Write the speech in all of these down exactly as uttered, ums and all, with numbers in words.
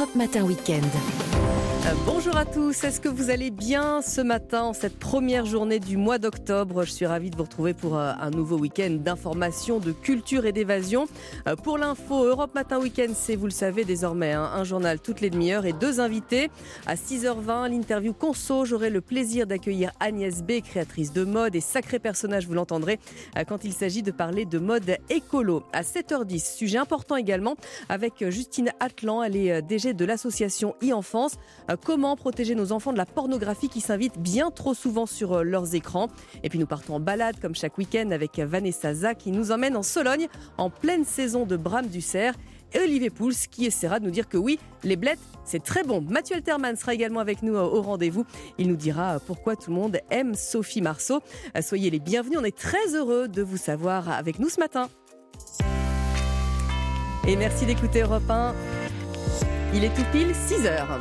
Europe Matin Week-end. Bonjour à tous, est-ce que vous allez bien ce matin, en cette première journée du mois d'octobre? Je suis ravie de vous retrouver pour un nouveau week-end d'information, de culture et d'évasion. Pour l'info, Europe Matin Week-end, c'est, vous le savez désormais, hein, un journal toutes les demi-heures et deux invités. À six heures vingt, l'interview Conso, j'aurai le plaisir d'accueillir Agnès B, créatrice de mode et sacré personnage, vous l'entendrez, quand il s'agit de parler de mode écolo. À sept heures dix, sujet important également, avec Justine Atlan, elle est D G de l'association e-Enfance. Comment protéger nos enfants de la pornographie qui s'invite bien trop souvent sur leurs écrans. Et puis nous partons en balade comme chaque week-end avec Vanessa Za qui nous emmène en Sologne en pleine saison de Brame du Cerf. Et Olivier Pouls qui essaiera de nous dire que oui, les blettes, c'est très bon. Mathieu Alterman sera également avec nous au rendez-vous. Il nous dira pourquoi tout le monde aime Sophie Marceau. Soyez les bienvenus, on est très heureux de vous savoir avec nous ce matin. Et merci d'écouter Europe un. Il est tout pile six heures.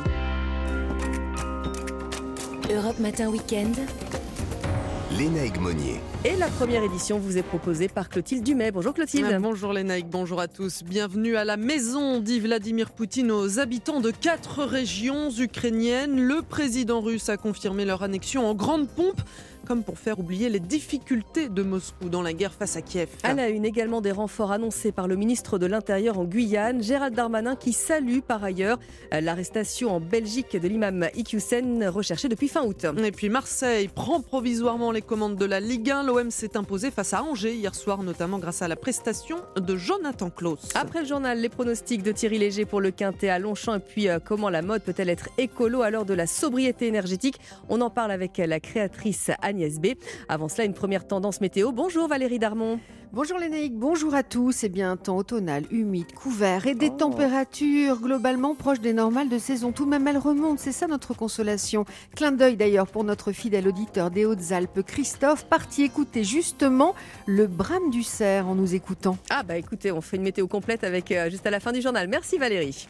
Europe Matin Week-end. Lénaïque Monnier. Et la première édition vous est proposée par Clotilde Dumais. Bonjour Clotilde. Ah, bonjour Lénaïque, bonjour à tous. Bienvenue à la maison, dit Vladimir Poutine aux habitants de quatre régions ukrainiennes. Le président russe a confirmé leur annexion en grande pompe, comme pour faire oublier les difficultés de Moscou dans la guerre face à Kiev. À la une également des renforts annoncés par le ministre de l'Intérieur en Guyane, Gérald Darmanin, qui salue par ailleurs l'arrestation en Belgique de l'imam Iqiyoussen, recherché depuis fin août. Et puis Marseille prend provisoirement les commandes de la Ligue un. L'O M s'est imposé face à Angers hier soir, notamment grâce à la prestation de Jonathan Klaus. Après le journal, les pronostics de Thierry Léger pour le Quintet à Longchamp et puis euh, comment la mode peut-elle être écolo à l'heure de la sobriété énergétique. On en parle avec la créatrice Agnès B. Avant cela, une première tendance météo. Bonjour Valérie Darmon. Bonjour Lénaïque, bonjour à tous. Eh bien, un temps automnal, humide, couvert et des Oh. températures globalement proches des normales de saison. Tout de même, elles remontent, c'est ça notre consolation. Clin d'œil d'ailleurs pour notre fidèle auditeur des Hautes-Alpes, Christophe, parti écouter justement le Brame du Cerf en nous écoutant. Ah bah écoutez, on fait une météo complète avec euh, juste à la fin du journal. Merci Valérie.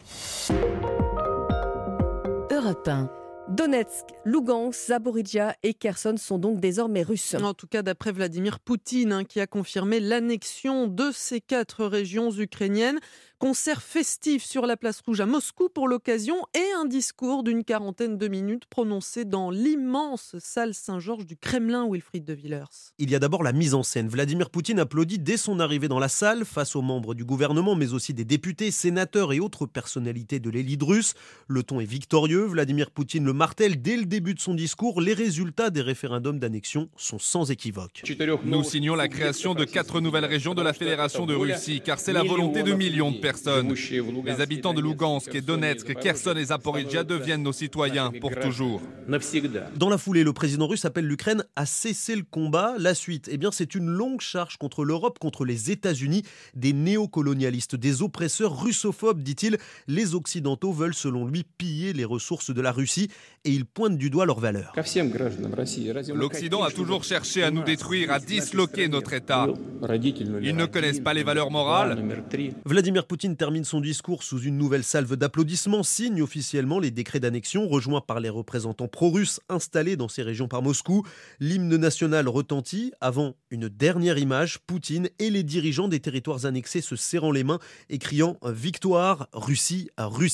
Europe un. Donetsk, Lugansk, Zaporijia et Kherson sont donc désormais russes. En tout cas, d'après Vladimir Poutine, hein, qui a confirmé l'annexion de ces quatre régions ukrainiennes. Concert festif sur la place rouge à Moscou pour l'occasion et un discours d'une quarantaine de minutes prononcé dans l'immense salle Saint-Georges du Kremlin, Wilfried de Villers. Il y a d'abord la mise en scène. Vladimir Poutine applaudit dès son arrivée dans la salle face aux membres du gouvernement, mais aussi des députés, sénateurs et autres personnalités de l'élite russe. Le ton est victorieux. Vladimir Poutine le martèle dès le début de son discours. Les résultats des référendums d'annexion sont sans équivoque. Nous signons la création de quatre nouvelles régions de la Fédération de Russie, car c'est la volonté de millions de personnes. Les habitants de Lugansk et Donetsk, Kherson et Zaporijia deviennent nos citoyens pour toujours. Dans la foulée, le président russe appelle l'Ukraine à cesser le combat. La suite, eh bien, c'est une longue charge contre l'Europe, contre les États-Unis, des néocolonialistes, des oppresseurs russophobes, dit-il. Les Occidentaux veulent, selon lui, piller les ressources de la Russie et il pointe du doigt leurs valeurs. L'Occident a toujours cherché à nous détruire, à disloquer notre État. Ils ne connaissent pas les valeurs morales. Vladimir Poutine termine son discours sous une nouvelle salve d'applaudissements, signe officiellement les décrets d'annexion rejoints par les représentants pro-russes installés dans ces régions par Moscou. L'hymne national retentit avant une dernière image, Poutine et les dirigeants des territoires annexés se serrant les mains et criant « Victoire, Russie, Russie ».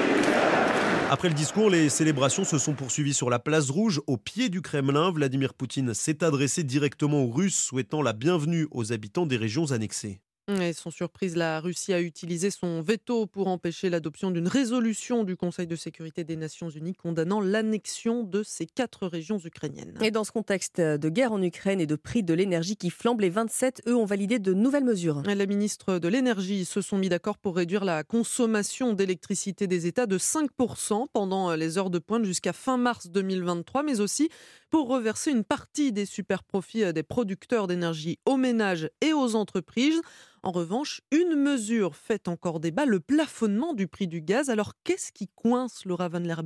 Après le discours, les célébrations se sont poursuivies sur la place rouge, au pied du Kremlin. Vladimir Poutine s'est adressé directement aux Russes, souhaitant la bienvenue aux habitants des régions annexées. Et sans surprise, la Russie a utilisé son veto pour empêcher l'adoption d'une résolution du Conseil de sécurité des Nations Unies condamnant l'annexion de ces quatre régions ukrainiennes. Et dans ce contexte de guerre en Ukraine et de prix de l'énergie qui flambe, les vingt-sept, eux, ont validé de nouvelles mesures. Les ministres de l'énergie se sont mis d'accord pour réduire la consommation d'électricité des États de cinq pour cent pendant les heures de pointe jusqu'à fin mars deux mille vingt-trois, mais aussi pour reverser une partie des super-profits des producteurs d'énergie aux ménages et aux entreprises. En revanche, une mesure fait encore débat, le plafonnement du prix du gaz. Alors qu'est-ce qui coince, Laura Van Lerberg ?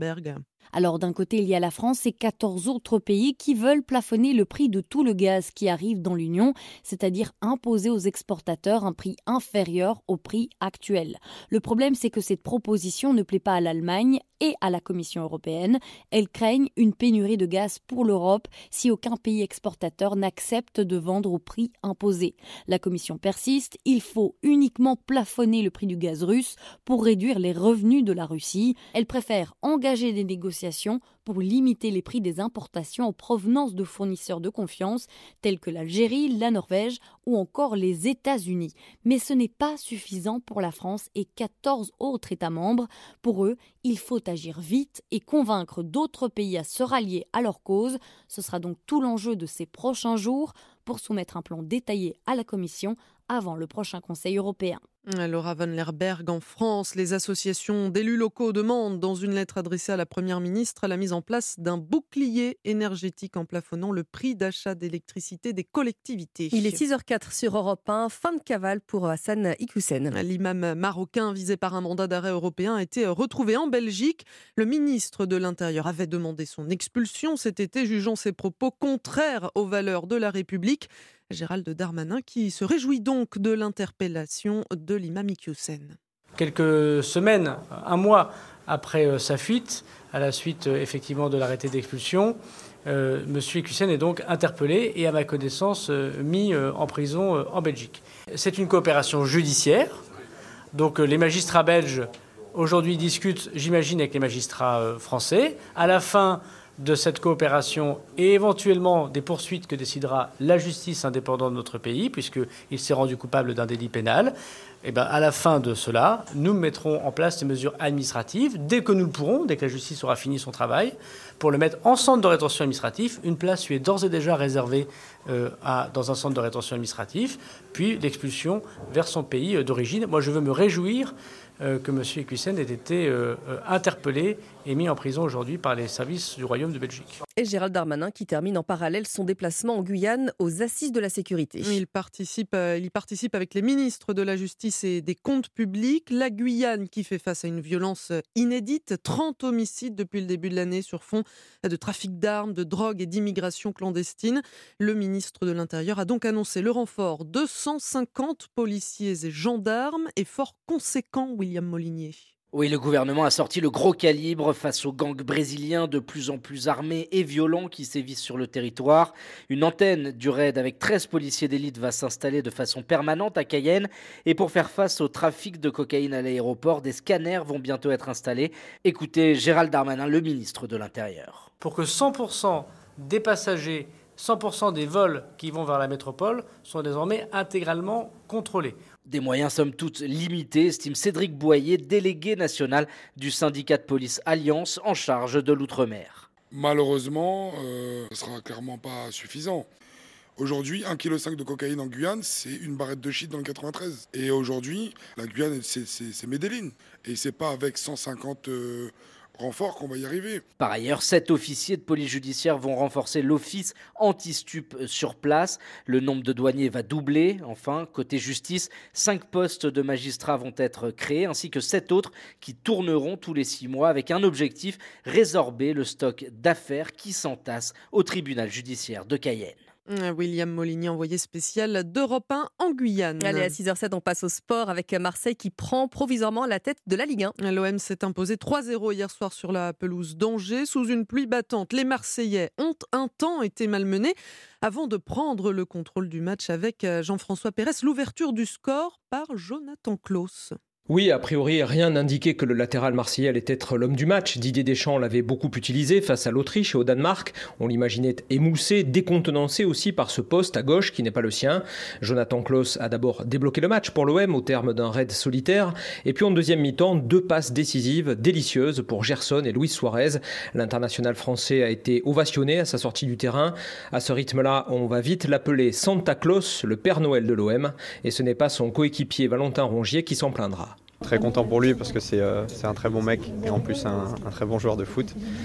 Alors d'un côté, il y a la France et quatorze autres pays qui veulent plafonner le prix de tout le gaz qui arrive dans l'Union, c'est-à-dire imposer aux exportateurs un prix inférieur au prix actuel. Le problème, c'est que cette proposition ne plaît pas à l'Allemagne et à la Commission européenne. Elles craignent une pénurie de gaz pour l'Europe si aucun pays exportateur n'accepte de vendre au prix imposé. La Commission persiste, il faut uniquement plafonner le prix du gaz russe pour réduire les revenus de la Russie. Elle préfère engager des négociations pour limiter les prix des importations en provenance de fournisseurs de confiance tels que l'Algérie, la Norvège ou encore les États-Unis. Mais ce n'est pas suffisant pour la France et quatorze autres États membres. Pour eux, il faut agir vite et convaincre d'autres pays à se rallier à leur cause. Ce sera donc tout l'enjeu de ces prochains jours pour soumettre un plan détaillé à la Commission avant le prochain Conseil européen. Laura Van Lerberg, en France, les associations d'élus locaux demandent, dans une lettre adressée à la Première ministre, la mise en place d'un bouclier énergétique en plafonnant le prix d'achat d'électricité des collectivités. Il est six heures zéro quatre sur Europe un, fin de cavale pour Hassan Iqiyoussen. L'imam marocain visé par un mandat d'arrêt européen a été retrouvé en Belgique. Le ministre de l'Intérieur avait demandé son expulsion cet été, jugeant ses propos contraires aux valeurs de la République. Gérald Darmanin qui se réjouit donc de l'interpellation de l'imam Iqiyoussen. Quelques semaines, un mois après sa fuite, à la suite effectivement de l'arrêté d'expulsion, euh, M. Iqiyoussen est donc interpellé et à ma connaissance euh, mis euh, en prison euh, en Belgique. C'est une coopération judiciaire, donc euh, les magistrats belges aujourd'hui discutent, j'imagine, avec les magistrats euh, français. À la fin de cette coopération et éventuellement des poursuites que décidera la justice indépendante de notre pays, puisqu'il s'est rendu coupable d'un délit pénal, et ben à la fin de cela, nous mettrons en place des mesures administratives, dès que nous le pourrons, dès que la justice aura fini son travail, pour le mettre en centre de rétention administratif. Une place lui est d'ores et déjà réservée euh, à, dans un centre de rétention administratif, puis l'expulsion vers son pays euh, d'origine. Moi, je veux me réjouir euh, que M. Iqiyoussen ait été euh, interpellé et mis en prison aujourd'hui par les services du Royaume de Belgique. Et Gérald Darmanin qui termine en parallèle son déplacement en Guyane aux Assises de la sécurité. Il participe, il y participe avec les ministres de la Justice et des Comptes publics. La Guyane qui fait face à une violence inédite. trente homicides depuis le début de l'année sur fond de trafic d'armes, de drogue et d'immigration clandestine. Le ministre de l'Intérieur a donc annoncé le renfort de cent cinquante policiers et gendarmes. Effort conséquent, William Molinier. Oui, le gouvernement a sorti le gros calibre face aux gangs brésiliens de plus en plus armés et violents qui sévissent sur le territoire. Une antenne du raid avec treize policiers d'élite va s'installer de façon permanente à Cayenne. Et pour faire face au trafic de cocaïne à l'aéroport, des scanners vont bientôt être installés. Écoutez Gérald Darmanin, le ministre de l'Intérieur. Pour que cent pour cent des passagers, cent pour cent des vols qui vont vers la métropole sont désormais intégralement contrôlés. Des moyens somme toute limités, estime Cédric Boyer, délégué national du syndicat de police Alliance en charge de l'outre-mer. Malheureusement, euh, ce ne sera clairement pas suffisant. Aujourd'hui, un virgule cinq kilos de cocaïne en Guyane, c'est une barrette de shit dans le quatre-vingt-treize. Et aujourd'hui, la Guyane, c'est, c'est, c'est Medellín. Et c'est pas avec cent cinquante euh, renforts qu'on va y arriver. Par ailleurs, sept officiers de police judiciaire vont renforcer l'office anti-stup sur place. Le nombre de douaniers va doubler. Enfin, côté justice, cinq postes de magistrats vont être créés, ainsi que sept autres qui tourneront tous les six mois avec un objectif, résorber le stock d'affaires qui s'entasse au tribunal judiciaire de Cayenne. William Molinier, envoyé spécial d'Europe un en Guyane. Allez, à six heures zéro sept, on passe au sport avec Marseille qui prend provisoirement la tête de la Ligue un. L'O M s'est imposé trois zéro hier soir sur la pelouse d'Angers. Sous une pluie battante, les Marseillais ont un temps été malmenés avant de prendre le contrôle du match avec Jean-François Pérez. L'ouverture du score par Jonathan Klaus. Oui, a priori, rien n'indiquait que le latéral marseillais allait être l'homme du match. Didier Deschamps l'avait beaucoup utilisé face à l'Autriche et au Danemark. On l'imaginait émoussé, décontenancé aussi par ce poste à gauche qui n'est pas le sien. Jonathan Klaus a d'abord débloqué le match pour l'O M au terme d'un raid solitaire. Et puis en deuxième mi-temps, deux passes décisives, délicieuses pour Gerson et Luis Suarez. L'international français a été ovationné à sa sortie du terrain. À ce rythme-là, on va vite l'appeler Santa Claus, le Père Noël de l'O M. Et ce n'est pas son coéquipier Valentin Rongier qui s'en plaindra. Très content pour lui parce que c'est, euh, c'est un très bon mec et en plus un, un très bon joueur de foot.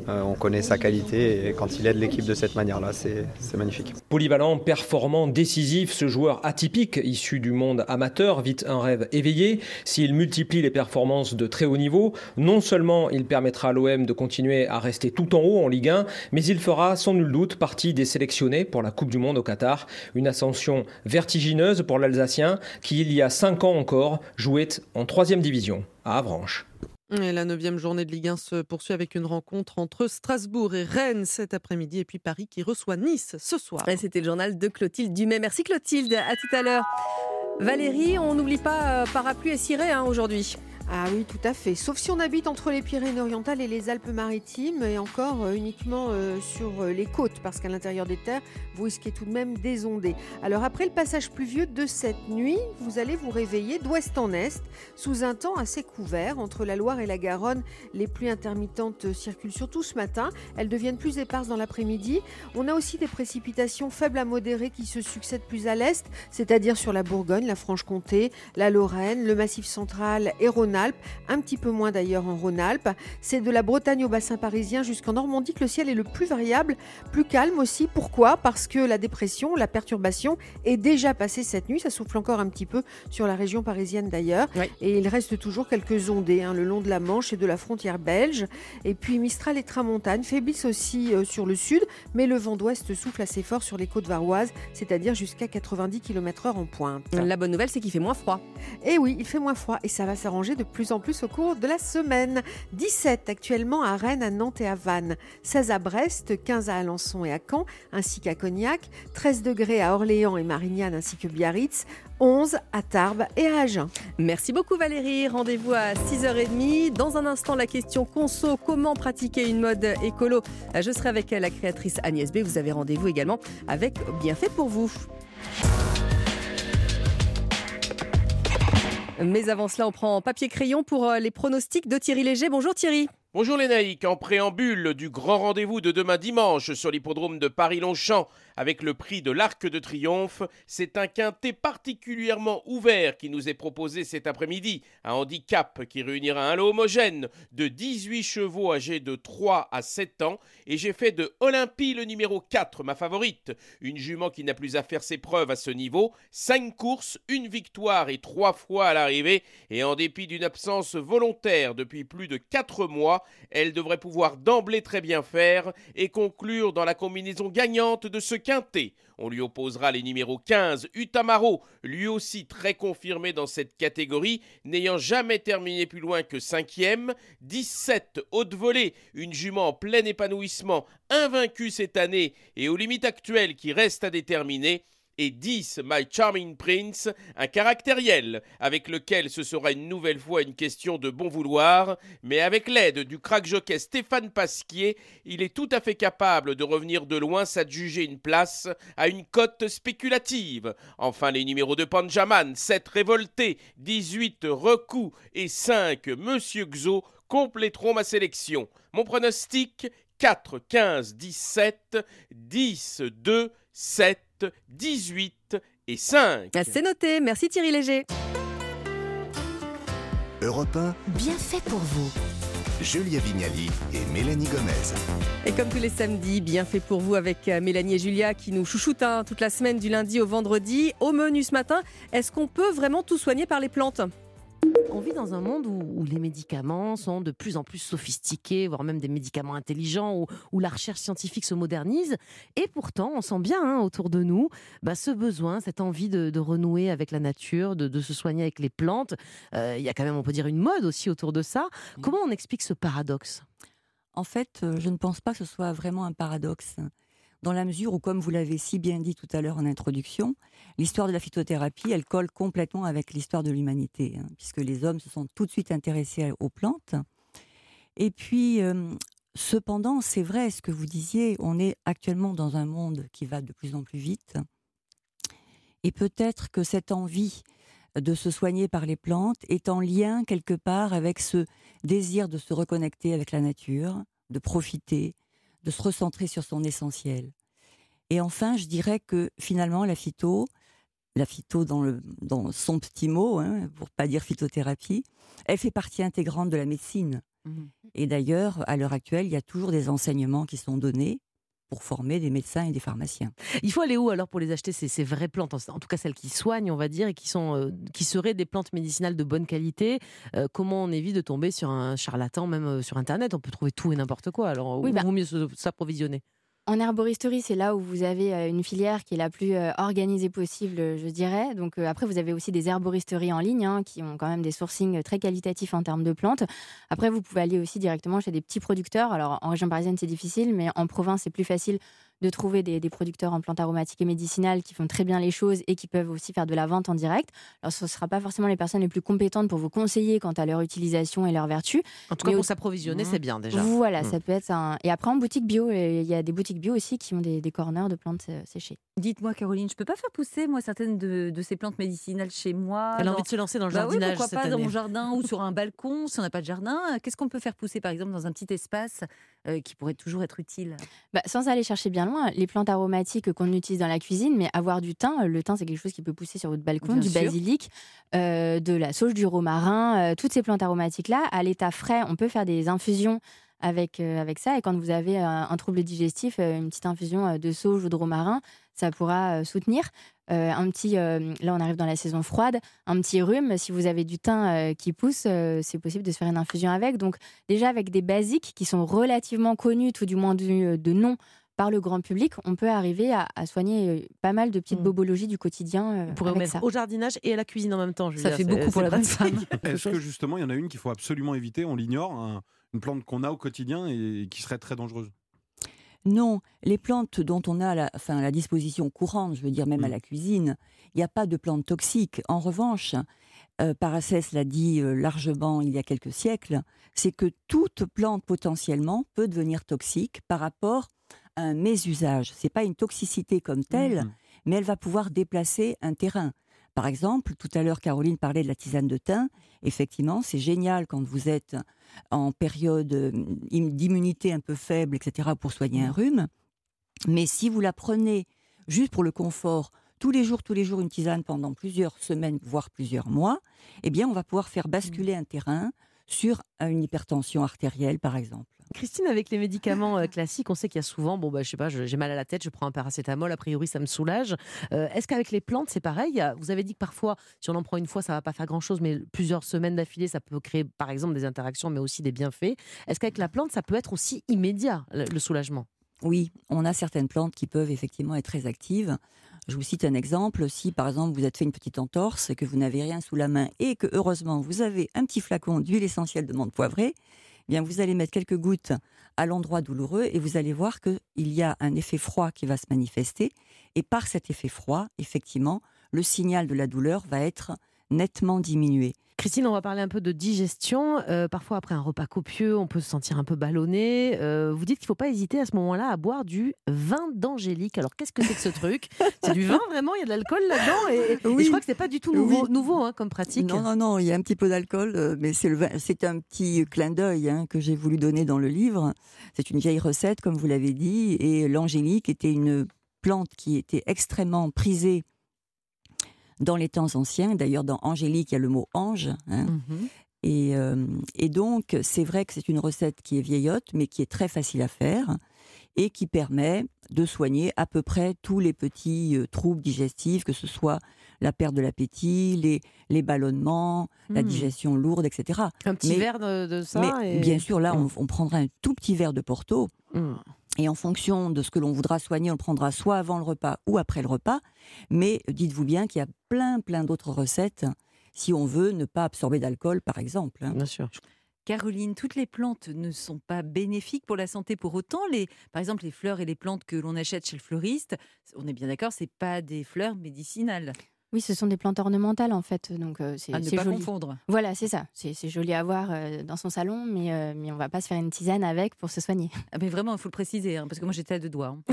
Euh, on connaît sa qualité et quand il aide l'équipe de cette manière-là, c'est, c'est magnifique. Polyvalent, performant, décisif, ce joueur atypique, issu du monde amateur, vit un rêve éveillé. S'il multiplie les performances de très haut niveau, non seulement il permettra à l'O M de continuer à rester tout en haut en Ligue un, mais il fera sans nul doute partie des sélectionnés pour la Coupe du Monde au Qatar. Une ascension vertigineuse pour l'Alsacien qui, il y a cinq ans encore, jouait en troisième division à Avranches. Et la neuvième journée de Ligue un se poursuit avec une rencontre entre Strasbourg et Rennes cet après-midi et puis Paris qui reçoit Nice ce soir. Et c'était le journal de Clotilde Dumais. Merci Clotilde, à tout à l'heure. Valérie, on n'oublie pas euh, parapluie et ciré hein, aujourd'hui. Ah oui, tout à fait. Sauf si on habite entre les Pyrénées-Orientales et les Alpes-Maritimes, et encore euh, uniquement euh, sur euh, les côtes, parce qu'à l'intérieur des terres, vous risquez tout de même des ondées. Alors après le passage pluvieux de cette nuit, vous allez vous réveiller d'ouest en est, sous un temps assez couvert. Entre la Loire et la Garonne, les pluies intermittentes circulent surtout ce matin. Elles deviennent plus éparses dans l'après-midi. On a aussi des précipitations faibles à modérées qui se succèdent plus à l'est, c'est-à-dire sur la Bourgogne, la Franche-Comté, la Lorraine, le Massif central et Rhône-Alpes. Un petit peu moins d'ailleurs en Rhône-Alpes. C'est de la Bretagne au bassin parisien jusqu'en Normandie que le ciel est le plus variable, plus calme aussi. Pourquoi ? Parce que la dépression, la perturbation est déjà passée cette nuit. Ça souffle encore un petit peu sur la région parisienne d'ailleurs. Oui. Et il reste toujours quelques ondées hein, le long de la Manche et de la frontière belge. Et puis Mistral et Tramontane faiblissent aussi euh, sur le sud, mais le vent d'ouest souffle assez fort sur les côtes varoises, c'est-à-dire jusqu'à quatre-vingt-dix kilomètres heure en pointe. La bonne nouvelle, c'est qu'il fait moins froid. Et oui, il fait moins froid et ça va s'arranger de plus en plus au cours de la semaine. dix-sept actuellement à Rennes, à Nantes et à Vannes, seize à Brest, quinze à Alençon et à Caen, ainsi qu'à Cognac, treize degrés à Orléans et Marignane ainsi que Biarritz, onze à Tarbes et à Agen. Merci beaucoup Valérie, rendez-vous à six heures trente. Dans un instant, la question conso, comment pratiquer une mode écolo ? Je serai avec la créatrice Agnès B. Vous avez rendez-vous également avec Bienfait pour vous. Mais avant cela, on prend papier-crayon pour les pronostics de Thierry Léger. Bonjour Thierry. Bonjour Lénaïque, en préambule du grand rendez-vous de demain dimanche sur l'hippodrome de Paris-Longchamp avec le prix de l'Arc de Triomphe, c'est un quintet particulièrement ouvert qui nous est proposé cet après-midi. Un handicap qui réunira un lot homogène de dix-huit chevaux âgés de trois à sept ans et j'ai fait de Olympie le numéro quatre, ma favorite. Une jument qui n'a plus à faire ses preuves à ce niveau. cinq courses, une victoire et trois fois à l'arrivée et en dépit d'une absence volontaire depuis plus de quatre mois, elle devrait pouvoir d'emblée très bien faire et conclure dans la combinaison gagnante de ce quintet. On lui opposera les numéros quinze, Utamaro, lui aussi très confirmé dans cette catégorie, n'ayant jamais terminé plus loin que cinquième. dix-sept, Haute Volée, une jument en plein épanouissement, invaincue cette année et aux limites actuelles qui restent à déterminer. Et dix, My Charming Prince, un caractériel avec lequel ce sera une nouvelle fois une question de bon vouloir, mais avec l'aide du crack jockey Stéphane Pasquier, il est tout à fait capable de revenir de loin s'adjuger une place à une cote spéculative. Enfin les numéros de Panjaman, sept Révolté, dix-huit Recou et cinq Monsieur Xo compléteront ma sélection. Mon pronostic, quatre, quinze, dix-sept, dix, deux, sept, dix-huit et cinq. C'est noté, merci Thierry Léger. Europe un, bien fait pour vous. Julia Vignali et Mélanie Gomez. Et comme tous les samedis, bien fait pour vous avec Mélanie et Julia qui nous chouchoutent hein, toute la semaine du lundi au vendredi. Au menu ce matin, est-ce qu'on peut vraiment tout soigner par les plantes ? On vit dans un monde où, où les médicaments sont de plus en plus sophistiqués, voire même des médicaments intelligents, où, où la recherche scientifique se modernise. Et pourtant, on sent bien hein, autour de nous bah, ce besoin, cette envie de, de renouer avec la nature, de, de se soigner avec les plantes. Euh, il y a quand même, on peut dire, une mode aussi autour de ça. Comment on explique ce paradoxe ? En fait, je ne pense pas que ce soit vraiment un paradoxe. Dans la mesure où, comme vous l'avez si bien dit tout à l'heure en introduction, l'histoire de la phytothérapie, elle colle complètement avec l'histoire de l'humanité, hein, puisque les hommes se sont tout de suite intéressés aux plantes. Et puis, euh, cependant, c'est vrai ce que vous disiez, on est actuellement dans un monde qui va de plus en plus vite. Et peut-être que cette envie de se soigner par les plantes est en lien quelque part avec ce désir de se reconnecter avec la nature, de profiter, de se recentrer sur son essentiel. Et enfin, je dirais que finalement, la phyto, la phyto dans, le, dans son petit mot, hein, pour ne pas dire phytothérapie, elle fait partie intégrante de la médecine. Mmh. Et d'ailleurs, à l'heure actuelle, il y a toujours des enseignements qui sont donnés pour former des médecins et des pharmaciens. Il faut aller où alors pour les acheter, ces, ces vraies plantes, en, en tout cas celles qui soignent, on va dire, et qui, sont, euh, qui seraient des plantes médicinales de bonne qualité. euh, Comment on évite de tomber sur un charlatan, même euh, sur Internet? On peut trouver tout et n'importe quoi, alors Oui, il bah, vaut mieux se- s'approvisionner. En herboristerie, c'est là où vous avez euh, une filière qui est la plus euh, organisée possible, euh, je dirais. Donc euh, après, vous avez aussi des herboristeries en ligne hein, qui ont quand même des sourcings très qualitatifs en termes de plantes. Après, vous pouvez aller aussi directement chez des petits producteurs. Alors en région parisienne, c'est difficile, mais en province, c'est plus facile de trouver des, des producteurs en plantes aromatiques et médicinales qui font très bien les choses et qui peuvent aussi faire de la vente en direct. Alors ce ne sera pas forcément les personnes les plus compétentes pour vous conseiller quant à leur utilisation et leur vertu. En tout cas, Mais pour au- s'approvisionner, c'est bien déjà. Voilà, Mmh. ça peut être un... Et après, en boutique bio, euh, il y a des boutiques bio aussi qui ont des, des corners de plantes euh, séchées. Dites-moi, Caroline, je peux pas faire pousser moi certaines de, de ces plantes médicinales chez moi. Elle a dans- envie de se lancer dans le Bah oui, jardinage pourquoi cette pas dans année. mon jardin ou sur un balcon si on n'a pas de jardin. Qu'est-ce qu'on peut faire pousser par exemple dans un petit espace euh, qui pourrait toujours être utile? Bah, sans aller chercher bien loin, les plantes aromatiques qu'on utilise dans la cuisine, mais avoir du thym, le thym c'est quelque chose qui peut pousser sur votre balcon, Bien du sûr. basilic, euh, de la sauge, du romarin, euh, toutes ces plantes aromatiques-là, à l'état frais, on peut faire des infusions avec, euh, avec ça. Et quand vous avez euh, un trouble digestif, euh, une petite infusion euh, de sauge ou de romarin, ça pourra euh, soutenir. Euh, un petit, euh, là on arrive dans la saison froide, un petit rhume, si vous avez du thym euh, qui pousse, euh, c'est possible de se faire une infusion avec. Donc déjà avec des basiques qui sont relativement connus, tout du moins du- de nom, par le grand public, on peut arriver à, à soigner euh, pas mal de petites bobologies du quotidien euh, On pourrait avec mettre ça. au jardinage et à la cuisine en même temps. Ça Julia. fait C'est- beaucoup pour c'est la bonne pratique. Est-ce que justement, il y en a une qu'il faut absolument éviter, on l'ignore, un- une plante qu'on a au quotidien et qui serait très dangereuse? Non, les plantes dont on a la, enfin, la disposition courante, je veux dire même à la cuisine, il n'y a pas de plantes toxiques. En revanche, euh, Paracès l'a dit euh, largement il y a quelques siècles, c'est que toute plante potentiellement peut devenir toxique par rapport à un mésusage. Ce n'est pas une toxicité comme telle, Mhm. mais elle va pouvoir déplacer un terrain. Par exemple, tout à l'heure, Caroline parlait de la tisane de thym. Effectivement, c'est génial quand vous êtes en période euh, im- d'immunité un peu faible, et cetera, pour soigner un rhume. Mais si vous la prenez juste pour le confort, tous les jours, tous les jours, une tisane pendant plusieurs semaines, voire plusieurs mois, eh bien, on va pouvoir faire basculer un terrain sur euh, une hypertension artérielle, par exemple. Christine, avec les médicaments euh, classiques, on sait qu'il y a souvent, bon, bah, je sais pas, je- j'ai mal à la tête, je prends un paracétamol, a priori ça me soulage. Euh, Est-ce qu'avec les plantes, c'est pareil? Il y a- Vous avez dit que parfois, si on en prend une fois, ça va pas faire grand-chose, mais plusieurs semaines d'affilée, ça peut créer, par exemple, des interactions, mais aussi des bienfaits. Est-ce qu'avec la plante, ça peut être aussi immédiat, le, le soulagement? Oui, on a certaines plantes qui peuvent effectivement être très actives. Je vous cite un exemple. Si, par exemple, vous êtes fait une petite entorse, que vous n'avez rien sous la main et que, heureusement, vous avez un petit flacon d'huile essentielle de menthe poivrée, eh bien, vous allez mettre quelques gouttes à l'endroit douloureux et vous allez voir qu'il y a un effet froid qui va se manifester. Et par cet effet froid, effectivement, le signal de la douleur va être nettement diminué. Christine, on va parler un peu de digestion. Euh, parfois, après un repas copieux, on peut se sentir un peu ballonné. Euh, vous dites qu'il ne faut pas hésiter à ce moment-là à boire du vin d'Angélique. Alors, qu'est-ce que c'est que ce truc? C'est du vin, vraiment? Il y a de l'alcool là-dedans et, et Oui. je crois que ce n'est pas du tout nouveau, Oui. nouveau hein, comme pratique. Non, non, non, il y a un petit peu d'alcool, euh, mais c'est, le vin- c'est un petit clin d'œil hein, que j'ai voulu donner dans le livre. C'est une vieille recette, comme vous l'avez dit, et l'angélique était une plante qui était extrêmement prisée dans les temps anciens. D'ailleurs, dans angélique, il y a le mot ange. hein. Mhm. Et, euh, et donc, c'est vrai que c'est une recette qui est vieillotte, mais qui est très facile à faire et qui permet de soigner à peu près tous les petits euh, troubles digestifs, que ce soit la perte de l'appétit, les, les ballonnements, la Mm. digestion lourde, et cetera. Un petit Mais- verre de, de ça mais et- bien sûr, là, on, Mm. on prendra un tout petit verre de Porto. Mm. Et en fonction de ce que l'on voudra soigner, on le prendra soit avant le repas ou après le repas. Mais dites-vous bien qu'il y a plein, plein d'autres recettes si on veut ne pas absorber d'alcool, par exemple. hein. Bien sûr. Caroline, toutes les plantes ne sont pas bénéfiques pour la santé pour autant. Les, par exemple, les fleurs et les plantes que l'on achète chez le fleuriste, on est bien d'accord, c'est pas des fleurs médicinales. Oui, ce sont des plantes ornementales en fait, donc euh, c'est À ne c'est pas joli. confondre. Voilà, c'est ça. C'est c'est joli à voir euh, dans son salon, mais, euh, mais on va pas se faire une tisane avec pour se soigner. Ah, mais vraiment, il faut le préciser, hein, parce que moi j'étais à deux doigts. hein.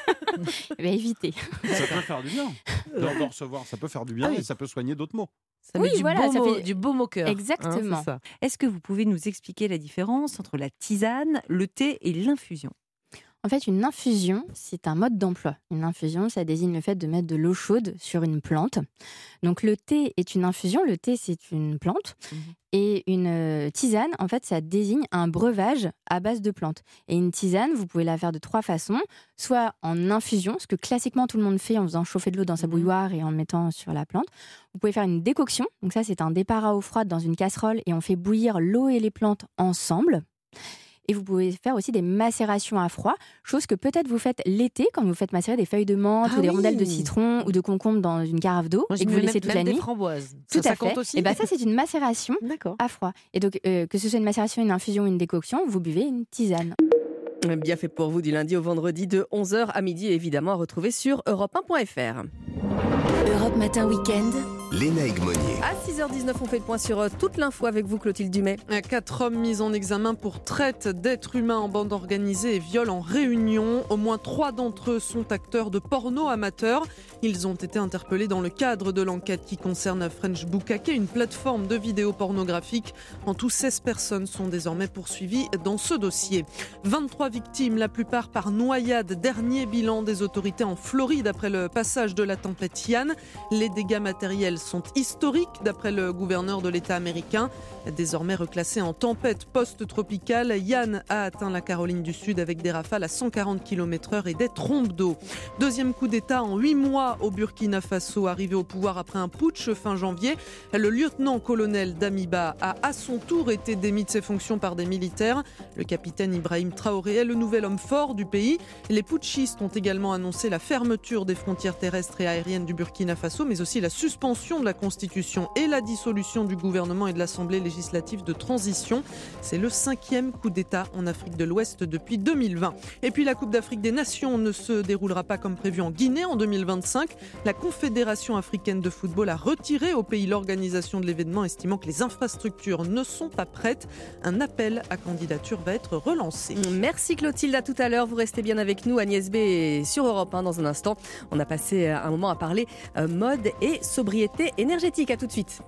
Eh bien, éviter. Ça peut faire du bien. D'en d'en recevoir, ça peut faire du bien Ah oui. et ça peut soigner d'autres maux. Ça Oui, met du, voilà, beau ça mot, fait- du beau mot cœur. Exactement. Hein, c'est ça. Est-ce que vous pouvez nous expliquer la différence entre la tisane, le thé et l'infusion? En fait, une infusion, c'est un mode d'emploi. Une infusion, ça désigne le fait de mettre de l'eau chaude sur une plante. Donc le thé est une infusion, le thé c'est une plante. Mmh. Et une euh, tisane, en fait, ça désigne un breuvage à base de plantes. Et une tisane, vous pouvez la faire de trois façons. Soit en infusion, ce que classiquement tout le monde fait en faisant chauffer de l'eau dans sa bouilloire et en le mettant sur la plante. Vous pouvez faire une décoction. Donc ça, c'est un départ à eau froide dans une casserole et on fait bouillir l'eau et les plantes ensemble. Et vous pouvez faire aussi des macérations à froid, chose que peut-être vous faites l'été quand vous faites macérer des feuilles de menthe ah ou des oui. rondelles de citron ou de concombre dans une carafe d'eau et que vous laissez toute la nuit. Des framboises. Tout ça, à ça compte fait. aussi. Et ben ça c'est une macération à froid. Et donc euh, que ce soit une macération, une infusion ou une décoction, vous buvez une tisane. Bien fait pour vous du lundi au vendredi de onze heures à midi, évidemment à retrouver sur europe un point f r. Europe Matin Week-end. Léna Egmonier. À six heures dix-neuf, on fait le point sur euh, toute l'info avec vous, Clotilde Dumais. Quatre hommes mis en examen pour traite d'êtres humains en bande organisée et viol en Réunion. Au moins trois d'entre eux sont acteurs de porno amateurs. Ils ont été interpellés dans le cadre de l'enquête qui concerne French Bukake, une plateforme de vidéos pornographiques. En tout, seize personnes sont désormais poursuivies dans ce dossier. vingt-trois victimes, la plupart par noyade. Dernier bilan des autorités en Floride après le passage de la tempête Ian. Les dégâts matériels sont historiques d'après le gouverneur de l'État américain. Désormais reclassé en tempête post-tropicale, Ian a atteint la Caroline du Sud avec des rafales à cent quarante kilomètres heure et des trompes d'eau. Deuxième coup d'État en huit mois au Burkina Faso, arrivé au pouvoir après un putsch fin janvier. Le lieutenant-colonel Damiba a à son tour été démis de ses fonctions par des militaires. Le capitaine Ibrahim Traoré est le nouvel homme fort du pays. Les putschistes ont également annoncé la fermeture des frontières terrestres et aériennes du Burkina Faso, mais aussi la suspension de la Constitution et la dissolution du gouvernement et de l'Assemblée législative de transition. C'est le cinquième coup d'État en Afrique de l'Ouest depuis deux mille vingt. Et puis la Coupe d'Afrique des Nations ne se déroulera pas comme prévu en Guinée en deux mille vingt-cinq. La Confédération africaine de football a retiré au pays l'organisation de l'événement, estimant que les infrastructures ne sont pas prêtes. Un appel à candidature va être relancé. Merci Clotilde, à tout à l'heure. Vous restez bien avec nous. Agnès B est sur Europe un dans un instant. On a passé un moment à parler mode et sobriété énergétique. À tout de suite.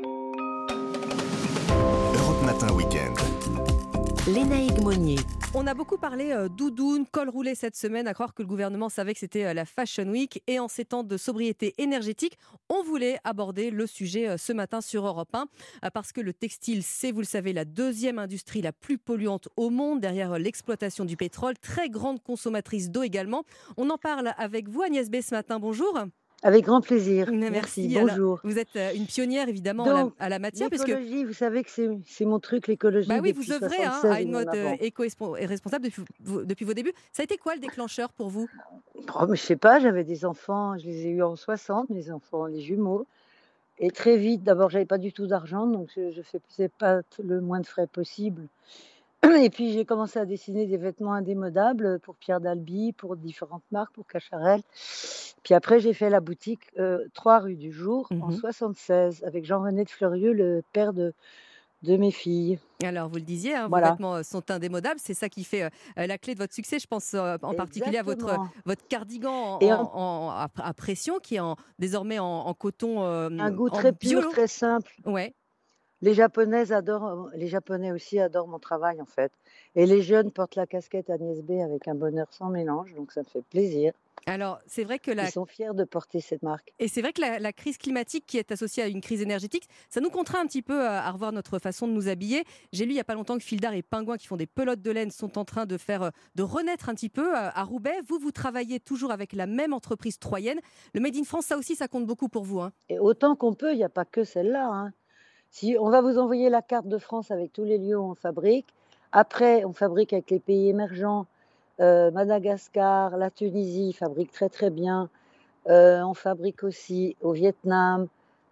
Europe Matin Week-end. Léna Egmonier. On a beaucoup parlé euh, doudoune, col roulé cette semaine, à croire que le gouvernement savait que c'était euh, la Fashion Week. Et en ces temps de sobriété énergétique, on voulait aborder le sujet euh, ce matin sur Europe un. Euh, parce que le textile, c'est, vous le savez, la deuxième industrie la plus polluante au monde, derrière euh, l'exploitation du pétrole. Très grande consommatrice d'eau également. On en parle avec vous, Agnès B, ce matin. Bonjour. Avec grand plaisir. Merci. Merci. Bonjour. Alors, vous êtes une pionnière évidemment Donc, à, la, à la matière. L'écologie, Puisque... vous savez que c'est, c'est mon truc, l'écologie. Bah oui, depuis vous œuvrez hein, à une mode euh, éco et responsable depuis, depuis vos débuts. Ça a été quoi le déclencheur pour vous? oh, mais Je sais pas, j'avais des enfants, je les ai eus en soixante, mes enfants, les jumeaux. Et très vite, d'abord, j'avais pas du tout d'argent, donc je ne faisais pas le moins de frais possible. Et puis j'ai commencé à dessiner des vêtements indémodables pour Pierre Dalby, pour différentes marques, pour Cacharel. Puis après j'ai fait la boutique euh, trois rue du Jour mmh. en soixante-seize avec Jean-René de Fleurieux, le père de, de mes filles. Alors vous le disiez, hein, voilà. Vos vêtements sont indémodables, c'est ça qui fait euh, la clé de votre succès. Je pense euh, en particulier à votre, votre cardigan en, en, en, en, à pression qui est en, désormais en, en coton euh, un goût très pur, très simple. Ouais. Les Japonaises adorent, les Japonais aussi adorent mon travail en fait. Et les jeunes portent la casquette Agnès B avec un bonheur sans mélange, donc ça me fait plaisir. Alors, c'est vrai que la... Ils sont fiers de porter cette marque. Et c'est vrai que la, la crise climatique qui est associée à une crise énergétique, ça nous contraint un petit peu à, à revoir notre façon de nous habiller. J'ai lu il n'y a pas longtemps que Fildar et Pingouin qui font des pelotes de laine sont en train de faire, de renaître un petit peu à Roubaix. Vous, vous travaillez toujours avec la même entreprise troyenne. Le Made in France, ça aussi, ça compte beaucoup pour vous. Hein. Et autant qu'on peut, il n'y a pas que celle-là. Hein. Si on va vous envoyer la carte de France avec tous les lieux où on fabrique. Après, on fabrique avec les pays émergents. Euh, Madagascar, la Tunisie fabrique très très bien. Euh, on fabrique aussi au Vietnam,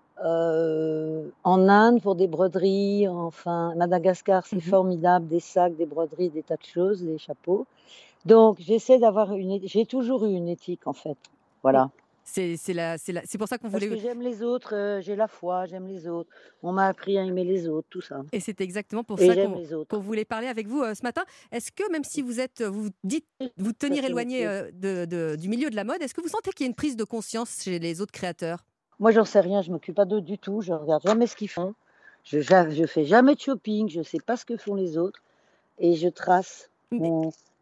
euh, en Inde pour des broderies. Enfin, Madagascar, c'est mm-hmm. formidable, des sacs, des broderies, des tas de choses, des chapeaux. Donc, j'essaie d'avoir une. J'ai toujours eu une éthique en fait. Voilà. Oui. C'est, c'est, la, c'est, la, c'est pour ça qu'on voulait... Parce que j'aime les autres, euh, j'ai la foi, j'aime les autres. On m'a appris à aimer les autres, tout ça. Et c'est exactement pour Et ça qu'on, qu'on voulait parler avec vous euh, ce matin. Est-ce que même si vous êtes, vous dites vous tenir éloigné euh, de, de, du milieu de la mode, est-ce que vous sentez qu'il y a une prise de conscience chez les autres créateurs? Moi, j'en sais rien, je ne m'occupe pas d'eux du tout. Je ne regarde jamais ce qu'ils font. Je ne fais jamais de shopping, je ne sais pas ce que font les autres. Et je trace mon,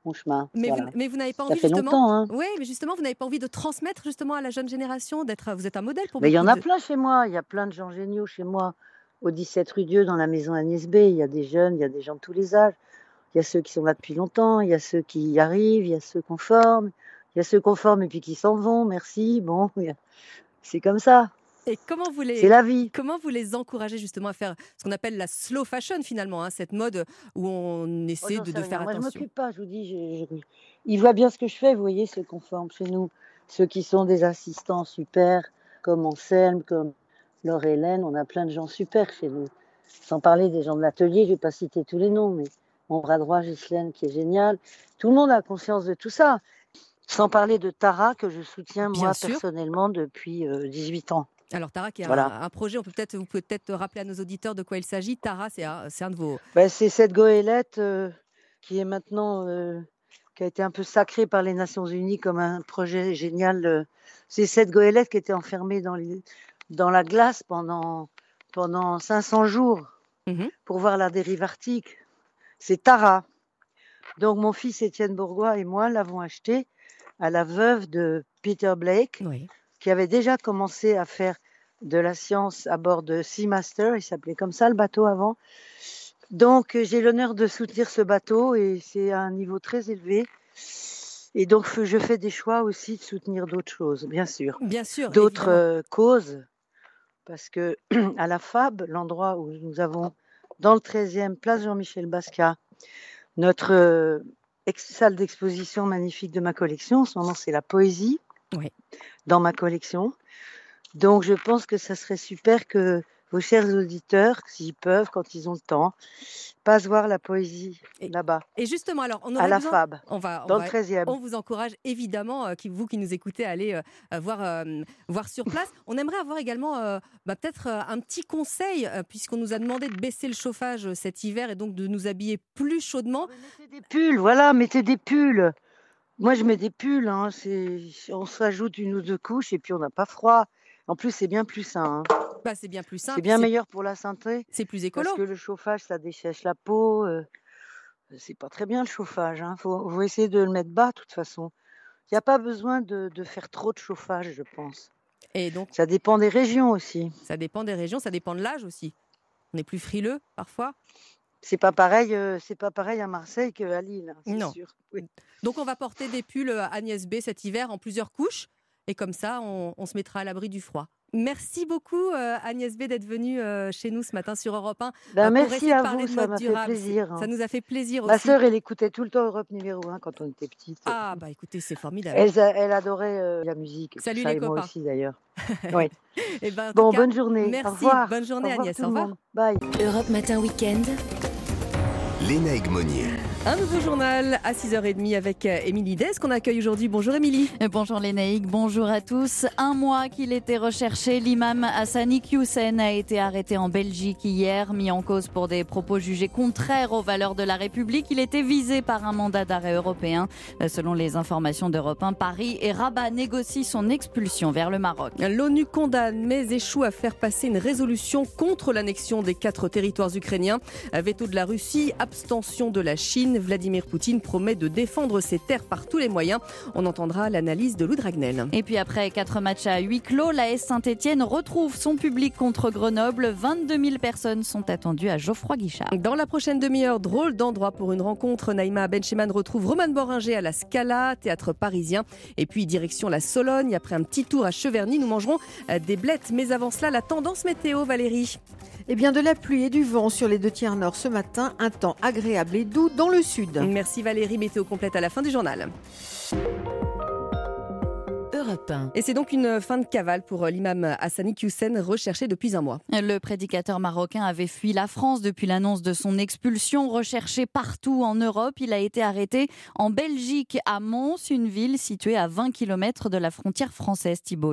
mon chemin. Mais, Voilà. vous, mais vous n'avez pas Ça envie fait justement. longtemps, hein. Oui, mais justement, vous n'avez pas envie de transmettre justement à la jeune génération, d'être. Vous êtes un modèle pour. Mais il y en beaucoup a de- plein chez moi. Il y a plein de gens géniaux chez moi. Au dix-sept rue Dieu, dans la maison Agnès B, il y a des jeunes, il y a des gens de tous les âges. Il y a ceux qui sont là depuis longtemps, il y a ceux qui y arrivent, il y a ceux qu'on forme, il y a ceux qu'on forme et puis qui s'en vont. Merci. Bon, il y a- c'est comme ça. Et comment vous les. C'est la vie. Comment vous les encouragez justement à faire ce qu'on appelle la slow fashion finalement, hein, cette mode où on Oh, essaie j'en de, sais de rien. faire Moi, je attention. m'occupe pas, je vous dis. je- je- Ils voient bien ce que je fais, vous voyez, ceux qu'on forme chez nous. Ceux qui sont des assistants super, comme Anselme, comme Laure Hélène. On a plein de gens super chez nous. Sans parler des gens de l'atelier, je vais pas citer tous les noms, mais mon bras droit, Ghislaine, qui est génial. Tout le monde a conscience de tout ça. Sans parler de Tara, que je soutiens Bien moi sûr. personnellement depuis euh, dix-huit ans. Alors Tara, qui est Voilà. un, un projet, on peut peut-être, vous pouvez peut-être rappeler à nos auditeurs de quoi il s'agit. Tara, c'est un, c'est un de vos. Ben, c'est cette goélette euh, qui est maintenant, euh, qui a été un peu sacrée par les Nations Unies comme un projet génial. euh. C'est cette goélette qui était enfermée dans, les- dans la glace pendant, pendant cinq cents jours Mhm. pour voir la dérive arctique. C'est Tara. Donc mon fils Étienne Bourgois et moi l'avons acheté à la veuve de Peter Blake, Oui. qui avait déjà commencé à faire de la science à bord de Seamaster. Il s'appelait comme ça le bateau avant. Donc euh, j'ai l'honneur de soutenir ce bateau et c'est à un niveau très élevé. Et donc f- je fais des choix aussi de soutenir d'autres choses, bien sûr. Bien sûr. D'autres évidemment. euh, causes, parce que à la F A B, l'endroit où nous avons dans le treizième, place Jean-Michel Basquiat, notre euh, ex- salle d'exposition magnifique de ma collection. Son nom, c'est la poésie Oui. dans ma collection. Donc, je pense que ça serait super que vos chers auditeurs, s'ils peuvent, quand ils ont le temps, passent voir la poésie là-bas, Et justement, alors, on à aurait la besoin. F A B, On va, on dans va- le treizième. On vous encourage évidemment, euh, qui, vous qui nous écoutez, à aller euh, euh, voir, euh, voir sur place. On aimerait avoir également euh, bah, peut-être euh, un petit conseil, euh, puisqu'on nous a demandé de baisser le chauffage euh, cet hiver et donc de nous habiller plus chaudement. Des pulls, voilà, mettez des pulls. Moi, je mets des pulls. Hein, c'est... On s'ajoute une ou deux couches et puis on n'a pas froid. En plus, c'est bien plus sain. Hein. Bah, c'est bien plus simple. C'est bien meilleur pour la santé. C'est plus écolo. Parce que le chauffage, ça dessèche la peau. euh, c'est pas très bien le chauffage. Hein. Faut, faut essayer de le mettre bas, de toute façon. Il n'y a pas besoin de, de faire trop de chauffage, je pense. Et donc, Ça dépend des régions aussi. ça dépend des régions, ça dépend de l'âge aussi. On est plus frileux parfois. C'est pas pareil, euh, c'est pas pareil à Marseille qu'à Lille, hein, c'est Non. sûr. Oui. Donc, on va porter des pulls euh, Agnès B cet hiver en plusieurs couches. Et comme ça, on, on se mettra à l'abri du froid. Merci beaucoup euh, Agnès B d'être venue euh, chez nous ce matin sur Europe un. Ben, euh, pour merci essayer de à parler vous, de ça mode m'a fait durable. plaisir. Ça nous a fait plaisir Ma aussi. sœur, elle écoutait tout le temps Europe numéro un quand on était petite. Ah bah écoutez, c'est formidable. Elle, elle adorait euh, la musique. tout Salut ça, les et moi copains. aussi d'ailleurs. Oui. Eh ben, en tout Bon, cas, bonne journée. Merci. Au revoir. Bonne journée Au revoir Agnès. tout Au le revoir. monde. Bye. Europe Matin Week-end. Léna Egmonier. Un nouveau journal à six heures trente avec euh, Émilie Dess qu'on accueille aujourd'hui. Bonjour Émilie. Bonjour Lénaïque, bonjour à tous. Un mois qu'il était recherché, l'imam Hassani Hussein a été arrêté en Belgique hier, mis en cause pour des propos jugés contraires aux valeurs de la République. Il était visé par un mandat d'arrêt européen. Selon les informations d'Europe un, Paris et Rabat négocient son expulsion vers le Maroc. L'ONU condamne mais échoue à faire passer une résolution contre l'annexion des quatre territoires ukrainiens. Veto de la Russie, abstention de la Chine. Vladimir Poutine promet de défendre ses terres par tous les moyens. On entendra l'analyse de Lou Dragnel. Et puis après quatre matchs à huis clos, l'A S Saint-Etienne retrouve son public contre Grenoble. vingt-deux mille personnes sont attendues à Geoffroy Guichard. Dans la prochaine demi-heure, drôle d'endroit pour une rencontre. Naïma Bencheman retrouve Roman Boringer à la Scala, théâtre parisien. Et puis direction la Sologne. Après un petit tour à Cheverny, nous mangerons des blettes. Mais avant cela, la tendance météo, Valérie. Eh bien, de la pluie et du vent sur les deux tiers nord ce matin, un temps agréable et doux dans le sud. Merci Valérie, météo complète à la fin du journal. Europe un. Et c'est donc une fin de cavale pour l'imam Hassani Hussein, recherché depuis un mois. Le prédicateur marocain avait fui la France depuis l'annonce de son expulsion. Recherché partout en Europe, il a été arrêté en Belgique, à Mons, une ville située à vingt kilomètres de la frontière française, Thibaut.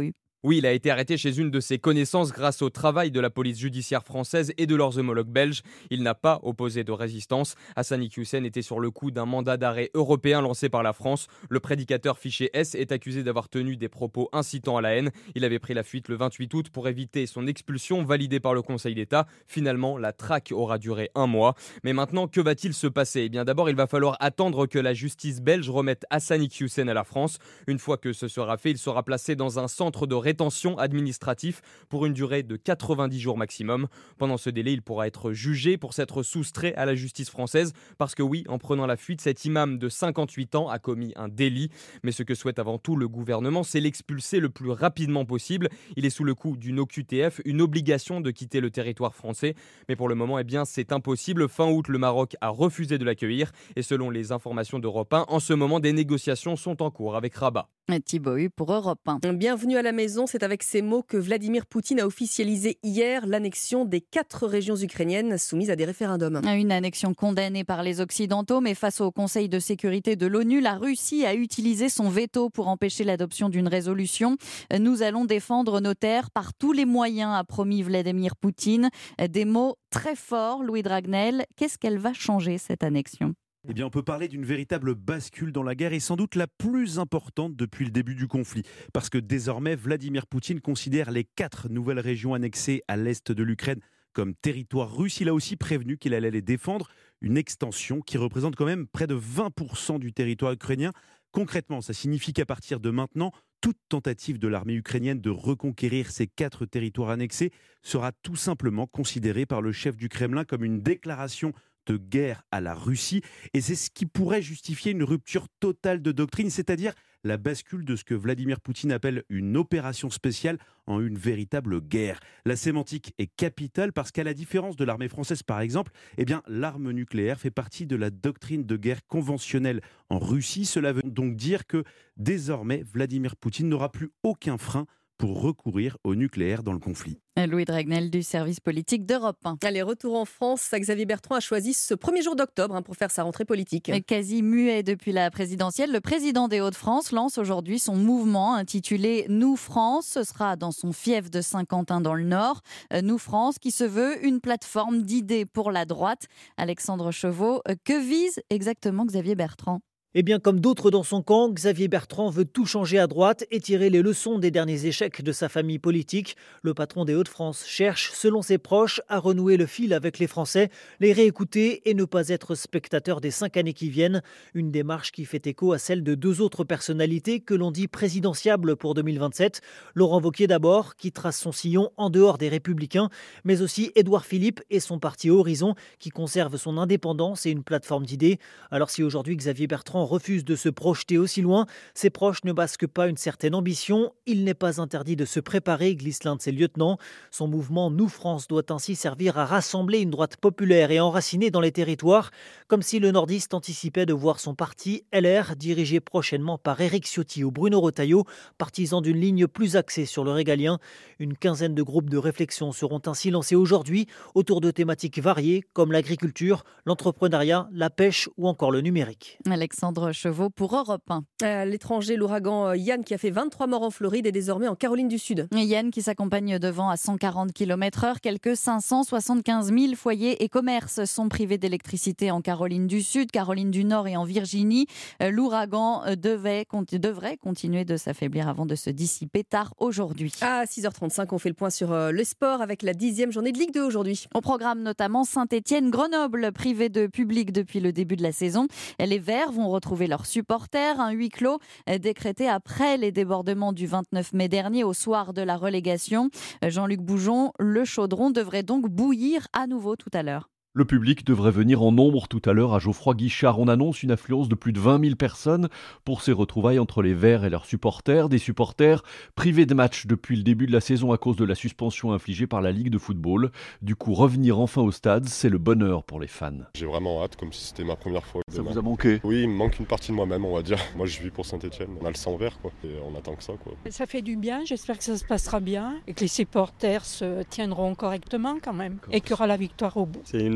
Oui, il a été arrêté chez une de ses connaissances grâce au travail de la police judiciaire française et de leurs homologues belges. Il n'a pas opposé de résistance. Hassani Hussein était sur le coup d'un mandat d'arrêt européen lancé par la France. Le prédicateur fiché S est accusé d'avoir tenu des propos incitant à la haine. Il avait pris la fuite le vingt-huit août pour éviter son expulsion validée par le Conseil d'État. Finalement, la traque aura duré un mois. Mais maintenant, que va-t-il se passer ? Eh bien, d'abord, il va falloir attendre que la justice belge remette Hassani Hussein à la France. Une fois que ce sera fait, il sera placé dans un centre de rétention administratif pour une durée de quatre-vingt-dix jours maximum. Pendant ce délai, il pourra être jugé pour s'être soustrait à la justice française parce que oui, en prenant la fuite, cet imam de cinquante-huit ans a commis un délit. Mais ce que souhaite avant tout le gouvernement, c'est l'expulser le plus rapidement possible. Il est sous le coup d'une O Q T F, une obligation de quitter le territoire français. Mais pour le moment, eh bien, c'est impossible. Fin août, le Maroc a refusé de l'accueillir. Et selon les informations d'Europe un, en ce moment, des négociations sont en cours avec Rabat. Thibaut Hu pour Europe un. Bienvenue à la maison, c'est avec ces mots que Vladimir Poutine a officialisé hier l'annexion des quatre régions ukrainiennes soumises à des référendums. Une annexion condamnée par les Occidentaux, mais face au Conseil de sécurité de l'ONU, la Russie a utilisé son veto pour empêcher l'adoption d'une résolution. Nous allons défendre nos terres par tous les moyens, a promis Vladimir Poutine. Des mots très forts, Louis Dragnel. Qu'est-ce qu'elle va changer, cette annexion ? Eh bien, on peut parler d'une véritable bascule dans la guerre et sans doute la plus importante depuis le début du conflit. Parce que désormais, Vladimir Poutine considère les quatre nouvelles régions annexées à l'est de l'Ukraine comme territoire russe. Il a aussi prévenu qu'il allait les défendre. Une extension qui représente quand même près de vingt pour cent du territoire ukrainien. Concrètement, ça signifie qu'à partir de maintenant, toute tentative de l'armée ukrainienne de reconquérir ces quatre territoires annexés sera tout simplement considérée par le chef du Kremlin comme une déclaration de guerre à la Russie. Et c'est ce qui pourrait justifier une rupture totale de doctrine, c'est-à-dire la bascule de ce que Vladimir Poutine appelle une opération spéciale en une véritable guerre. La sémantique est capitale parce qu'à la différence de l'armée française par exemple, eh bien, l'arme nucléaire fait partie de la doctrine de guerre conventionnelle en Russie. Cela veut donc dire que désormais Vladimir Poutine n'aura plus aucun frein pour recourir au nucléaire dans le conflit. Louis Dragnel du service politique d'Europe un. Allez, retour en France. Xavier Bertrand a choisi ce premier jour d'octobre hein, pour faire sa rentrée politique. Quasi muet depuis la présidentielle, le président des Hauts-de-France lance aujourd'hui son mouvement intitulé « Nous France ». Ce sera dans son fief de Saint-Quentin dans le Nord. « Nous France » qui se veut une plateforme d'idées pour la droite. Alexandre Chevaux, que vise exactement Xavier Bertrand ? Eh bien, comme d'autres dans son camp, Xavier Bertrand veut tout changer à droite et tirer les leçons des derniers échecs de sa famille politique. Le patron des Hauts-de-France cherche, selon ses proches, à renouer le fil avec les Français, les réécouter et ne pas être spectateur des cinq années qui viennent. Une démarche qui fait écho à celle de deux autres personnalités que l'on dit présidentiables pour deux mille vingt-sept. Laurent Wauquiez d'abord, qui trace son sillon en dehors des Républicains, mais aussi Édouard Philippe et son parti Horizon, qui conserve son indépendance et une plateforme d'idées. Alors si aujourd'hui Xavier Bertrand refuse de se projeter aussi loin, ses proches ne masquent pas une certaine ambition. Il n'est pas interdit de se préparer, glisse l'un de ses lieutenants. Son mouvement Nous France doit ainsi servir à rassembler une droite populaire et enracinée dans les territoires, comme si le nordiste anticipait de voir son parti L R dirigé prochainement par Éric Ciotti ou Bruno Retailleau, partisans d'une ligne plus axée sur le régalien. Une quinzaine de groupes de réflexion seront ainsi lancés aujourd'hui autour de thématiques variées comme l'agriculture, l'entrepreneuriat, la pêche ou encore le numérique. Alexandre Chevaux pour Europe un. À l'étranger, l'ouragan Yann qui a fait vingt-trois morts en Floride est désormais en Caroline du Sud. Yann qui s'accompagne de vent à cent quarante kilomètres heure. Quelques cinq cent soixante-quinze mille foyers et commerces sont privés d'électricité en Caroline du Sud, Caroline du Nord et en Virginie. L'ouragan devait, devrait continuer de s'affaiblir avant de se dissiper tard aujourd'hui. À six heures trente-cinq, on fait le point sur le sport avec la dixième journée de Ligue deux aujourd'hui. Au programme notamment Saint-Étienne-Grenoble, privé de public depuis le début de la saison. Les Verts vont retrouver leurs supporters. Un huis clos décrété après les débordements du vingt-neuf mai dernier au soir de la relégation. Jean-Luc Boujon, le Chaudron devrait donc bouillir à nouveau tout à l'heure. Le public devrait venir en nombre tout à l'heure à Geoffroy-Guichard. On annonce une affluence de plus de vingt mille personnes pour ces retrouvailles entre les Verts et leurs supporters. Des supporters privés de matchs depuis le début de la saison à cause de la suspension infligée par la Ligue de football. Du coup, revenir enfin au stade, c'est le bonheur pour les fans. J'ai vraiment hâte, comme si c'était ma première fois. Ça vous a manqué ? Oui, il me manque une partie de moi-même, on va dire. Moi, je vis pour Saint-Étienne. On a le sang vert, quoi. Et on attend que ça, quoi. Ça fait du bien. J'espère que ça se passera bien et que les supporters se tiendront correctement quand même et qu'il y aura la victoire au bout. C'est une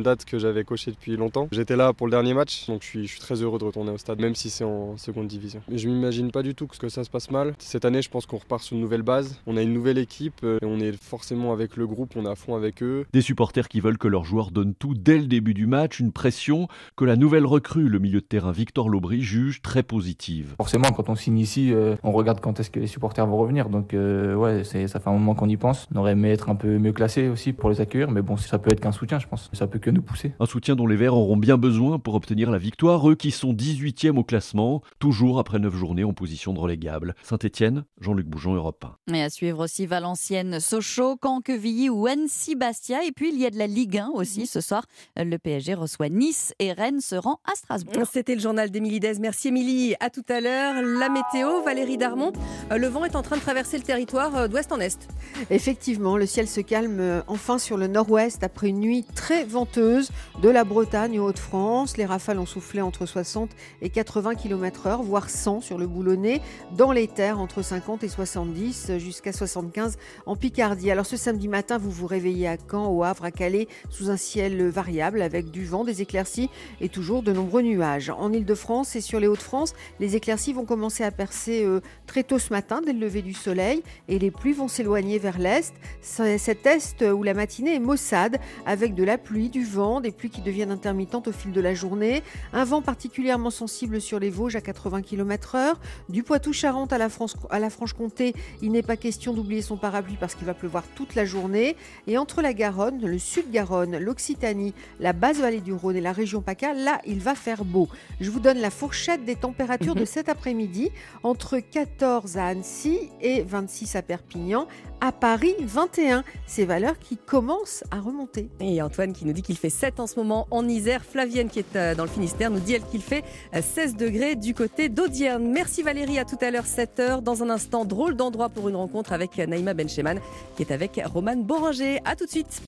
date que j'avais coché depuis longtemps. J'étais là pour le dernier match, donc je suis, je suis très heureux de retourner au stade, même si c'est en seconde division. Mais je m'imagine pas du tout que ça se passe mal. Cette année, je pense qu'on repart sur une nouvelle base. On a une nouvelle équipe, et on est forcément avec le groupe, on est à fond avec eux. Des supporters qui veulent que leurs joueurs donnent tout dès le début du match, une pression que la nouvelle recrue, le milieu de terrain Victor Lobry, juge très positive. Forcément, quand on signe ici, euh, on regarde quand est-ce que les supporters vont revenir. Donc euh, ouais, c'est, ça fait un moment qu'on y pense. On aurait aimé être un peu mieux classé aussi pour les accueillir, mais bon, ça peut être qu'un soutien, je pense. Ça peut que nous pousser. Un soutien dont les Verts auront bien besoin pour obtenir la victoire, eux qui sont dix-huitièmes au classement, toujours après neuf journées en position de relégable. Saint-Étienne, Jean-Luc Boujon, Europe un. Et à suivre aussi Valenciennes, Sochaux, Caen, Quevilly ou Annecy, Bastia. Et puis il y a de la Ligue un aussi ce soir. Le P S G reçoit Nice et Rennes se rend à Strasbourg. C'était le journal d'Émilie Dez. Merci Émilie. À tout à l'heure. La météo, Valérie Darmon. Le vent est en train de traverser le territoire d'ouest en est. Effectivement, le ciel se calme enfin sur le nord-ouest après une nuit très venteuse de la Bretagne aux Hauts-de-France. Les rafales ont soufflé entre soixante et quatre-vingts kilomètres heure, voire cent sur le Boulonnais. Dans les terres, entre cinquante et soixante-dix, jusqu'à soixante-quinze en Picardie. Alors ce samedi matin, vous vous réveillez à Caen, au Havre, à Calais, sous un ciel variable avec du vent, des éclaircies et toujours de nombreux nuages. En Ile-de-France et sur les Hauts-de-France, les éclaircies vont commencer à percer euh, très tôt ce matin, dès le lever du soleil, et les pluies vont s'éloigner vers l'est. C'est cet est où la matinée est maussade, avec de la pluie, du vent, des pluies qui deviennent intermittentes au fil de la journée. Un vent particulièrement sensible sur les Vosges à quatre-vingts kilomètres heure. Du Poitou-Charentes à la, France, à la Franche-Comté, il n'est pas question d'oublier son parapluie parce qu'il va pleuvoir toute la journée. Et entre la Garonne, le Sud-Garonne, l'Occitanie, la basse vallée du Rhône et la région PACA, là, il va faire beau. Je vous donne la fourchette des températures de cet après-midi, entre quatorze à Annecy et vingt-six à Perpignan. À Paris, vingt et un. Ces valeurs qui commencent à remonter. Et Antoine qui nous dit qu'il fait sept en ce moment en Isère. Flavienne qui est dans le Finistère nous dit elle qu'il fait seize degrés du côté d'Audierne. Merci Valérie, à tout à l'heure sept heures. Dans un instant, drôle d'endroit pour une rencontre avec Naïma Bencheman qui est avec Romane Boringer. À tout de suite.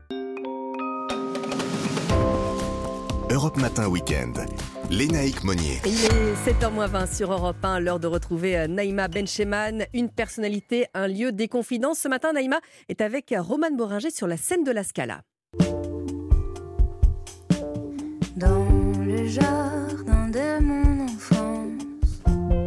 Europe Matin Week-end. Lénaïque Monnier. Il est sept heures moins vingt sur Europe un, l'heure de retrouver Naïma Bencheman, une personnalité, un lieu des confidences. Ce matin, Naïma est avec Romane Boringer sur la scène de la Scala. Dans le jardin de mon enfance.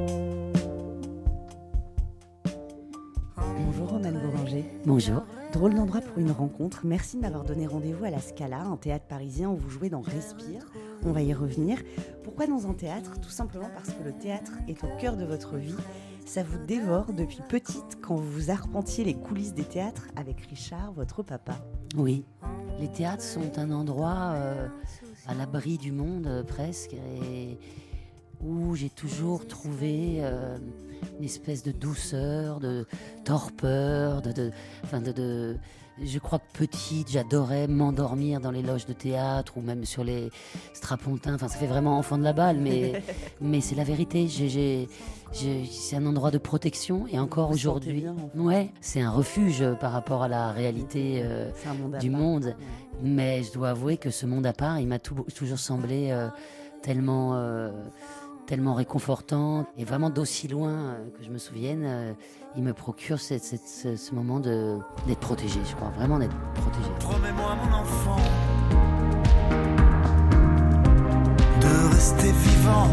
Bonjour Romane Boringer. Bonjour. Drôle d'endroit pour une rencontre. Merci de m'avoir donné rendez-vous à la Scala, un théâtre parisien où vous jouez dans Respire. On va y revenir. Pourquoi dans un théâtre ? Tout simplement parce que le théâtre est au cœur de votre vie. Ça vous dévore depuis petite quand vous arpentiez les coulisses des théâtres avec Richard, votre papa. Oui, les théâtres sont un endroit euh, à l'abri du monde euh, presque, et où j'ai toujours trouvé euh, une espèce de douceur, de torpeur, de, de, enfin de, de, je crois que petite, j'adorais m'endormir dans les loges de théâtre ou même sur les strapontins. Enfin, ça fait vraiment enfant de la balle, mais, mais c'est la vérité. J'ai, j'ai, j'ai, c'est un endroit de protection et encore vous aujourd'hui, bien, en fait. Ouais, c'est un refuge par rapport à la réalité euh, monde du monde. Ouais. Mais je dois avouer que ce monde à part, il m'a tout, toujours semblé euh, tellement... Euh, tellement réconfortant et vraiment d'aussi loin euh, que je me souvienne, euh, il me procure cette, cette, ce, ce moment de, d'être protégé, je crois, vraiment d'être protégé. Promets-moi mon enfant de rester vivant,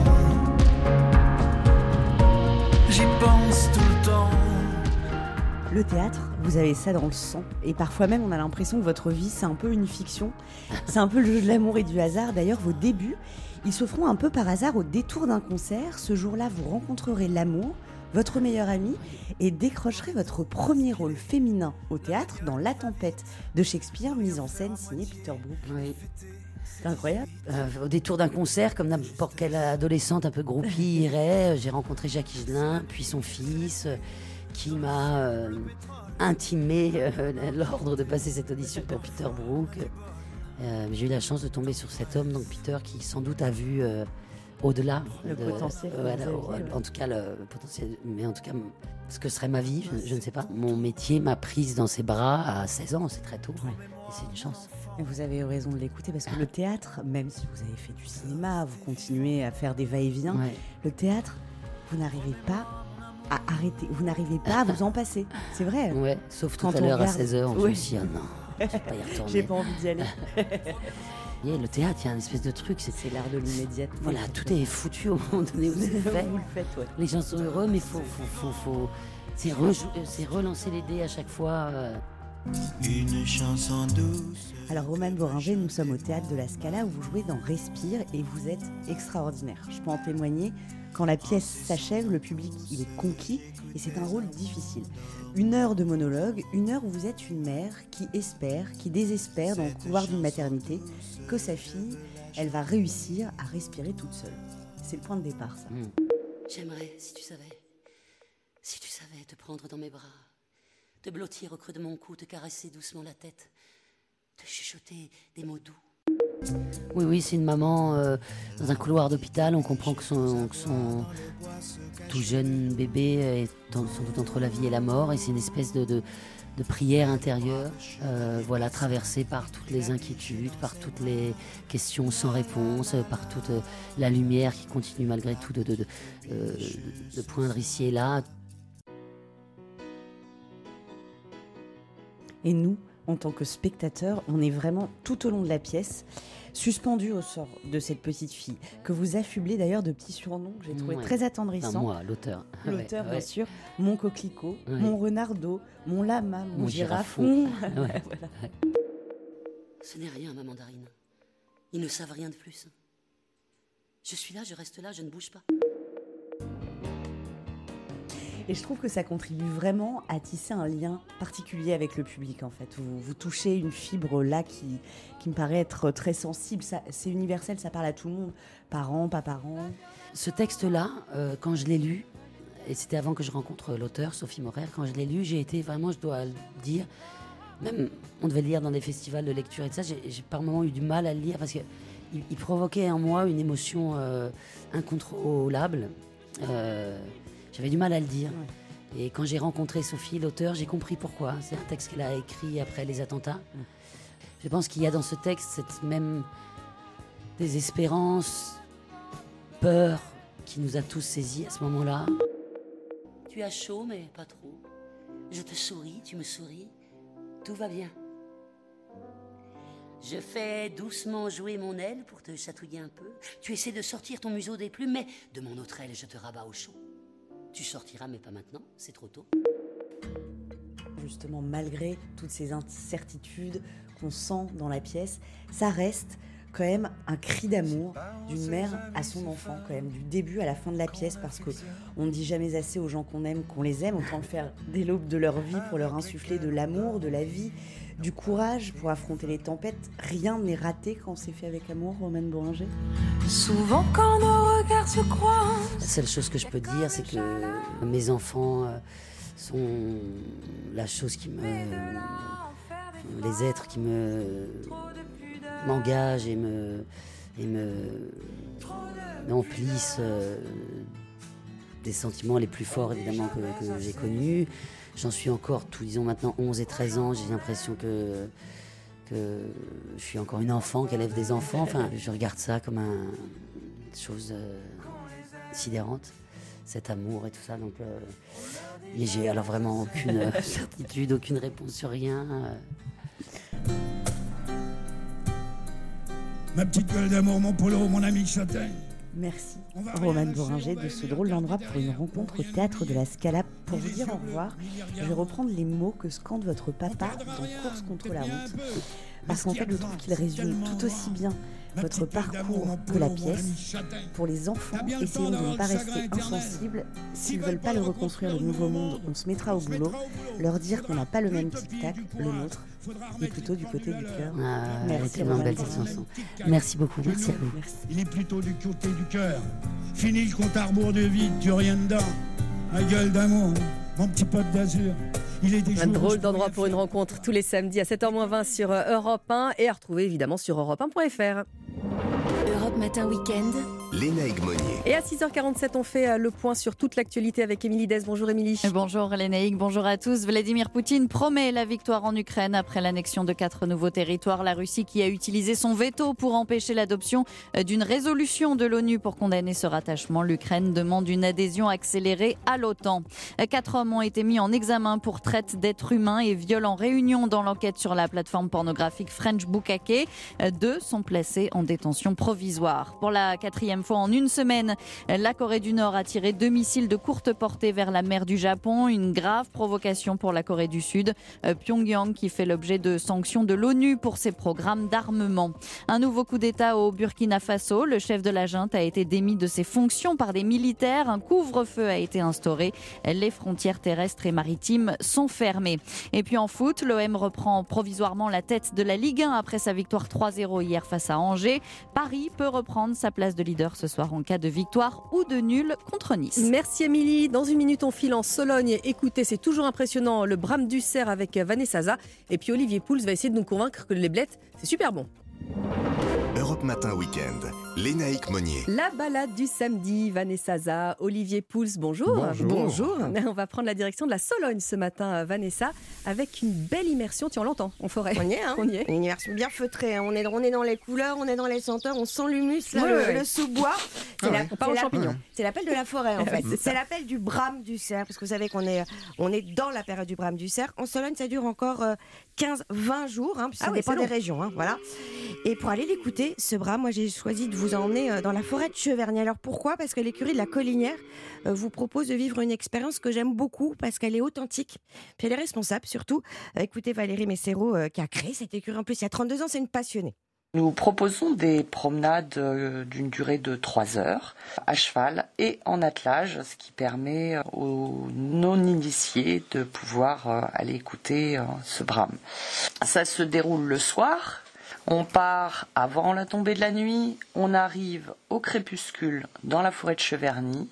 j'y pense tout le temps. Le théâtre, vous avez ça dans le sang et parfois même on a l'impression que votre vie c'est un peu une fiction, c'est un peu le jeu de l'amour et du hasard. D'ailleurs vos débuts, ils se feront un peu par hasard au détour d'un concert. Ce jour-là, vous rencontrerez l'amour, votre meilleur ami, et décrocherez votre premier rôle féminin au théâtre dans La Tempête de Shakespeare, mise en scène signée Peter Brook. Oui. C'est incroyable. Euh, au détour d'un concert, comme n'importe quelle adolescente un peu groupie irait, j'ai rencontré Jacques Higelin, puis son fils, euh, qui m'a euh, intimé euh, l'ordre de passer cette audition pour Peter Brook. Euh, j'ai eu la chance de tomber sur cet homme, donc Peter, qui sans doute a vu euh, au-delà le de, potentiel. Euh, alors, en tout cas, le potentiel, mais en tout cas, ce que serait ma vie, je, je ne sais pas. Mon métier m'a prise dans ses bras à seize ans, c'est très tôt, ouais. Et c'est une chance. Et vous avez eu raison de l'écouter parce que le théâtre, même si vous avez fait du cinéma, vous continuez à faire des va-et-vient. Ouais. Le théâtre, vous n'arrivez pas à arrêter, vous n'arrivez pas à vous en passer. C'est vrai. Ouais, sauf tout à l'heure regarde... à seize heures, on oui. se dit oh non. J'ai pas, J'ai pas envie d'y aller. Et le théâtre, il y a une espèce de truc. C'est, c'est l'art de l'immédiat. Voilà, tout est foutu au moment donné où c'est fait. Vous le faites, ouais. Les gens sont heureux, mais faut, faut, faut, faut... C'est, rejou... c'est relancer les dés à chaque fois. Euh... Une chanson douce. Alors Romane Boringer, nous sommes au théâtre de la Scala où vous jouez dans Respire et vous êtes extraordinaire. Je peux en témoigner. Quand la pièce s'achève, le public il est conquis et c'est un rôle difficile. Une heure de monologue, une heure où vous êtes une mère qui espère, qui désespère dans le couloir d'une maternité que sa fille, elle va réussir à respirer toute seule. C'est le point de départ, ça. Mmh. J'aimerais, si tu savais, si tu savais te prendre dans mes bras, te blottir au creux de mon cou, te caresser doucement la tête, te chuchoter des mots doux. Oui, oui, c'est une maman euh, dans un couloir d'hôpital. On comprend que son, que son tout jeune bébé est dans, sans doute entre la vie et la mort. Et c'est une espèce de, de, de prière intérieure, euh, voilà, traversée par toutes les inquiétudes, par toutes les questions sans réponse, par toute euh, la lumière qui continue malgré tout de, de, de, euh, de poindre ici et là. Et nous, en tant que spectateurs, on est vraiment tout au long de la pièce, suspendus au sort de cette petite fille, que vous affublez d'ailleurs de petits surnoms que j'ai trouvé ouais. très attendrissants. Enfin, moi, l'auteur. L'auteur, ouais, bien ouais. sûr. Mon coquelicot, Ouais. mon renardeau, mon lama, mon, Mon girafon. girafon. Ouais. Voilà. Ce n'est rien, ma mandarine. Ils ne savent rien de plus. Je suis là, je reste là, je ne bouge pas. Et je trouve que ça contribue vraiment à tisser un lien particulier avec le public, en fait. Vous, vous touchez une fibre là qui, qui me paraît être très sensible. Ça, c'est universel, ça parle à tout le monde, parents, pas parents. Ce texte-là, euh, quand je l'ai lu, et c'était avant que je rencontre l'auteur, Sophie Morer, quand je l'ai lu, j'ai été vraiment, je dois le dire, même on devait le lire dans des festivals de lecture et tout ça, j'ai, j'ai par moments eu du mal à le lire parce qu'il il provoquait en moi une émotion euh, incontrôlable. Euh, J'avais du mal à le dire. Ouais. Et quand j'ai rencontré Sophie, l'auteur, j'ai compris pourquoi. C'est un texte qu'elle a écrit après les attentats. Ouais. Je pense qu'il y a dans ce texte cette même désespérance, peur qui nous a tous saisis à ce moment-là. Tu as chaud, mais pas trop. Je te souris, tu me souris. Tout va bien. Je fais doucement jouer mon aile pour te chatouiller un peu. Tu essaies de sortir ton museau des plumes, mais de mon autre aile, je te rabats au chaud. Tu sortiras, mais pas maintenant, c'est trop tôt. Justement, malgré toutes ces incertitudes qu'on sent dans la pièce, ça reste quand même un cri d'amour d'une mère à son enfant, quand même, du début à la fin de la pièce, parce qu'on ne dit jamais assez aux gens qu'on aime, qu'on les aime, autant le faire dès l'aube de leur vie pour leur insuffler de l'amour, de la vie, du courage pour affronter les tempêtes. Rien n'est raté quand c'est fait avec amour, Romane Boringer. Souvent quand nos regards se croisent. La seule chose que je peux dire, c'est que mes enfants sont la chose qui me... les êtres qui me... m'engagent et me... et me... m'emplissent euh, des sentiments les plus forts, évidemment, que, que j'ai connus. J'en suis encore, tout, disons maintenant onze et treize ans, j'ai l'impression que, que je suis encore une enfant, qui élève des enfants. Enfin, je regarde ça comme un, une chose euh, sidérante, cet amour et tout ça. Donc, euh, et j'ai alors vraiment aucune euh, certitude, aucune réponse sur rien. Euh. Ma petite gueule d'amour, mon polo, mon ami châtaigne. Merci, Romane Boringer, de ce drôle d'endroit pour une rencontre au théâtre de la Scala. Pour vous dire au revoir, je vais reprendre les mots que scande votre papa dans Course contre la honte. Parce qu'en fait, je trouve qu'il résume tout aussi bien votre parcours que la pièce. Pour les enfants, essayons de ne pas rester insensibles. S'ils ne veulent pas le reconstruire, le nouveau monde, on se mettra au boulot. Leur dire qu'on n'a pas le même tic-tac, le nôtre, mais plutôt du côté du cœur. Ah, merci, tellement belle cette chanson. Merci beaucoup, merci à vous. Merci. Il est plutôt du côté du cœur. Fini le compte à rebours de vide, tu rien dedans. Ma gueule d'amour, mon petit pote d'azur. Il est des un drôle d'endroit pour une rencontre tous les samedis à sept heures moins vingt sur Europe un et à retrouver évidemment sur europe un point f r. Europe Matin Week-end. Lénaïque Monnier. Et à six heures quarante-sept, on fait le point sur toute l'actualité avec Émilie Dess. Bonjour Émilie. Bonjour Lénaïque, bonjour à tous. Vladimir Poutine promet la victoire en Ukraine après l'annexion de quatre nouveaux territoires. La Russie qui a utilisé son veto pour empêcher l'adoption d'une résolution de l'ONU pour condamner ce rattachement. L'Ukraine demande une adhésion accélérée à l'OTAN. Quatre hommes ont été mis en examen pour traite d'êtres humains et viol en réunion dans l'enquête sur la plateforme pornographique French Bukake. Deux sont placés en détention provisoire. Pour la quatrième fois en une semaine, la Corée du Nord a tiré deux missiles de courte portée vers la mer du Japon. Une grave provocation pour la Corée du Sud. Pyongyang qui fait l'objet de sanctions de l'ONU pour ses programmes d'armement. Un nouveau coup d'État au Burkina Faso. Le chef de la junte a été démis de ses fonctions par des militaires. Un couvre-feu a été instauré. Les frontières terrestres et maritimes sont fermées. Et puis en foot, l'O M reprend provisoirement la tête de la Ligue un après sa victoire trois zéro hier face à Angers. Paris peut reprendre sa place de leader ce soir en cas de victoire ou de nul contre Nice. Merci Émilie. Dans une minute, on file en Sologne. Écoutez, c'est toujours impressionnant, le Bram du Cerf avec Vanessa Zaza. Et puis Olivier Pouls va essayer de nous convaincre que les blettes, c'est super bon. Europe Matin Week-end, Lénaïque Monnier. La balade du samedi, Vanessa Zaza, Olivier Pouls, bonjour. Bonjour. Bonjour. On va prendre la direction de la Sologne ce matin, Vanessa, avec une belle immersion, tu en l'entends, en forêt. On y est, hein. On y est. Une immersion bien feutrée, hein. on, est, on est dans les couleurs, on est dans les senteurs, on sent l'humus, là, Ouais, le, ouais. le sous-bois. C'est Ah la- ouais, on part aux c'est la- champignons. C'est l'appel de la forêt, en fait. C'est ça. C'est l'appel du brame du cerf, parce que vous savez qu'on est, on est dans la période du brame du cerf. En Sologne, ça dure encore euh, quinze à vingt jours, hein, puis ça Ah oui, dépend c'est des long. régions. Hein, voilà. Et pour aller l'écouter, ce brame, moi j'ai choisi de vous emmener euh, dans la forêt de Cheverny. Alors pourquoi ? Parce que l'écurie de la Collinière euh, vous propose de vivre une expérience que j'aime beaucoup, parce qu'elle est authentique, puis elle est responsable surtout. Euh, écoutez Valérie Messero, euh, qui a créé cette écurie en plus il y a trente-deux ans, c'est une passionnée. Nous proposons des promenades euh, d'une durée de trois heures à cheval et en attelage, ce qui permet aux non-initiés de pouvoir euh, aller écouter euh, ce brame. Ça se déroule le soir. On part avant la tombée de la nuit, on arrive au crépuscule dans la forêt de Cheverny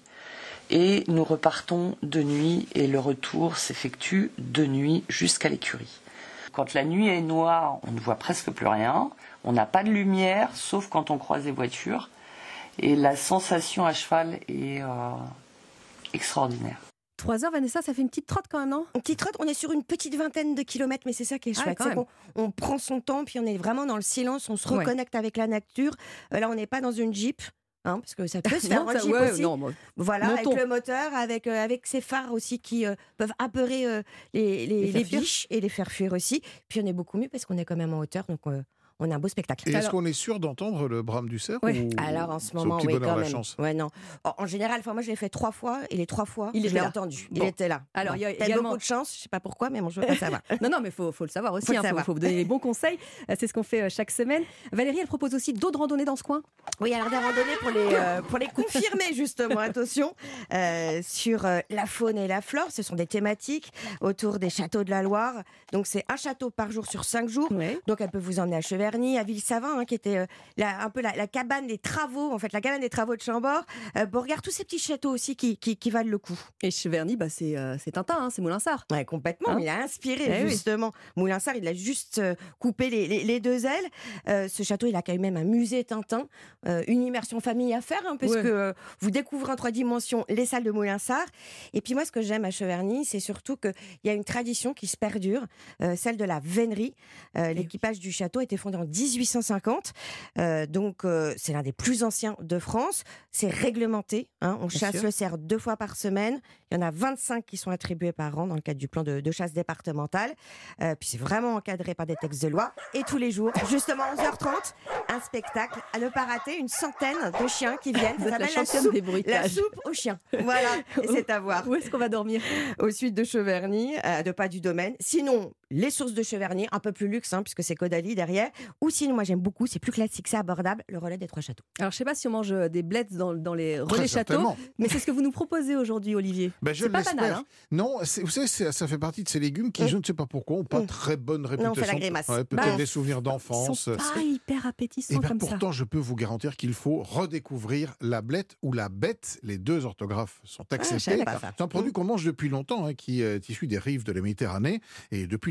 et nous repartons de nuit et le retour s'effectue de nuit jusqu'à l'écurie. Quand la nuit est noire, on ne voit presque plus rien, on n'a pas de lumière sauf quand on croise des voitures et la sensation à cheval est euh, extraordinaire. Trois heures, Vanessa, ça fait une petite trotte quand même, non ? Une petite trotte, on est sur une petite vingtaine de kilomètres, mais c'est ça qui est Ah, chouette. quand c'est même. qu'on on prend son temps, puis on est vraiment dans le silence, on se Ouais. reconnecte avec la nature. Euh, là, on n'est pas dans une Jeep. Hein, parce que ça peut se faire Non, en ça- Jeep ouais, aussi. non, moi, voilà, montons. avec le moteur, avec, euh, avec ses phares aussi qui euh, peuvent apeurer euh, les, les, Les les faire fuir. biches et les faire fuir aussi. Puis on est beaucoup mieux parce qu'on est quand même en hauteur, donc euh, on a un beau spectacle. Et est-ce qu'on est sûr d'entendre le brame du cerf Ouais. ou... Alors en ce c'est au moment, petit oui, bonheur quand la même. chance. Ouais, non. En, en général, enfin, moi je l'ai fait trois fois et les trois fois, Il je était l'ai là. entendu. Il Bon. était là. Alors, Bon. il y a Peut-être également- beaucoup de chance, je sais pas pourquoi, mais bon, je veux pas savoir. Non, non, mais il faut, faut le savoir aussi. Faut le Il faut, savoir. faut vous donner les bons conseils. Euh, C'est ce qu'on fait euh, chaque semaine. Valérie, elle propose aussi d'autres randonnées dans ce coin. Oui, alors des randonnées pour les, euh, pour les confirmer, justement, attention, euh, sur euh, la faune et la flore. Ce sont des thématiques autour des châteaux de la Loire. Donc, c'est un château par jour sur cinq jours. Donc, elle peut vous emmener à Cheverny, à Ville-Savin, hein, qui était euh, la- un peu la, la cabane des travaux, en fait, la cabane des travaux de Chambord. Euh, Beauregard, tous ces petits châteaux aussi qui, qui, qui valent le coup. Et Cheverny, bah, c'est euh, c'est Tintin, hein, c'est Moulinsart. Ouais, complètement. Hein Il a inspiré, Eh oui. justement. Moulinsart, il a juste euh, coupé les, les- les deux ailes. Euh, ce château, il accueille même un musée Tintin, euh, une immersion famille à faire, hein, parce Ouais. que euh, vous découvrez en trois dimensions les salles de Moulinsart. Et puis moi, ce que j'aime à Cheverny, c'est surtout qu'il y a une tradition qui se perdure, euh, celle de la vénerie. Euh, L'équipage du château a été fondé en dix-huit cent cinquante. Euh, donc, euh, c'est l'un des plus anciens de France. C'est réglementé. Hein, on Bien chasse sûr. le cerf deux fois par semaine. Il y en a vingt-cinq qui sont attribués par an dans le cadre du plan de, de chasse départemental. Euh, puis c'est vraiment encadré par des textes de loi. Et tous les jours, justement à onze heures trente, un spectacle à ne pas rater, une centaine de chiens qui viennent. Vous Ça êtes la s'appelle la championne soupe, des bruitages. la soupe aux chiens. Voilà, et c'est à voir. Où est-ce qu'on va dormir ? Au sud de Cheverny, à deux pas du domaine. Sinon, les sources de Cheverny, un peu plus luxe, hein, puisque c'est Caudalie derrière. Ou sinon, moi j'aime beaucoup, c'est plus classique, c'est abordable, le relais des trois châteaux. Alors, je sais pas si on mange euh, des blettes dans, dans les relais Très châteaux, certainement. mais c'est ce que vous nous proposez aujourd'hui, Olivier. Ben, je c'est pas l'espère. banal, hein. Non, c'est- vous savez, c'est- ça fait partie de ces légumes qui, je ne sais pas pourquoi, n'ont pas très bonne réputation. on fait la grimace. Ouais, peut-être Bah, des souvenirs Ils d'enfance. sont pas hyper appétissants Et ben comme pourtant, ça. je peux vous garantir qu'il faut redécouvrir la blette ou la bête. Les deux orthographes sont je acceptés. savais pas ça. C'est un produit qu'on mange depuis longtemps, hein, qui est issu des rives de la Méditerranée. Et depuis l'an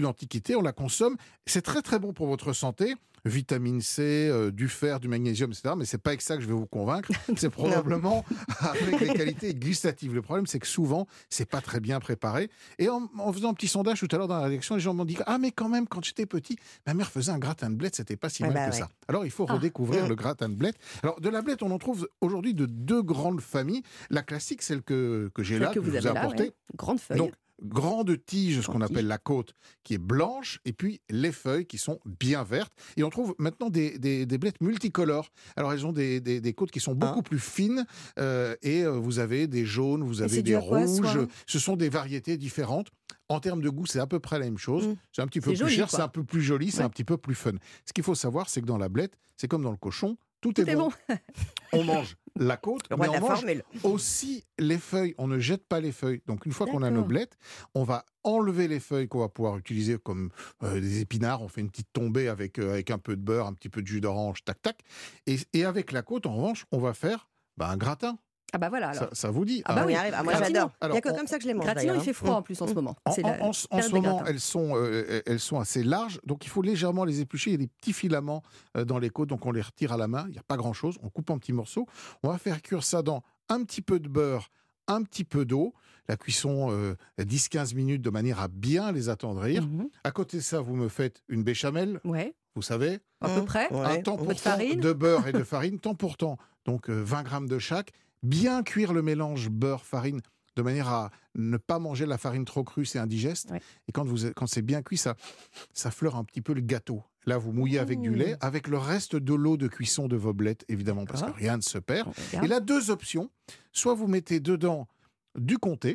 antiquité, on la consomme. C'est très très bon pour votre santé. Vitamine C, euh, du fer, du magnésium, et cetera. Mais c'est pas avec ça que je vais vous convaincre. C'est probablement avec les qualités gustatives. Le problème, c'est que souvent, c'est pas très bien préparé. Et en, en faisant un petit sondage tout à l'heure dans la rédaction, les gens m'ont dit « Ah, mais quand même, quand j'étais petit, ma mère faisait un gratin de blettes, c'était pas si Ah mal bah que ouais. ça. » Alors, il faut Ah. redécouvrir Mmh. le gratin de blettes. Alors, de la blette, on en trouve aujourd'hui de deux grandes familles. La classique, celle que, que j'ai Celle là, que que, vous je vous ai avez là, apportée. ouais. Grande feuille. Donc, grande tige, ce qu'on Grande appelle tige. la côte, qui est blanche, et puis les feuilles qui sont bien vertes. Et on trouve maintenant des, des, des blettes multicolores. Alors, elles ont des, des, des côtes qui sont beaucoup plus fines, euh, et euh, vous avez des jaunes, vous Et avez c'est dû des à quoi, rouges. soit Ce sont des variétés différentes. En termes de goût, c'est à peu près la même chose. Mm. C'est un petit peu C'est plus joli, cher, quoi. c'est un peu plus joli, c'est Ouais. un petit peu plus fun. Ce qu'il faut savoir, c'est que dans la blette, c'est comme dans le cochon, tout, Tout est, est bon. bon. On mange la côte, Le roi mais de on la mange formule. aussi les feuilles. On ne jette pas les feuilles. Donc une fois qu'on a nos D'accord. blettes, on va enlever les feuilles qu'on va pouvoir utiliser comme euh, des épinards. On fait une petite tombée avec, euh, avec un peu de beurre, un petit peu de jus d'orange, tac tac. Et, et avec la côte, en revanche, on va faire bah, un gratin. Ah bah voilà alors. Ça, ça vous dit Ah bah On oui. y arrive. Ah, moi, Gratinon. j'adore. Il Alors, n'y a que on- comme ça que je les mange. Gratinon, il d'ailleurs, fait hein. froid en plus en ce moment. En, C'est en- la en- en ce période des moment, gratins. elles sont, euh, elles sont assez larges, donc il faut légèrement les éplucher. Il y a des petits filaments euh, dans les côtes, donc on les retire à la main. Il n'y a pas grand-chose. On coupe en petits morceaux. On va faire cuire ça dans un petit peu de beurre, un petit peu d'eau. La cuisson, euh, dix à quinze minutes, de manière à bien les attendrir. Mhm. À côté de ça, vous me faites une béchamel, Ouais, vous savez, à peu près. Ouais. un temps Un peu de pour temps farine. de beurre et de farine, temps pour temps. Donc euh, vingt grammes de chaque. Bien cuire le mélange beurre-farine de manière à ne pas manger la farine trop crue, c'est indigeste. Ouais. Et quand, vous, quand c'est bien cuit, ça, ça fleure un petit peu le gâteau. Là, vous mouillez avec du lait, avec le reste de l'eau de cuisson de vos blettes, évidemment, parce que D'accord. rien ne se perd. On regarde. Et là, deux options. Soit vous mettez dedans du comté,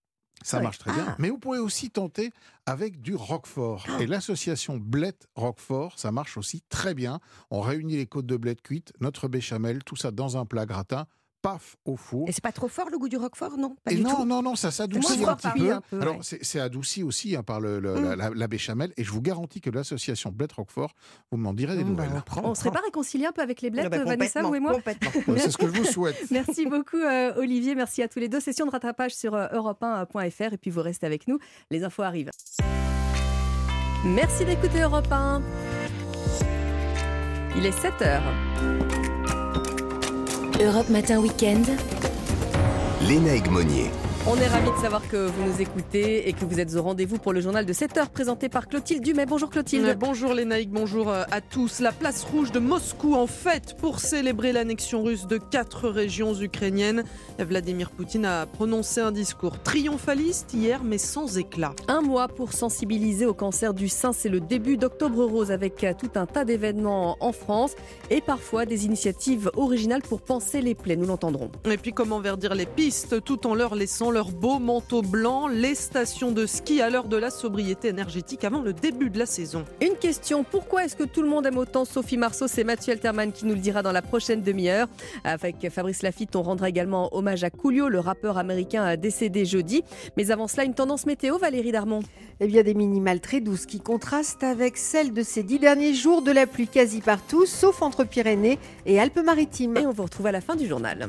ça Ouais. marche très bien, Ah. mais vous pouvez aussi tenter avec du roquefort. Et l'association blette-roquefort, ça marche aussi très bien. On réunit les côtes de blette cuites, notre béchamel, tout ça dans un plat gratin, paf, au four. Et c'est pas trop fort le goût du roquefort, non? Pas Et du non, tout. non, non, ça s'adoucit moins un fort petit par peu. un peu, Alors, ouais. c'est c'est adouci aussi hein, par le, le- la, la- la béchamel. Et je vous garantis que l'association Blette-Roquefort, vous m'en direz des Mmh, bah, nouvelles. on prend, On ne serait pas réconciliés un peu avec les blettes, Ah bah, Vanessa, complètement, vous et moi complètement. Ouais, c'est ce que je vous souhaite. Merci beaucoup euh, Olivier, merci à tous les deux. Session de rattrapage sur euh, europe un point f r et puis vous restez avec nous, les infos arrivent. Merci d'écouter Europe un. Il est sept heures. Europe Matin Weekend. Lénaïque Monnier. On est ravis de savoir que vous nous écoutez et que vous êtes au rendez-vous pour le journal de sept heures présenté par Clotilde Dumais. Bonjour Clotilde. Euh, Bonjour Lénaïque, bonjour euh, à tous. La place rouge de Moscou en fête pour célébrer l'annexion russe de quatre régions ukrainiennes. Vladimir Poutine a prononcé un discours triomphaliste hier mais sans éclat. Un mois pour sensibiliser au cancer du sein, c'est le début d'Octobre Rose avec tout un tas d'événements en France et parfois des initiatives originales pour panser les plaies, nous l'entendrons. Et puis comment verdir les pistes tout en leur laissant leur beau manteau blanc, les stations de ski à l'heure de la sobriété énergétique avant le début de la saison. Une question, pourquoi est-ce que tout le monde aime autant Sophie Marceau? C'est Mathieu Alterman qui nous le dira dans la prochaine demi-heure. Avec Fabrice Lafitte, on rendra également hommage à Coolio, le rappeur américain décédé jeudi. Mais avant cela, une tendance météo, Valérie Darmon. Eh bien, des minimales très douces qui contrastent avec celles de ces dix derniers jours, de la pluie quasi partout, sauf entre Pyrénées et Alpes-Maritimes. Et on vous retrouve à la fin du journal.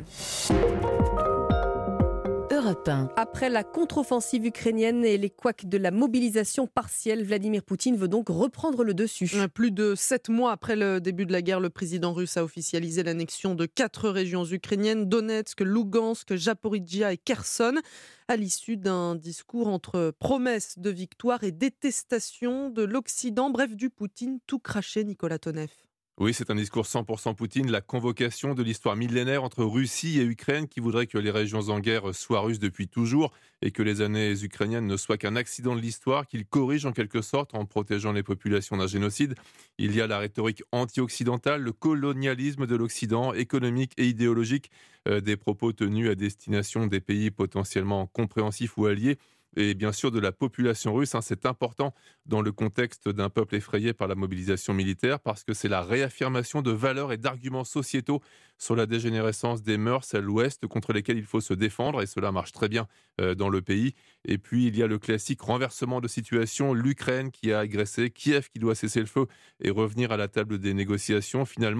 Europe un. Après la contre-offensive ukrainienne et les couacs de la mobilisation partielle, Vladimir Poutine veut donc reprendre le dessus. Plus de sept mois après le début de la guerre, le président russe a officialisé l'annexion de quatre régions ukrainiennes, Donetsk, Lugansk, Zaporijjia et Kherson, à l'issue d'un discours entre promesses de victoire et détestation de l'Occident. Bref, du Poutine tout craché, Nicolas Tonev. Oui, c'est un discours cent pour cent Poutine, la convocation de l'histoire millénaire entre Russie et Ukraine qui voudrait que les régions en guerre soient russes depuis toujours et que les années ukrainiennes ne soient qu'un accident de l'histoire qu'il corrige en quelque sorte en protégeant les populations d'un génocide. Il y a la rhétorique anti-occidentale, le colonialisme de l'Occident, économique et idéologique, euh, des propos tenus à destination des pays potentiellement compréhensifs ou alliés. Et bien sûr de la population russe. Hein, c'est important dans le contexte d'un peuple effrayé par la mobilisation militaire parce que c'est la réaffirmation de valeurs et d'arguments sociétaux sur la dégénérescence des mœurs à l'Ouest contre lesquels il faut se défendre et cela marche très bien euh, dans le pays. Et puis il y a le classique renversement de situation, l'Ukraine qui a agressé, Kiev qui doit cesser le feu et revenir à la table des négociations. Finalement,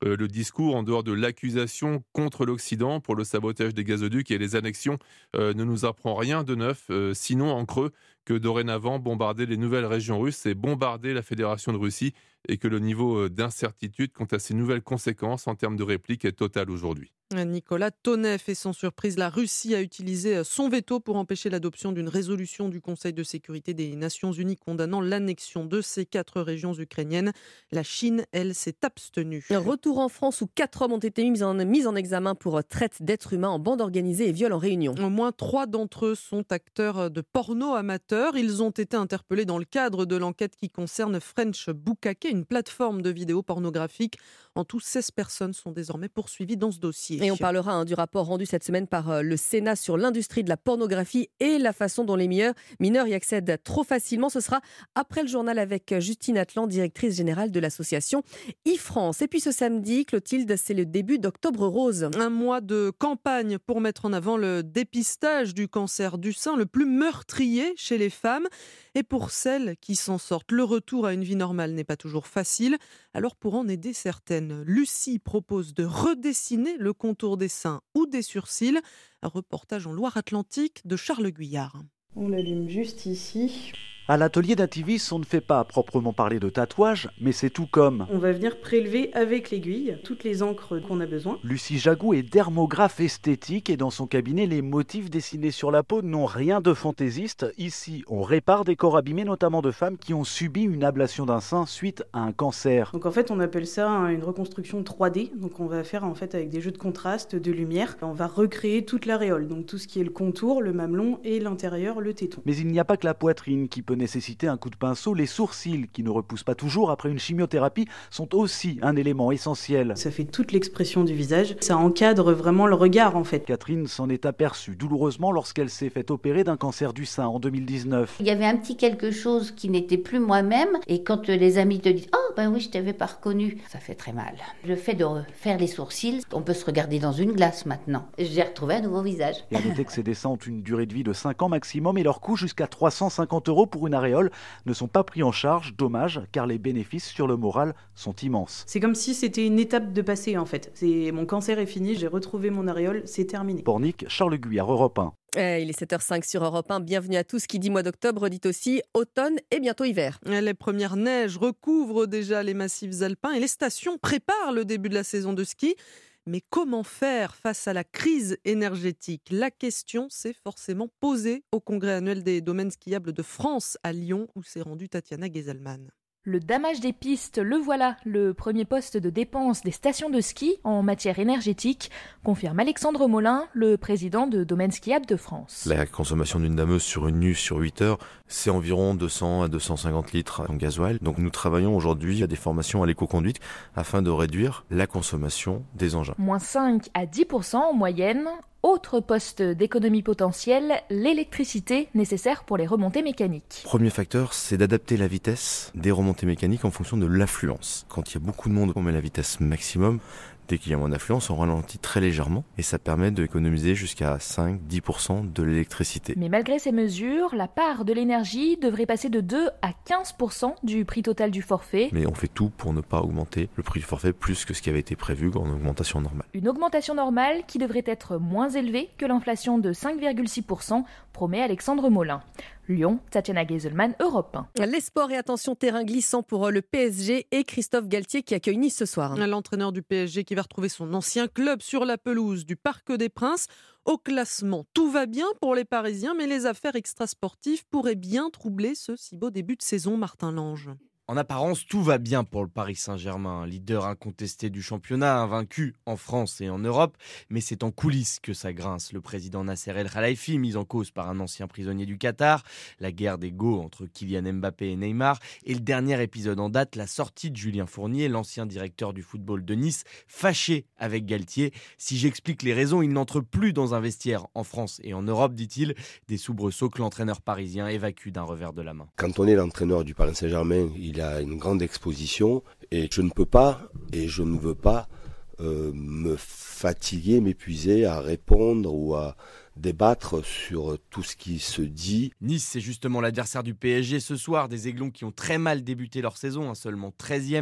euh, le discours en dehors de l'accusation contre l'Occident pour le sabotage des gazoducs et les annexions euh, ne nous apprend rien de neuf, euh, sinon en creux que dorénavant bombarder les nouvelles régions russes, c'est bombarder la Fédération de Russie et que le niveau d'incertitude quant à ces nouvelles conséquences en termes de réplique est total aujourd'hui. Nicolas Tonev, et sans surprise, la Russie a utilisé son veto pour empêcher l'adoption d'une résolution du Conseil de sécurité des Nations Unies condamnant l'annexion de ces quatre régions ukrainiennes. La Chine, elle, s'est abstenue. Retour en France où quatre hommes ont été mis en, mis en examen pour traite d'êtres humains en bande organisée et viol en réunion. Au moins trois d'entre eux sont acteurs de porno amateurs. Ils ont été interpellés dans le cadre de l'enquête qui concerne French Bukake, une plateforme de vidéos pornographiques. En tout, seize personnes sont désormais poursuivies dans ce dossier. Et on parlera hein, du rapport rendu cette semaine par euh, le Sénat sur l'industrie de la pornographie et la façon dont les mineurs, mineurs y accèdent trop facilement. Ce sera après le journal avec Justine Atlan, directrice générale de l'association e-France. Et puis ce samedi, Clotilde, c'est le début d'Octobre Rose. Un mois de campagne pour mettre en avant le dépistage du cancer du sein, le plus meurtrier chez les femmes. Et pour celles qui s'en sortent, le retour à une vie normale n'est pas toujours facile. Alors pour en aider certaines, Lucie propose de redessiner le contour des seins ou des sourcils. Un reportage en Loire-Atlantique de Charles Guyard. On l'allume juste ici. À l'atelier d'Ativis, on ne fait pas à proprement parler de tatouage, mais c'est tout comme. On va venir prélever avec l'aiguille toutes les encres qu'on a besoin. Lucie Jagou est dermographe esthétique et dans son cabinet, les motifs dessinés sur la peau n'ont rien de fantaisiste. Ici, on répare des corps abîmés, notamment de femmes qui ont subi une ablation d'un sein suite à un cancer. Donc en fait, on appelle ça une reconstruction trois D. Donc on va faire en fait avec des jeux de contraste, de lumière. On va recréer toute l'aréole, donc tout ce qui est le contour, le mamelon et l'intérieur, le téton. Mais il n'y a pas que la poitrine qui peut nécessiter un coup de pinceau. Les sourcils, qui ne repoussent pas toujours après une chimiothérapie, sont aussi un élément essentiel. Ça fait toute l'expression du visage. Ça encadre vraiment le regard en fait. Catherine s'en est aperçue douloureusement lorsqu'elle s'est fait opérer d'un cancer du sein en deux mille dix-neuf. Il y avait un petit quelque chose qui n'était plus moi-même et quand les amis te disent « Oh ben oui, je t'avais pas reconnu », ça fait très mal. Le fait de faire les sourcils, on peut se regarder dans une glace maintenant. J'ai retrouvé un nouveau visage. Et à noter que ces dessins ont une durée de vie de cinq ans maximum et leur coût jusqu'à trois cent cinquante euros pour une aréole ne sont pas pris en charge, dommage, car les bénéfices sur le moral sont immenses. C'est comme si c'était une étape de passé en fait. C'est, mon cancer est fini, j'ai retrouvé mon aréole, c'est terminé. Pornic, Charles Guyard, Europe un. Il est sept heures cinq sur Europe un. Bienvenue à tous. Qui dit mois d'octobre dit aussi automne et bientôt hiver. Les premières neiges recouvrent déjà les massifs alpins et les stations préparent le début de la saison de ski. Mais comment faire face à la crise énergétique ? La question s'est forcément posée au congrès annuel des domaines skiables de France à Lyon où s'est rendue Tatiana Gezelman. Le damage des pistes, le voilà, le premier poste de dépense des stations de ski en matière énergétique, confirme Alexandre Molin, le président de Domaines Skiables de France. La consommation d'une dameuse sur une nue sur huit heures, c'est environ deux cents à deux cent cinquante litres en gasoil. Donc nous travaillons aujourd'hui à des formations à l'éco-conduite afin de réduire la consommation des engins. Moins cinq à dix pour cent en moyenne. Autre poste d'économie potentielle, l'électricité nécessaire pour les remontées mécaniques. Premier facteur, c'est d'adapter la vitesse des remontées mécaniques en fonction de l'affluence. Quand il y a beaucoup de monde, on met la vitesse maximum. Dès qu'il y a moins d'affluence, on ralentit très légèrement et ça permet d'économiser jusqu'à cinq à dix pour cent de l'électricité. Mais malgré ces mesures, la part de l'énergie devrait passer de deux à quinze pour cent du prix total du forfait. Mais on fait tout pour ne pas augmenter le prix du forfait plus que ce qui avait été prévu en augmentation normale. Une augmentation normale qui devrait être moins élevée que l'inflation de cinq virgule six pour cent, promet Alexandre Molin. Lyon, Tatiana Gezelman, Europe un. Les sports et attention, terrain glissant pour le P S G et Christophe Galtier qui accueille Nice ce soir. L'entraîneur du P S G qui va retrouver son ancien club sur la pelouse du Parc des Princes. Au classement, tout va bien pour les Parisiens, mais les affaires extrasportives pourraient bien troubler ce si beau début de saison, Martin Lange. En apparence, tout va bien pour le Paris Saint-Germain, leader incontesté du championnat, invaincu en France et en Europe. Mais c'est en coulisses que ça grince. Le président Nasser El Khelaifi, mis en cause par un ancien prisonnier du Qatar, la guerre d'ego entre Kylian Mbappé et Neymar, et le dernier épisode en date, la sortie de Julien Fournier, l'ancien directeur du football de Nice, fâché avec Galtier. Si j'explique les raisons, il n'entre plus dans un vestiaire en France et en Europe, dit-il. Des soubresauts que l'entraîneur parisien évacue d'un revers de la main. Quand on est l'entraîneur du Paris Saint-Germain, il a une grande exposition et je ne peux pas et je ne veux pas euh, me fatiguer, m'épuiser à répondre ou à débattre sur tout ce qui se dit. Nice, c'est justement l'adversaire du P S G ce soir, des Aiglons qui ont très mal débuté leur saison, hein, seulement treizième,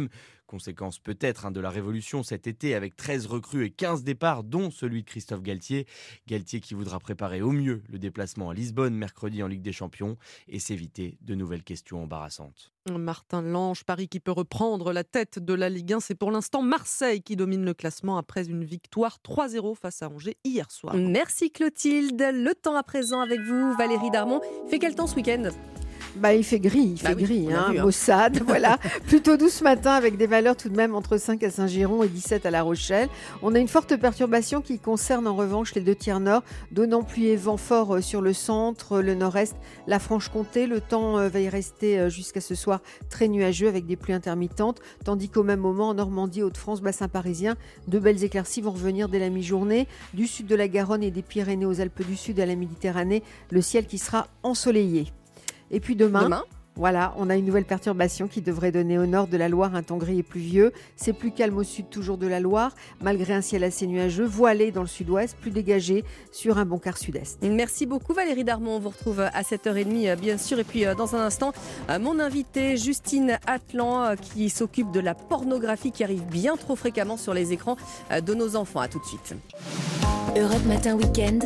Conséquence peut-être hein, de la révolution cet été avec treize recrues et quinze départs, dont celui de Christophe Galtier. Galtier qui voudra préparer au mieux le déplacement à Lisbonne mercredi en Ligue des Champions et s'éviter de nouvelles questions embarrassantes. Martin Lange, Paris qui peut reprendre la tête de la Ligue un. C'est pour l'instant Marseille qui domine le classement après une victoire trois zéro face à Angers hier soir. Merci Clotilde. Le temps à présent avec vous, Valérie Darmon. Il fait quel temps ce week-end ? Bah, il fait gris, il fait bah oui, gris, hein, vu, hein. maussade, voilà. Plutôt doux ce matin avec des valeurs tout de même entre cinq à Saint-Girons et dix-sept à La Rochelle. On a une forte perturbation qui concerne en revanche les deux tiers nord, donnant pluie et vent fort sur le centre, le nord-est, la Franche-Comté. Le temps va y rester jusqu'à ce soir très nuageux avec des pluies intermittentes, tandis qu'au même moment en Normandie, Hauts-de-France, bassin parisien, de belles éclaircies vont revenir dès la mi-journée. Du sud de la Garonne et des Pyrénées aux Alpes du Sud à la Méditerranée, le ciel qui sera ensoleillé. Et puis demain, demain voilà, on a une nouvelle perturbation qui devrait donner au nord de la Loire un temps gris et pluvieux. C'est plus calme au sud toujours de la Loire, malgré un ciel assez nuageux, voilé dans le sud-ouest, plus dégagé sur un bon quart sud-est. Merci beaucoup Valérie Darmon, on vous retrouve à sept heures trente bien sûr. Et puis dans un instant, mon invitée Justine Atlan qui s'occupe de la pornographie qui arrive bien trop fréquemment sur les écrans de nos enfants. À tout de suite. Europe Matin Week-end.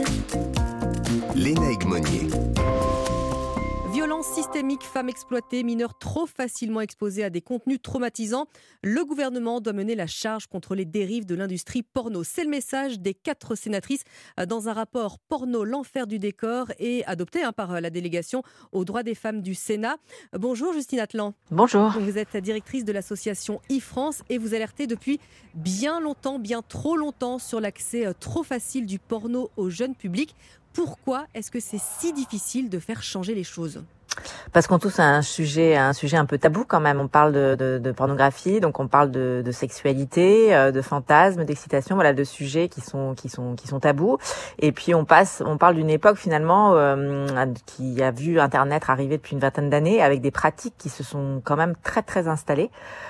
Léna Egmonier. Violence systémique, femmes exploitées, mineurs trop facilement exposés à des contenus traumatisants. Le gouvernement doit mener la charge contre les dérives de l'industrie porno. C'est le message des quatre sénatrices dans un rapport porno l'enfer du décor et adopté hein, par la délégation aux droits des femmes du Sénat. Bonjour Justine Atlan. Bonjour. Vous êtes directrice de l'association e-France et vous alertez depuis bien longtemps, bien trop longtemps sur l'accès trop facile du porno au jeune public. Pourquoi est-ce que c'est si difficile de faire changer les choses ? Parce qu'on touche à un sujet, un sujet un peu tabou quand même. On parle de, de, de pornographie, donc on parle de, de sexualité, de fantasmes, d'excitation, voilà, de sujets qui sont qui sont qui sont tabous. Et puis on passe, on parle d'une époque finalement euh, qui a vu Internet arriver depuis une vingtaine d'années avec des pratiques qui se sont quand même très très installées.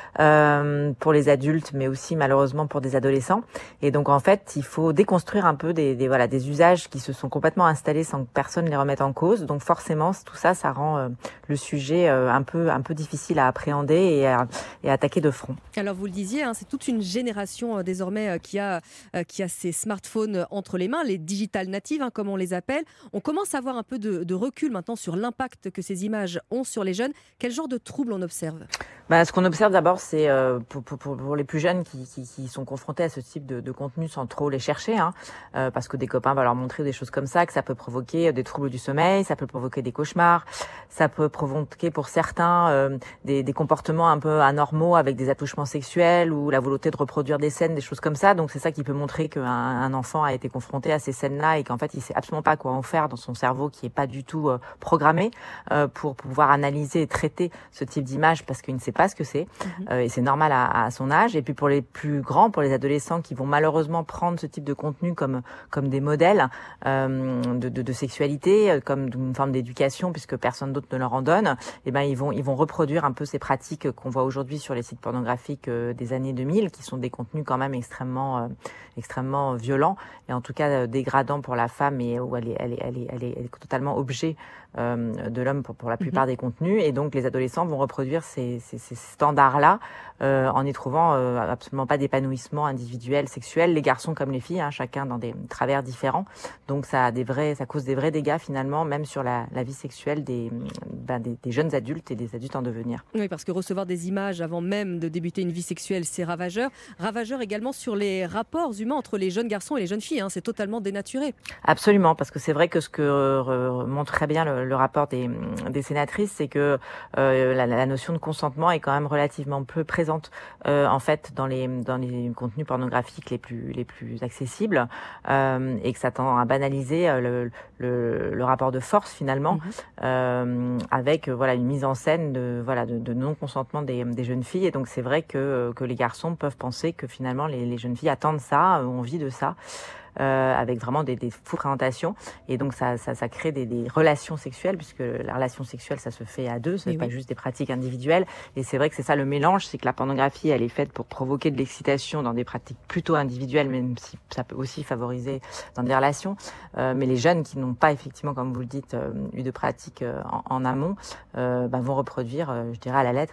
Euh, pour les adultes, mais aussi malheureusement pour des adolescents. Et donc en fait, il faut déconstruire un peu des, des voilà des usages qui se sont complètement installés sans que personne les remette en cause. Donc forcément, tout ça, ça rend euh, le sujet euh, un peu un peu difficile à appréhender et à, et à attaquer de front. Alors vous le disiez, hein, c'est toute une génération euh, désormais euh, qui a euh, qui a ces smartphones entre les mains, les digital natives, hein, comme on les appelle. On commence à avoir un peu de, de recul maintenant sur l'impact que ces images ont sur les jeunes. Quel genre de troubles on observe ? Bah, ce qu'on observe d'abord, c'est euh, pour, pour, pour les plus jeunes qui, qui, qui sont confrontés à ce type de, de contenu sans trop les chercher, hein, euh, parce que des copains vont leur montrer des choses comme ça, que ça peut provoquer des troubles du sommeil, ça peut provoquer des cauchemars, ça peut provoquer pour certains euh, des, des comportements un peu anormaux avec des attouchements sexuels ou la volonté de reproduire des scènes, des choses comme ça. Donc c'est ça qui peut montrer qu'un un enfant a été confronté à ces scènes-là et qu'en fait il sait absolument pas quoi en faire dans son cerveau qui est pas du tout euh, programmé euh, pour pouvoir analyser et traiter ce type d'image parce qu'il ne sait pas ce que c'est mmh. euh, et c'est normal à, à son âge. Et puis pour les plus grands, pour les adolescents qui vont malheureusement prendre ce type de contenu comme comme des modèles euh, de, de, de sexualité, comme une forme d'éducation puisque personne d'autre ne leur en donne, et ben ils vont ils vont reproduire un peu ces pratiques qu'on voit aujourd'hui sur les sites pornographiques euh, des années deux mille, qui sont des contenus quand même extrêmement euh, extrêmement violents et en tout cas euh, dégradants pour la femme et où elle est elle est elle est, elle est, elle est totalement objet euh, de l'homme pour, pour la plupart mmh. des contenus. Et donc les adolescents vont reproduire ces, ces, ces standards-là euh, en y trouvant euh, absolument pas d'épanouissement individuel, sexuel, les garçons comme les filles, hein, chacun dans des travers différents. Donc ça a des vrais, ça cause des vrais dégâts finalement, même sur la, la vie sexuelle des, ben, des, des jeunes adultes et des adultes en devenir. Oui, parce que recevoir des images avant même de débuter une vie sexuelle, c'est ravageur. Ravageur également sur les rapports humains entre les jeunes garçons et les jeunes filles, hein, c'est totalement dénaturé. Absolument, parce que c'est vrai que ce que euh, montre très bien le, le rapport des, des sénatrices, c'est que euh, la, la notion de consentement est quand même relativement peu présente euh, en fait dans les dans les contenus pornographiques les plus les plus accessibles euh, et que ça tend à banaliser le le, le rapport de force finalement mmh. euh, avec voilà une mise en scène de voilà de, de non consentement des, des jeunes filles. Et donc c'est vrai que que les garçons peuvent penser que finalement les, les jeunes filles attendent ça, ont envie de ça. Euh, avec vraiment des, des fausses présentations et donc ça, ça, ça crée des, des relations sexuelles puisque la relation sexuelle ça se fait à deux, ce n'est pas oui. juste des pratiques individuelles. Et c'est vrai que c'est ça le mélange, c'est que la pornographie elle est faite pour provoquer de l'excitation dans des pratiques plutôt individuelles, même si ça peut aussi favoriser dans des relations. Euh, mais les jeunes qui n'ont pas effectivement, comme vous le dites, euh, eu de pratiques euh, en, en amont, euh, bah, vont reproduire, euh, je dirais à la lettre,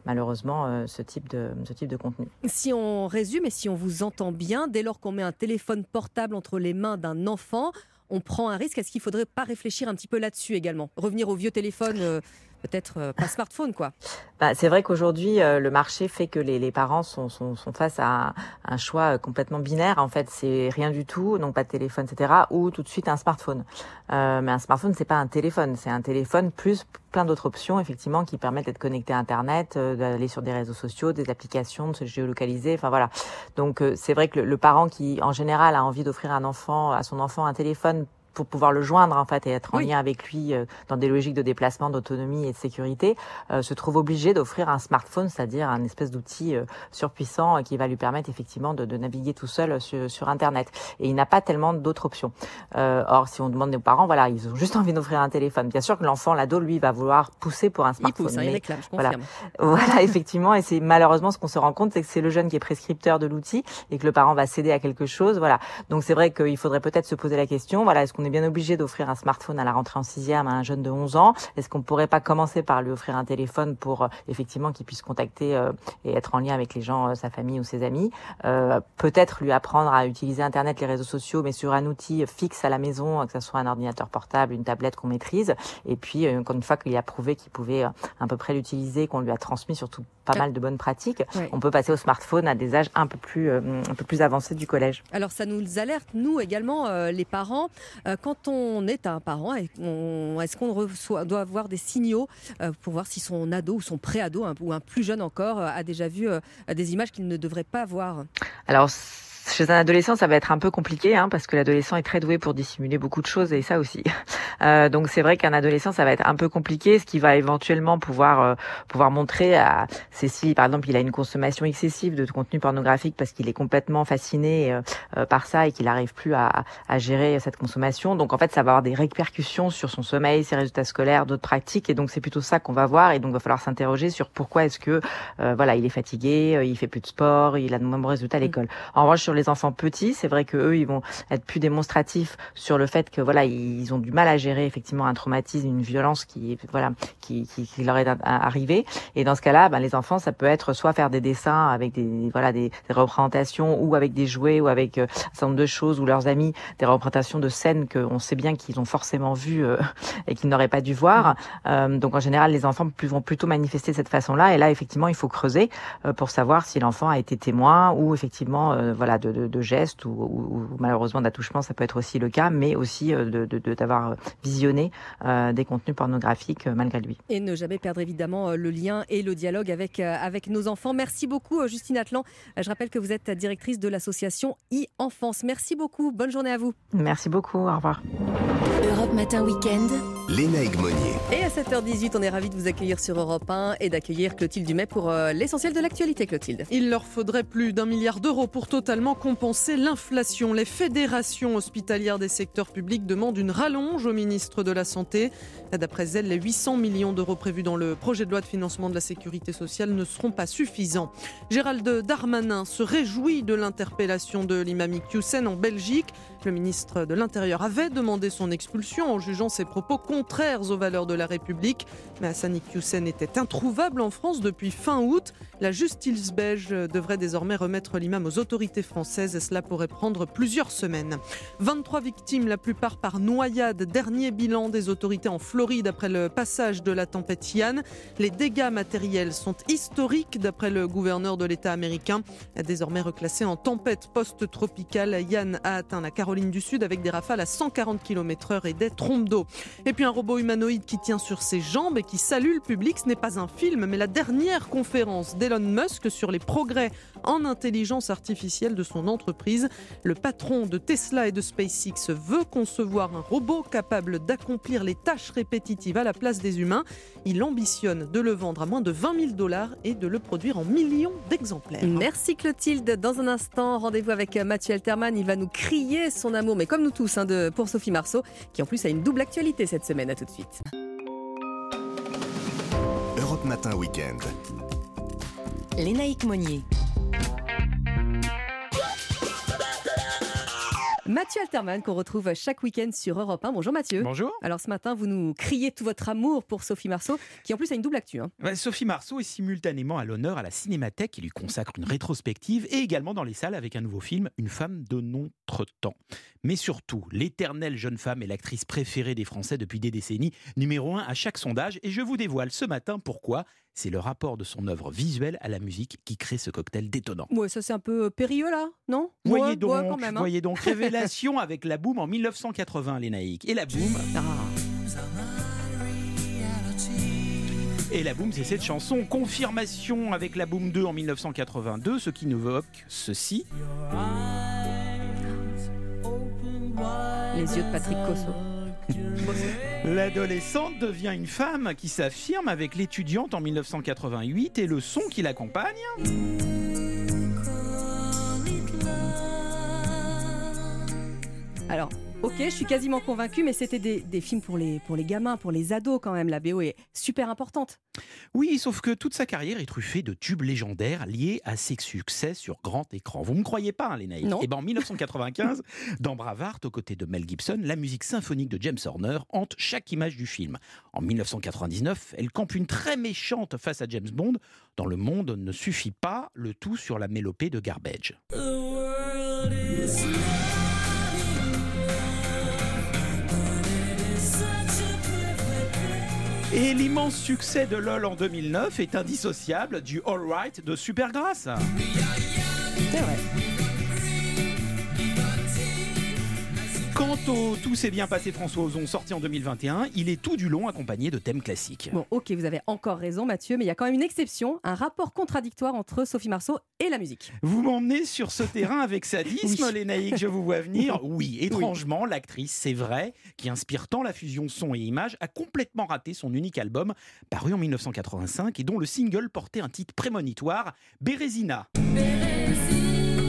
malheureusement euh, ce type de ce type de contenu. Si on résume et si on vous entend bien, dès lors qu'on met un téléphone portable entre les mains d'un enfant, on prend un risque. Est-ce qu'il ne faudrait pas réfléchir un petit peu là-dessus également ? Revenir au vieux téléphone, euh, peut-être euh, pas smartphone, quoi. Bah, c'est vrai qu'aujourd'hui, euh, le marché fait que les, les parents sont, sont, sont face à un, un choix complètement binaire. En fait, c'est rien du tout, donc pas de téléphone, et cetera, ou tout de suite un smartphone. Euh, mais un smartphone, c'est pas un téléphone, c'est un téléphone plus plein d'autres options, effectivement, qui permettent d'être connecté à Internet, euh, d'aller sur des réseaux sociaux, des applications, de se géolocaliser, enfin voilà. Donc, euh, c'est vrai que le, le parent qui, en général, a envie d'offrir à un enfant, à son enfant un téléphone pour pouvoir le joindre en fait et être en oui. lien avec lui euh, dans des logiques de déplacement, d'autonomie et de sécurité, euh, se trouve obligé d'offrir un smartphone, c'est-à-dire un espèce d'outil euh, surpuissant euh, qui va lui permettre effectivement de, de naviguer tout seul sur, sur Internet. Et il n'a pas tellement d'autres options. Euh, or, si on demande aux parents, voilà, ils ont juste envie d'offrir un téléphone. Bien sûr que l'enfant, l'ado, lui, va vouloir pousser pour un smartphone. Il pousse, hein, mais, il réclame, je voilà, confirme. Voilà, effectivement, et c'est malheureusement ce qu'on se rend compte, c'est que c'est le jeune qui est prescripteur de l'outil et que le parent va céder à quelque chose. Voilà. Donc c'est vrai qu'il faudrait peut-être se poser la question, voilà, est-ce qu'on est bien obligé d'offrir un smartphone à la rentrée en sixième à un jeune de onze ans? Est-ce qu'on pourrait pas commencer par lui offrir un téléphone pour euh, effectivement qu'il puisse contacter euh, et être en lien avec les gens, euh, sa famille ou ses amis, euh, peut-être lui apprendre à utiliser Internet, les réseaux sociaux, mais sur un outil fixe à la maison, que ce soit un ordinateur portable, une tablette qu'on maîtrise, et puis euh, une fois qu'il a prouvé qu'il pouvait euh, à peu près l'utiliser, qu'on lui a transmis surtout pas mal de bonnes pratiques, ouais. on peut passer au smartphone à des âges un peu plus euh, un peu plus avancés du collège. Alors ça nous alerte, nous également, euh, les parents, euh, quand on est un parent, est-ce qu'on reçoit, doit avoir des signaux euh, pour voir si son ado ou son pré-ado hein, ou un plus jeune encore euh, a déjà vu euh, des images qu'il ne devrait pas voir? Alors chez un adolescent, ça va être un peu compliqué hein, parce que l'adolescent est très doué pour dissimuler beaucoup de choses et ça aussi. Euh, donc c'est vrai qu'un adolescent, ça va être un peu compliqué. Ce qui va éventuellement pouvoir euh, pouvoir montrer à Cécile, par exemple, il a une consommation excessive de contenu pornographique parce qu'il est complètement fasciné euh, euh, par ça et qu'il n'arrive plus à, à gérer cette consommation. Donc en fait, ça va avoir des répercussions sur son sommeil, ses résultats scolaires, d'autres pratiques. Et donc c'est plutôt ça qu'on va voir. Et donc il va falloir s'interroger sur pourquoi est-ce que euh, voilà, il est fatigué, euh, il fait plus de sport, il a de mauvais résultats à l'école. En revanche, sur les enfants petits, c'est vrai que eux, ils vont être plus démonstratifs sur le fait que voilà, ils ont du mal à gérer effectivement un traumatisme, une violence qui voilà, qui, qui, qui leur est arrivée. Et dans ce cas-là, ben, les enfants, ça peut être soit faire des dessins avec des voilà des, des représentations ou avec des jouets ou avec euh, un certain nombre de choses ou leurs amis, des représentations de scènes qu'on sait bien qu'ils ont forcément vues euh, et qu'ils n'auraient pas dû voir. Euh, donc en général, les enfants vont plutôt manifester de cette façon-là. Et là, effectivement, il faut creuser euh, pour savoir si l'enfant a été témoin ou effectivement euh, voilà de, de, de gestes ou, ou, ou malheureusement d'attouchement, ça peut être aussi le cas, mais aussi euh, de, de, de, d'avoir visionné euh, des contenus pornographiques euh, malgré lui. Et ne jamais perdre évidemment euh, le lien et le dialogue avec, euh, avec nos enfants. Merci beaucoup euh, Justine Atlan. Euh, je rappelle que vous êtes directrice de l'association e-Enfance. Merci beaucoup, bonne journée à vous. Merci beaucoup, au revoir. Europe Matin Week-end. Léna Egmonier. Et à sept heures dix-huit, on est ravis de vous accueillir sur Europe un et d'accueillir Clotilde Dumais pour euh, l'essentiel de l'actualité, Clotilde. Il leur faudrait plus d'un milliard d'euros pour totalement compenser l'inflation. Les fédérations hospitalières des secteurs publics demandent une rallonge au ministre de la Santé. D'après elles, les huit cents millions d'euros prévus dans le projet de loi de financement de la sécurité sociale ne seront pas suffisants. Gérald Darmanin se réjouit de l'interpellation de l'imam Iqiyoussen en Belgique. Le ministre de l'Intérieur avait demandé son expulsion en jugeant ses propos contraires aux valeurs de la République. Mais Hassan Iqiyoussen était introuvable en France depuis fin août. La justice belge devrait désormais remettre l'imam aux autorités françaises et cela pourrait prendre plusieurs semaines. vingt-trois victimes, la plupart par noyade. Dernier bilan des autorités en Floride après le passage de la tempête Ian. Les dégâts matériels sont historiques d'après le gouverneur de l'État américain. Désormais reclassé en tempête post-tropicale, Ian a atteint la Caroline du Sud avec des rafales à cent quarante kilomètres heure et des trompes d'eau. Et puis un robot humanoïde qui tient sur ses jambes et qui salue le public. Ce n'est pas un film, mais la dernière conférence d'Elon Musk sur les progrès en intelligence artificielle de son entreprise. Le patron de Tesla et de SpaceX veut concevoir un robot capable d'accomplir les tâches répétitives à la place des humains. Il ambitionne de le vendre à moins de vingt mille dollars et de le produire en millions d'exemplaires. Merci Clotilde. Dans un instant, rendez-vous avec Mathieu Alterman. Il va nous crier son amour, mais comme nous tous, hein, de, pour Sophie Marceau, qui en plus a une double actualité cette semaine. À tout de suite. Europe Matin Week-end. Léna Egmonier. Mathieu Alterman, qu'on retrouve chaque week-end sur Europe un. Bonjour Mathieu. Bonjour. Alors ce matin, vous nous criez tout votre amour pour Sophie Marceau, qui en plus a une double actu. Hein. Ouais, Sophie Marceau est simultanément à l'honneur à la Cinémathèque, qui lui consacre une rétrospective, et également dans les salles avec un nouveau film, Une femme de notre temps. Mais surtout, l'éternelle jeune femme est l'actrice préférée des Français depuis des décennies, numéro un à chaque sondage, et je vous dévoile ce matin pourquoi. C'est le rapport de son œuvre visuelle à la musique qui crée ce cocktail détonnant. Ouais, ça c'est un peu périlleux là, non? Voyez ouais, donc, ouais, quand même, hein. voyez donc révélation avec La Boum en mille neuf cent quatre-vingts, les naïcs. Et La Boum... Ah. Et La Boum, c'est cette chanson. Confirmation avec La Boum deux en mille neuf cent quatre-vingt-deux, ce qui nous évoque ceci. Les yeux de Patrick Cosso. L'adolescente devient une femme qui s'affirme avec l'étudiante en mille neuf cent quatre-vingt-huit et le son qui l'accompagne. Alors, ok, je suis quasiment convaincue, mais c'était des, des films pour les, pour les gamins, pour les ados quand même. La B O est super importante. Oui, sauf que toute sa carrière est truffée de tubes légendaires liés à ses succès sur grand écran. Vous ne me croyez pas, hein, les naïfs? Et ben en mille neuf cent quatre-vingt-quinze, dans Braveheart, aux côtés de Mel Gibson, la musique symphonique de James Horner hante chaque image du film. En mille neuf cent quatre-vingt-dix-neuf, elle campe une très méchante face à James Bond. Dans Le Monde ne suffit pas, le tout sur la mélopée de Garbage. Et l'immense succès de LOL en deux mille neuf est indissociable du All Right de Supergrass. C'est vrai. Quant au Tout s'est bien passé François Ozon, sorti en deux mille vingt et un, il est tout du long accompagné de thèmes classiques. Bon, ok, vous avez encore raison Mathieu, mais il y a quand même une exception, un rapport contradictoire entre Sophie Marceau et la musique. Vous m'emmenez sur ce terrain avec sadisme, oui. Les naïcs, je vous vois venir. Oui, étrangement, oui. L'actrice, c'est vrai, qui inspire tant la fusion son et image, a complètement raté son unique album, paru en mille neuf cent quatre-vingt-cinq, et dont le single portait un titre prémonitoire, Bérésina. Bérésina.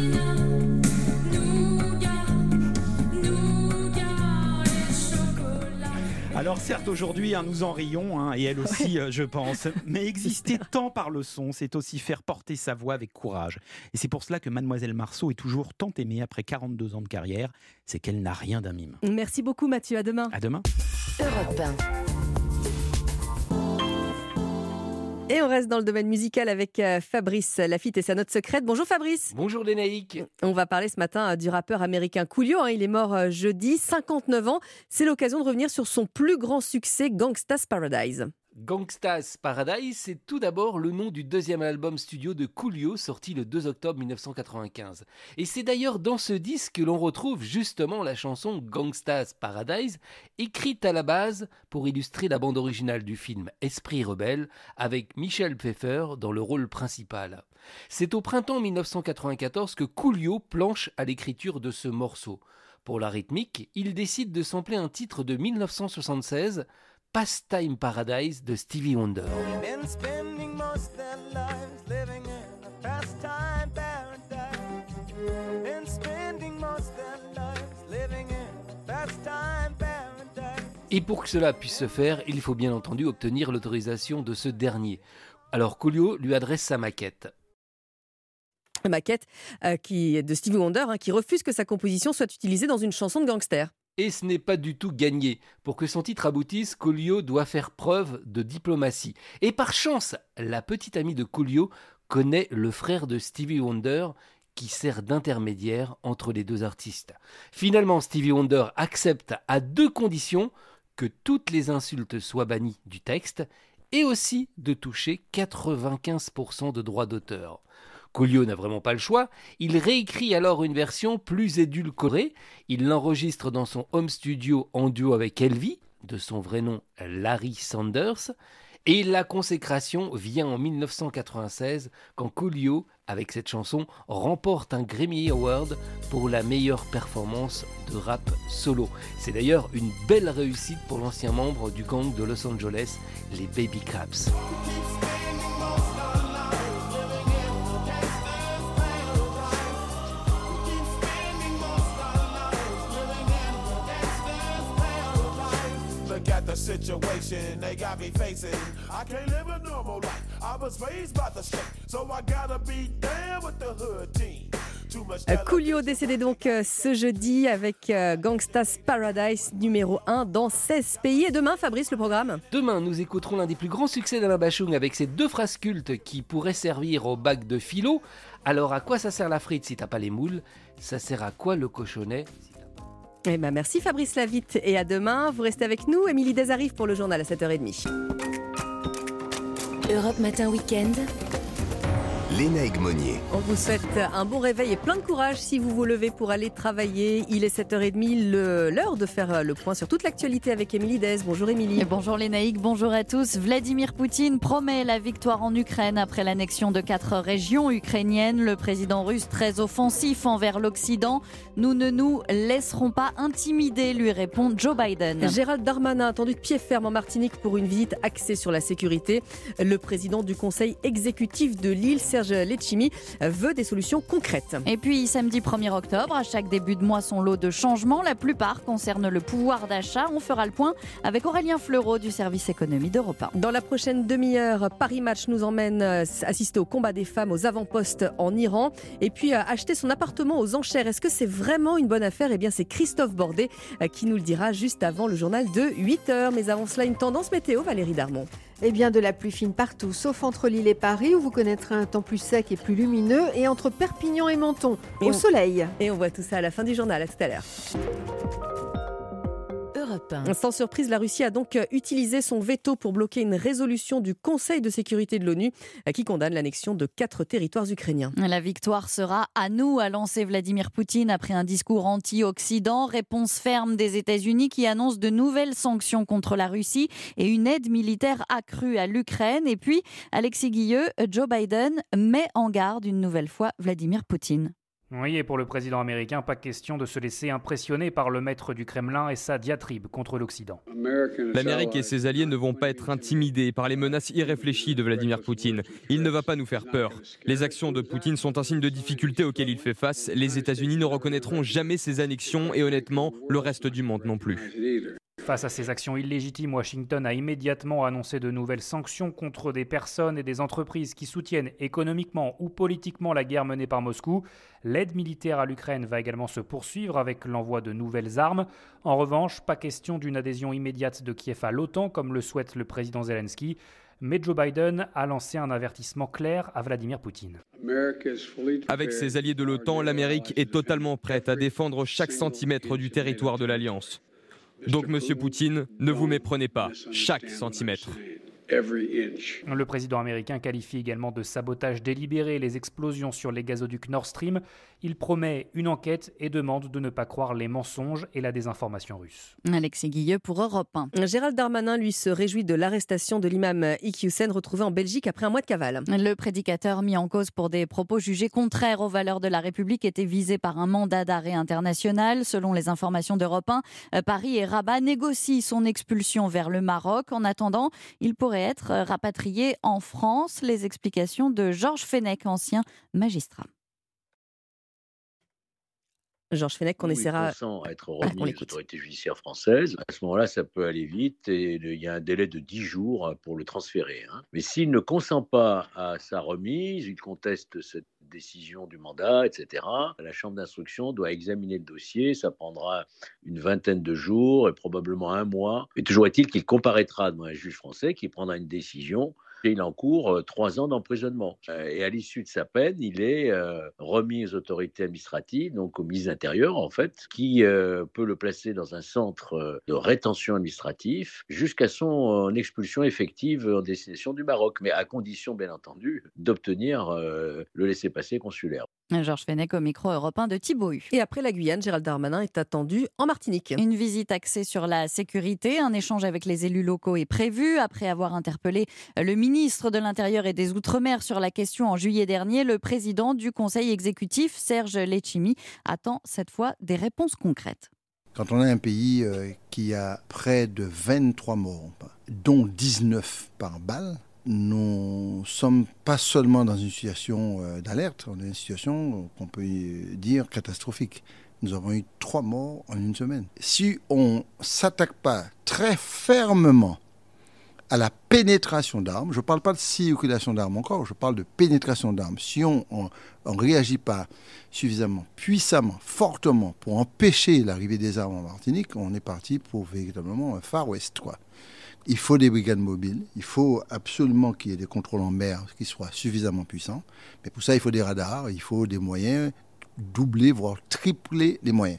Alors certes aujourd'hui hein, nous en rions hein, et elle aussi ouais. euh, je pense, mais exister tant par le son, c'est aussi faire porter sa voix avec courage. Et c'est pour cela que Mademoiselle Marceau est toujours tant aimée après quarante-deux ans de carrière, c'est qu'elle n'a rien d'un mime. Merci beaucoup Mathieu, à demain. À demain. Europe un. Et on reste dans le domaine musical avec Fabrice Lafitte et sa note secrète. Bonjour Fabrice. Bonjour les naïcs. On va parler ce matin du rappeur américain Coolio. Il est mort jeudi, cinquante-neuf ans. C'est l'occasion de revenir sur son plus grand succès, Gangsta's Paradise. Gangsta's Paradise, c'est tout d'abord le nom du deuxième album studio de Coolio, sorti le deux octobre mille neuf cent quatre-vingt-quinze. Et c'est d'ailleurs dans ce disque que l'on retrouve justement la chanson Gangsta's Paradise, écrite à la base pour illustrer la bande originale du film Esprit rebelle, avec Michel Pfeiffer dans le rôle principal. C'est au printemps mille neuf cent quatre-vingt-quatorze que Coolio planche à l'écriture de ce morceau. Pour la rythmique, il décide de sampler un titre de mille neuf cent soixante-seize, Pastime Paradise de Stevie Wonder. Et pour que cela puisse se faire, il faut bien entendu obtenir l'autorisation de ce dernier. Alors Coolio lui adresse sa maquette. Maquette euh, qui, de Stevie Wonder hein, qui refuse que sa composition soit utilisée dans une chanson de gangster. Et ce n'est pas du tout gagné. Pour que son titre aboutisse, Coolio doit faire preuve de diplomatie. Et par chance, la petite amie de Coolio connaît le frère de Stevie Wonder qui sert d'intermédiaire entre les deux artistes. Finalement, Stevie Wonder accepte à deux conditions: que toutes les insultes soient bannies du texte et aussi de toucher quatre-vingt-quinze pour cent de droits d'auteur. Coolio n'a vraiment pas le choix, il réécrit alors une version plus édulcorée, il l'enregistre dans son home studio en duo avec Elvis, de son vrai nom Larry Sanders, et la consécration vient en mille neuf cent quatre-vingt-seize quand Coolio, avec cette chanson, remporte un Grammy Award pour la meilleure performance de rap solo. C'est d'ailleurs une belle réussite pour l'ancien membre du gang de Los Angeles, les Baby Craps. The situation they got me facing, I can't live a normal life. I was raised by the street, so I gotta be down with the hood team. Coolio décédé donc ce jeudi avec Gangsta's Paradise numéro un dans seize pays. Et demain, Fabrice, le programme ? Demain, nous écouterons l'un des plus grands succès d'Alain Bachung avec ses deux phrases cultes qui pourraient servir au bac de philo. Alors, à quoi ça sert la frite si t'as pas les moules ? Ça sert à quoi le cochonnet ? Eh ben merci Fabrice Lavitte et à demain. Vous restez avec nous. Émilie Des arrive pour le journal à sept heures trente. Europe Matin Week-end. Lénaïque Monnier. On vous souhaite un bon réveil et plein de courage si vous vous levez pour aller travailler. Il est sept heures trente, le, l'heure de faire le point sur toute l'actualité avec Émilie Des. Bonjour Émilie. Et bonjour Lénaïque, bonjour à tous. Vladimir Poutine promet la victoire en Ukraine après l'annexion de quatre régions ukrainiennes. Le président russe très offensif envers l'Occident. Nous ne nous laisserons pas intimider, lui répond Joe Biden. Gérald Darmanin attendu de pied ferme en Martinique pour une visite axée sur la sécurité. Le président du conseil exécutif de l'île, Serge Letchimy, veut des solutions concrètes. Et puis samedi premier octobre, à chaque début de mois, son lot de changements. La plupart concernent le pouvoir d'achat. On fera le point avec Aurélien Fleureau du service économie d'Europe un. Dans la prochaine demi-heure, Paris Match nous emmène assister au combat des femmes aux avant-postes en Iran. Et puis acheter son appartement aux enchères. Est-ce que c'est vraiment une bonne affaire ? Eh bien, c'est Christophe Bordet qui nous le dira juste avant le journal de huit heures. Mais avant cela, une tendance météo, Valérie Darmon. Eh bien, de la pluie fine partout, sauf entre Lille et Paris, où vous connaîtrez un temps plus sec et plus lumineux, et entre Perpignan et Menton, au et on, soleil. Et on voit tout ça à la fin du journal. À tout à l'heure. Sans surprise, la Russie a donc utilisé son veto pour bloquer une résolution du Conseil de sécurité de l'ONU qui condamne l'annexion de quatre territoires ukrainiens. La victoire sera à nous, a lancé Vladimir Poutine après un discours anti-Occident. Réponse ferme des États-Unis qui annoncent de nouvelles sanctions contre la Russie et une aide militaire accrue à l'Ukraine. Et puis, Alexis Guilleux, Joe Biden met en garde une nouvelle fois Vladimir Poutine. Oui, et pour le président américain, pas question de se laisser impressionner par le maître du Kremlin et sa diatribe contre l'Occident. L'Amérique et ses alliés ne vont pas être intimidés par les menaces irréfléchies de Vladimir Poutine. Il ne va pas nous faire peur. Les actions de Poutine sont un signe de difficulté auquel il fait face. Les États-Unis ne reconnaîtront jamais ses annexions et honnêtement, le reste du monde non plus. Face à ces actions illégitimes, Washington a immédiatement annoncé de nouvelles sanctions contre des personnes et des entreprises qui soutiennent économiquement ou politiquement la guerre menée par Moscou. L'aide militaire à l'Ukraine va également se poursuivre avec l'envoi de nouvelles armes. En revanche, pas question d'une adhésion immédiate de Kiev à l'OTAN comme le souhaite le président Zelensky. Mais Joe Biden a lancé un avertissement clair à Vladimir Poutine. Avec ses alliés de l'OTAN, l'Amérique est totalement prête à défendre chaque centimètre du territoire de l'Alliance. Donc, Monsieur Poutine, ne vous méprenez pas, chaque centimètre. Le président américain qualifie également de sabotage délibéré les explosions sur les gazoducs Nord Stream. Il promet une enquête et demande de ne pas croire les mensonges et la désinformation russe. Alexis Guilleux pour Europe un. Gérald Darmanin, lui, se réjouit de l'arrestation de l'imam Iqiyoussen retrouvé en Belgique après un mois de cavale. Le prédicateur mis en cause pour des propos jugés contraires aux valeurs de la République était visé par un mandat d'arrêt international. Selon les informations d'Europe un, Paris et Rabat négocient son expulsion vers le Maroc. En attendant, il pourrait être rapatrié en France. Les explications de Georges Fenech, ancien magistrat. Georges Fenech, qu'on essaiera... Il consent à être remis aux autorités judiciaires françaises. À ce moment-là, ça peut aller vite et il y a un délai de dix jours pour le transférer. Hein. Mais s'il ne consent pas à sa remise, il conteste cette décision du mandat, et cetera. La chambre d'instruction doit examiner le dossier. Ça prendra une vingtaine de jours et probablement un mois. Et toujours est-il qu'il comparaîtra devant un juge français qui prendra une décision. Et il encourt euh, trois ans d'emprisonnement. Euh, et à l'issue de sa peine, il est euh, remis aux autorités administratives, donc au ministre de l'Intérieur en fait, qui euh, peut le placer dans un centre euh, de rétention administratif jusqu'à son euh, expulsion effective en destination du Maroc, mais à condition bien entendu d'obtenir euh, le laissez-passer consulaire. Georges Fenech au micro Europe un de Thibaut Hu. Et après la Guyane, Gérald Darmanin est attendu en Martinique. Une visite axée sur la sécurité. Un échange avec les élus locaux est prévu. Après avoir interpellé le ministre de l'Intérieur et des Outre-mer sur la question en juillet dernier, le président du Conseil exécutif, Serge Letchimy, attend cette fois des réponses concrètes. Quand on a un pays euh, qui a près de vingt-trois morts, dont dix-neuf par balle, nous ne sommes pas seulement dans une situation d'alerte, on est dans une situation qu'on peut dire catastrophique. Nous avons eu trois morts en une semaine. Si on ne s'attaque pas très fermement à la pénétration d'armes. Je ne parle pas de circulation d'armes encore, je parle de pénétration d'armes. Si on ne réagit pas suffisamment puissamment, fortement pour empêcher l'arrivée des armes en Martinique, on est parti pour véritablement un Far West, quoi. Il faut des brigades mobiles, il faut absolument qu'il y ait des contrôles en mer qui soient suffisamment puissants. Mais pour ça, il faut des radars, il faut des moyens, doubler, voire tripler les moyens.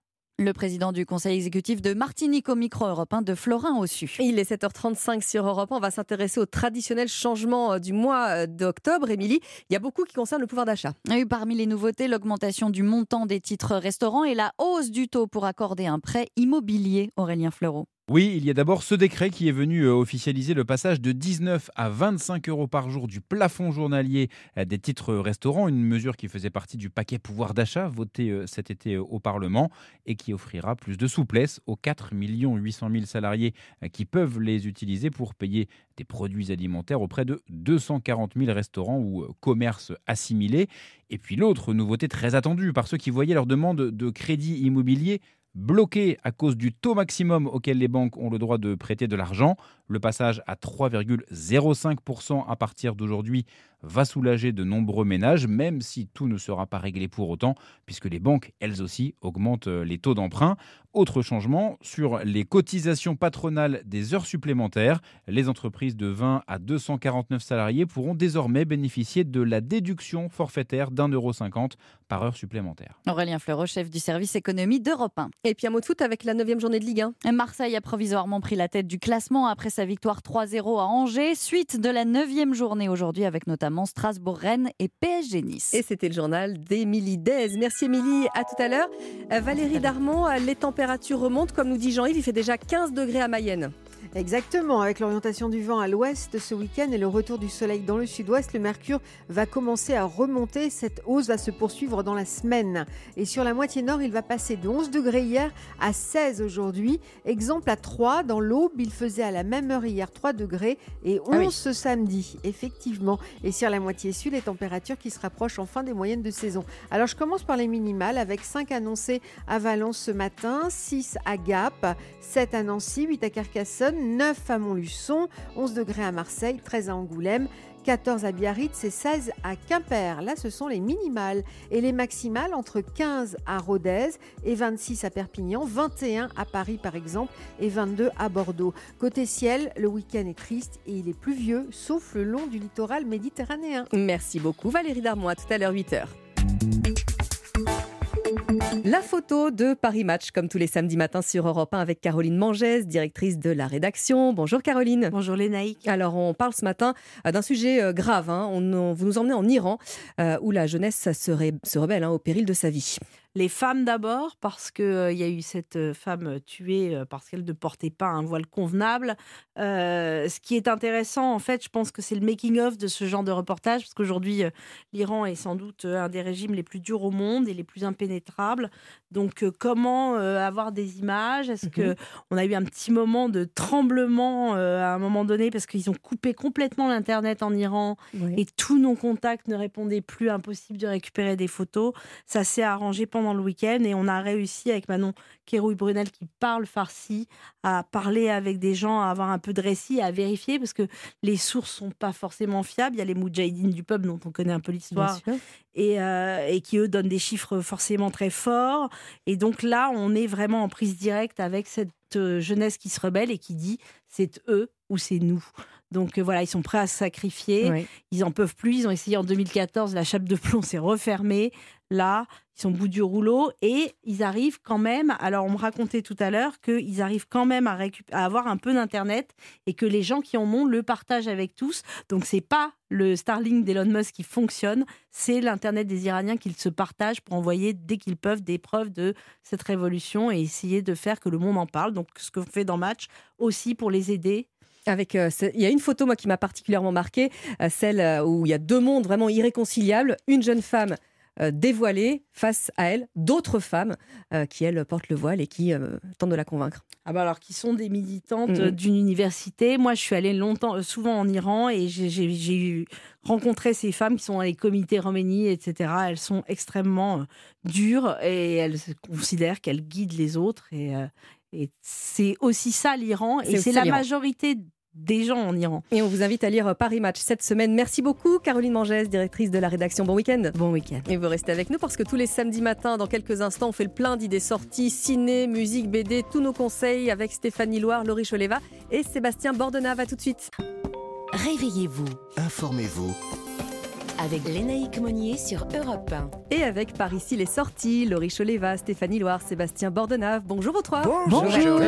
Le président du conseil exécutif de Martinique au micro européen de Florin Ossu. Il est sept heures trente-cinq sur Europe un. On va s'intéresser au traditionnel changement du mois d'octobre. Émilie, il y a beaucoup qui concerne le pouvoir d'achat. Oui, parmi les nouveautés, l'augmentation du montant des titres restaurants et la hausse du taux pour accorder un prêt immobilier. Aurélien Fleureau. Oui, il y a d'abord ce décret qui est venu officialiser le passage de dix-neuf à vingt-cinq euros par jour du plafond journalier des titres restaurants, une mesure qui faisait partie du paquet pouvoir d'achat voté cet été au Parlement et qui offrira plus de souplesse aux quatre millions huit cent mille salariés qui peuvent les utiliser pour payer des produits alimentaires auprès de deux cent quarante mille restaurants ou commerces assimilés. Et puis l'autre nouveauté très attendue par ceux qui voyaient leur demande de crédit immobilier bloqué à cause du taux maximum auquel les banques ont le droit de prêter de l'argent. Le passage à trois virgule zéro cinq pour cent à partir d'aujourd'hui va soulager de nombreux ménages, même si tout ne sera pas réglé pour autant, puisque les banques, elles aussi, augmentent les taux d'emprunt. Autre changement, sur les cotisations patronales des heures supplémentaires, les entreprises de vingt à deux cent quarante-neuf salariés pourront désormais bénéficier de la déduction forfaitaire d'un euro cinquante par heure supplémentaire. Aurélien Fleureau, chef du service économie d'Europe un. Et puis un mot de foot avec la neuvième journée de Ligue un. Marseille a provisoirement pris la tête du classement après sa victoire trois zéro à Angers. Suite de la neuvième journée aujourd'hui avec notamment Strasbourg-Rennes et P S G Nice. Et c'était le journal d'Émilie Dez. Merci Émilie, à tout à l'heure. Valérie Darmon, les températures remontent. Comme nous dit Jean-Yves, il fait déjà quinze degrés à Mayenne. Exactement, avec l'orientation du vent à l'ouest ce week-end et le retour du soleil dans le sud-ouest, le mercure va commencer à remonter. Cette hausse va se poursuivre dans la semaine. Et sur la moitié nord, il va passer de onze degrés hier à seize aujourd'hui. Exemple à Troyes, dans l'Aube, il faisait à la même heure hier trois degrés et onze ah oui. ce samedi, effectivement. Et sur la moitié sud, les températures qui se rapprochent enfin des moyennes de saison. Alors je commence par les minimales avec cinq annoncées à Valence ce matin, six à Gap, sept à Nancy, huit à Carcassonne, neuf à Montluçon, onze degrés à Marseille, treize à Angoulême, quatorze à Biarritz et seize à Quimper. Là, ce sont les minimales. Et les maximales entre quinze à Rodez et vingt-six à Perpignan, vingt et un à Paris par exemple et vingt-deux à Bordeaux. Côté ciel, le week-end est triste et il est pluvieux, sauf le long du littoral méditerranéen. Merci beaucoup Valérie Darmon, à tout à l'heure huit heures. La photo de Paris Match, comme tous les samedis matins sur Europe un avec Caroline Mangès, directrice de la rédaction. Bonjour Caroline. Bonjour Lénaïque. Alors on parle ce matin d'un sujet grave. Hein. On, on, vous nous emmenez en Iran, euh, où la jeunesse se, ré, se rebelle hein, au péril de sa vie. Les femmes d'abord, parce qu'il euh, y a eu cette femme tuée euh, parce qu'elle ne portait pas un voile convenable. Euh, ce qui est intéressant, en fait, je pense que c'est le making-of de ce genre de reportage, parce qu'aujourd'hui, euh, l'Iran est sans doute un des régimes les plus durs au monde et les plus impénétrables. Donc, euh, comment euh, avoir des images ? Est-ce mm-hmm. qu'on a eu un petit moment de tremblement euh, à un moment donné, parce qu'ils ont coupé complètement l'Internet en Iran oui. et tous nos contacts ne répondaient plus, impossible de récupérer des photos. Ça s'est arrangé pendant pendant le week-end et on a réussi avec Manon Kérouï-Brunel qui parle farsi à parler avec des gens, à avoir un peu de récit, à vérifier parce que les sources sont pas forcément fiables. Il y a les moudjahidines du peuple dont on connaît un peu l'histoire et, euh, et qui eux donnent des chiffres forcément très forts et donc là on est vraiment en prise directe avec cette jeunesse qui se rebelle et qui dit c'est eux ou c'est nous. Donc euh, voilà, ils sont prêts à se sacrifier, oui. Ils en peuvent plus, ils ont essayé en deux mille quatorze, la chape de plomb s'est refermée, là, ils sont au bout du rouleau et ils arrivent quand même, alors on me racontait tout à l'heure qu'ils arrivent quand même à, récup- à avoir un peu d'internet et que les gens qui en ont le partagent avec tous, donc c'est pas le Starlink d'Elon Musk qui fonctionne, c'est l'internet des Iraniens qu'ils se partagent pour envoyer dès qu'ils peuvent des preuves de cette révolution et essayer de faire que le monde en parle, donc ce qu'on fait dans Match aussi pour les aider. Avec, euh, il y a une photo moi qui m'a particulièrement marquée, euh, celle euh, où il y a deux mondes vraiment irréconciliables, une jeune femme euh, dévoilée face à elle, d'autres femmes euh, qui elles portent le voile et qui euh, tentent de la convaincre. Ah bah alors qui sont des militantes mmh. d'une université. Moi je suis allée longtemps, souvent en Iran et j'ai, j'ai, j'ai eu, rencontré ces femmes qui sont dans les comités Khomeini, et cetera. Elles sont extrêmement euh, dures et elles considèrent qu'elles guident les autres et euh, Et c'est aussi ça l'Iran, c'est et c'est la l'Iran. majorité des gens en Iran. Et on vous invite à lire Paris Match cette semaine. Merci beaucoup Caroline Mangès, directrice de la rédaction. Bon week-end. Bon week-end. Et vous restez avec nous parce que tous les samedis matins, dans quelques instants, on fait le plein d'idées sorties, ciné, musique, B D, tous nos conseils avec Stéphanie Loire, Laurie Choleva et Sébastien Bordenave. À tout de suite. Réveillez-vous. Informez-vous. Avec Lénaïque Monnier sur Europe un. Et avec par ici les sorties, Laurie Choleva, Stéphanie Loire, Sébastien Bordenave. Bonjour aux trois. Bonjour. Bonjour.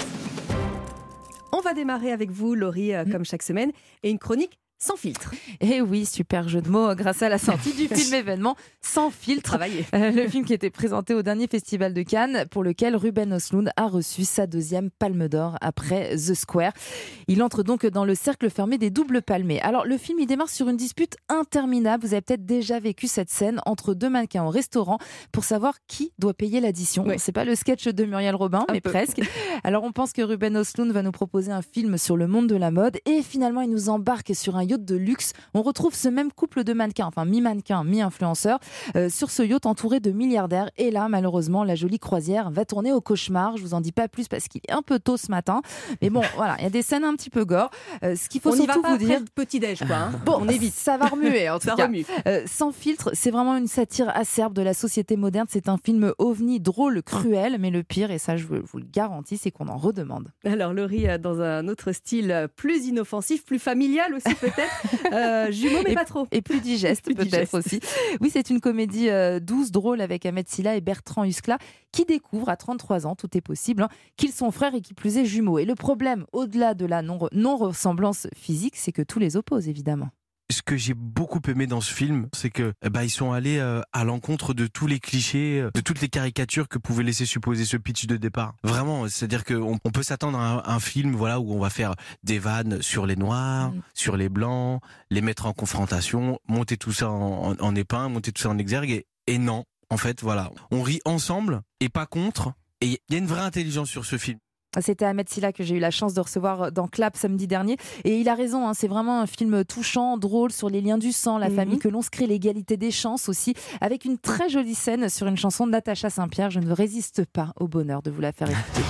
On va démarrer avec vous, Laurie, euh, comme chaque semaine, et une chronique sans filtre. Et oui, super jeu de mots grâce à la sortie du film événement Sans filtre. Euh, le film qui était présenté au dernier festival de Cannes, pour lequel Ruben Östlund a reçu sa deuxième Palme d'Or après The Square. Il entre donc dans le cercle fermé des doubles palmés. Alors le film, il démarre sur une dispute interminable. Vous avez peut-être déjà vécu cette scène entre deux mannequins au restaurant pour savoir qui doit payer l'addition. Oui. C'est pas le sketch de Muriel Robin, un mais peu. Presque. Alors on pense que Ruben Östlund va nous proposer un film sur le monde de la mode et finalement il nous embarque sur un yacht de luxe. On retrouve ce même couple de mannequins, enfin mi-mannequins, mi-influenceurs, euh, sur ce yacht entouré de milliardaires. Et là, malheureusement, la jolie croisière va tourner au cauchemar. Je vous en dis pas plus parce qu'il est un peu tôt ce matin. Mais bon, voilà, il y a des scènes un petit peu gore. Euh, ce qu'il faut on surtout y va pas vous dire, petit déj quoi. Hein. Bon, on évite. Ça va remuer en tout ça cas. Remue. Euh, Sans filtre, c'est vraiment une satire acerbe de la société moderne. C'est un film ovni, drôle, cruel, mais le pire, et ça je vous le garantis, c'est qu'on en redemande. Alors Laurie, dans un autre style plus inoffensif, plus familial aussi peut-être. Euh, jumeaux mais et, pas trop. Et plus digeste plus peut-être digeste. Aussi. Oui, c'est une comédie euh, douce, drôle avec Ahmed Silla et Bertrand Huskla qui découvrent à trente-trois ans, tout est possible, hein, qu'ils sont frères et qui plus est jumeaux. Et le problème, au-delà de la non- non-ressemblance physique, c'est que tout les oppose évidemment. Ce que j'ai beaucoup aimé dans ce film, c'est que bah, ils sont allés euh, à l'encontre de tous les clichés, de toutes les caricatures que pouvait laisser supposer ce pitch de départ. Vraiment, c'est-à-dire qu'on on peut s'attendre à un, un film voilà, où on va faire des vannes sur les noirs, mmh. sur les blancs, les mettre en confrontation, monter tout ça en, en, en épingle, monter tout ça en exergue. Et, et non, en fait, voilà, on rit ensemble et pas contre. Et il y a une vraie intelligence sur ce film. C'était Ahmed Silla que j'ai eu la chance de recevoir dans Clap samedi dernier. Et il a raison, hein, c'est vraiment un film touchant, drôle, sur les liens du sang, la mmh. famille que l'on se crée, l'égalité des chances aussi, avec une très jolie scène sur une chanson de Natacha Saint-Pierre. Je ne résiste pas au bonheur de vous la faire écouter.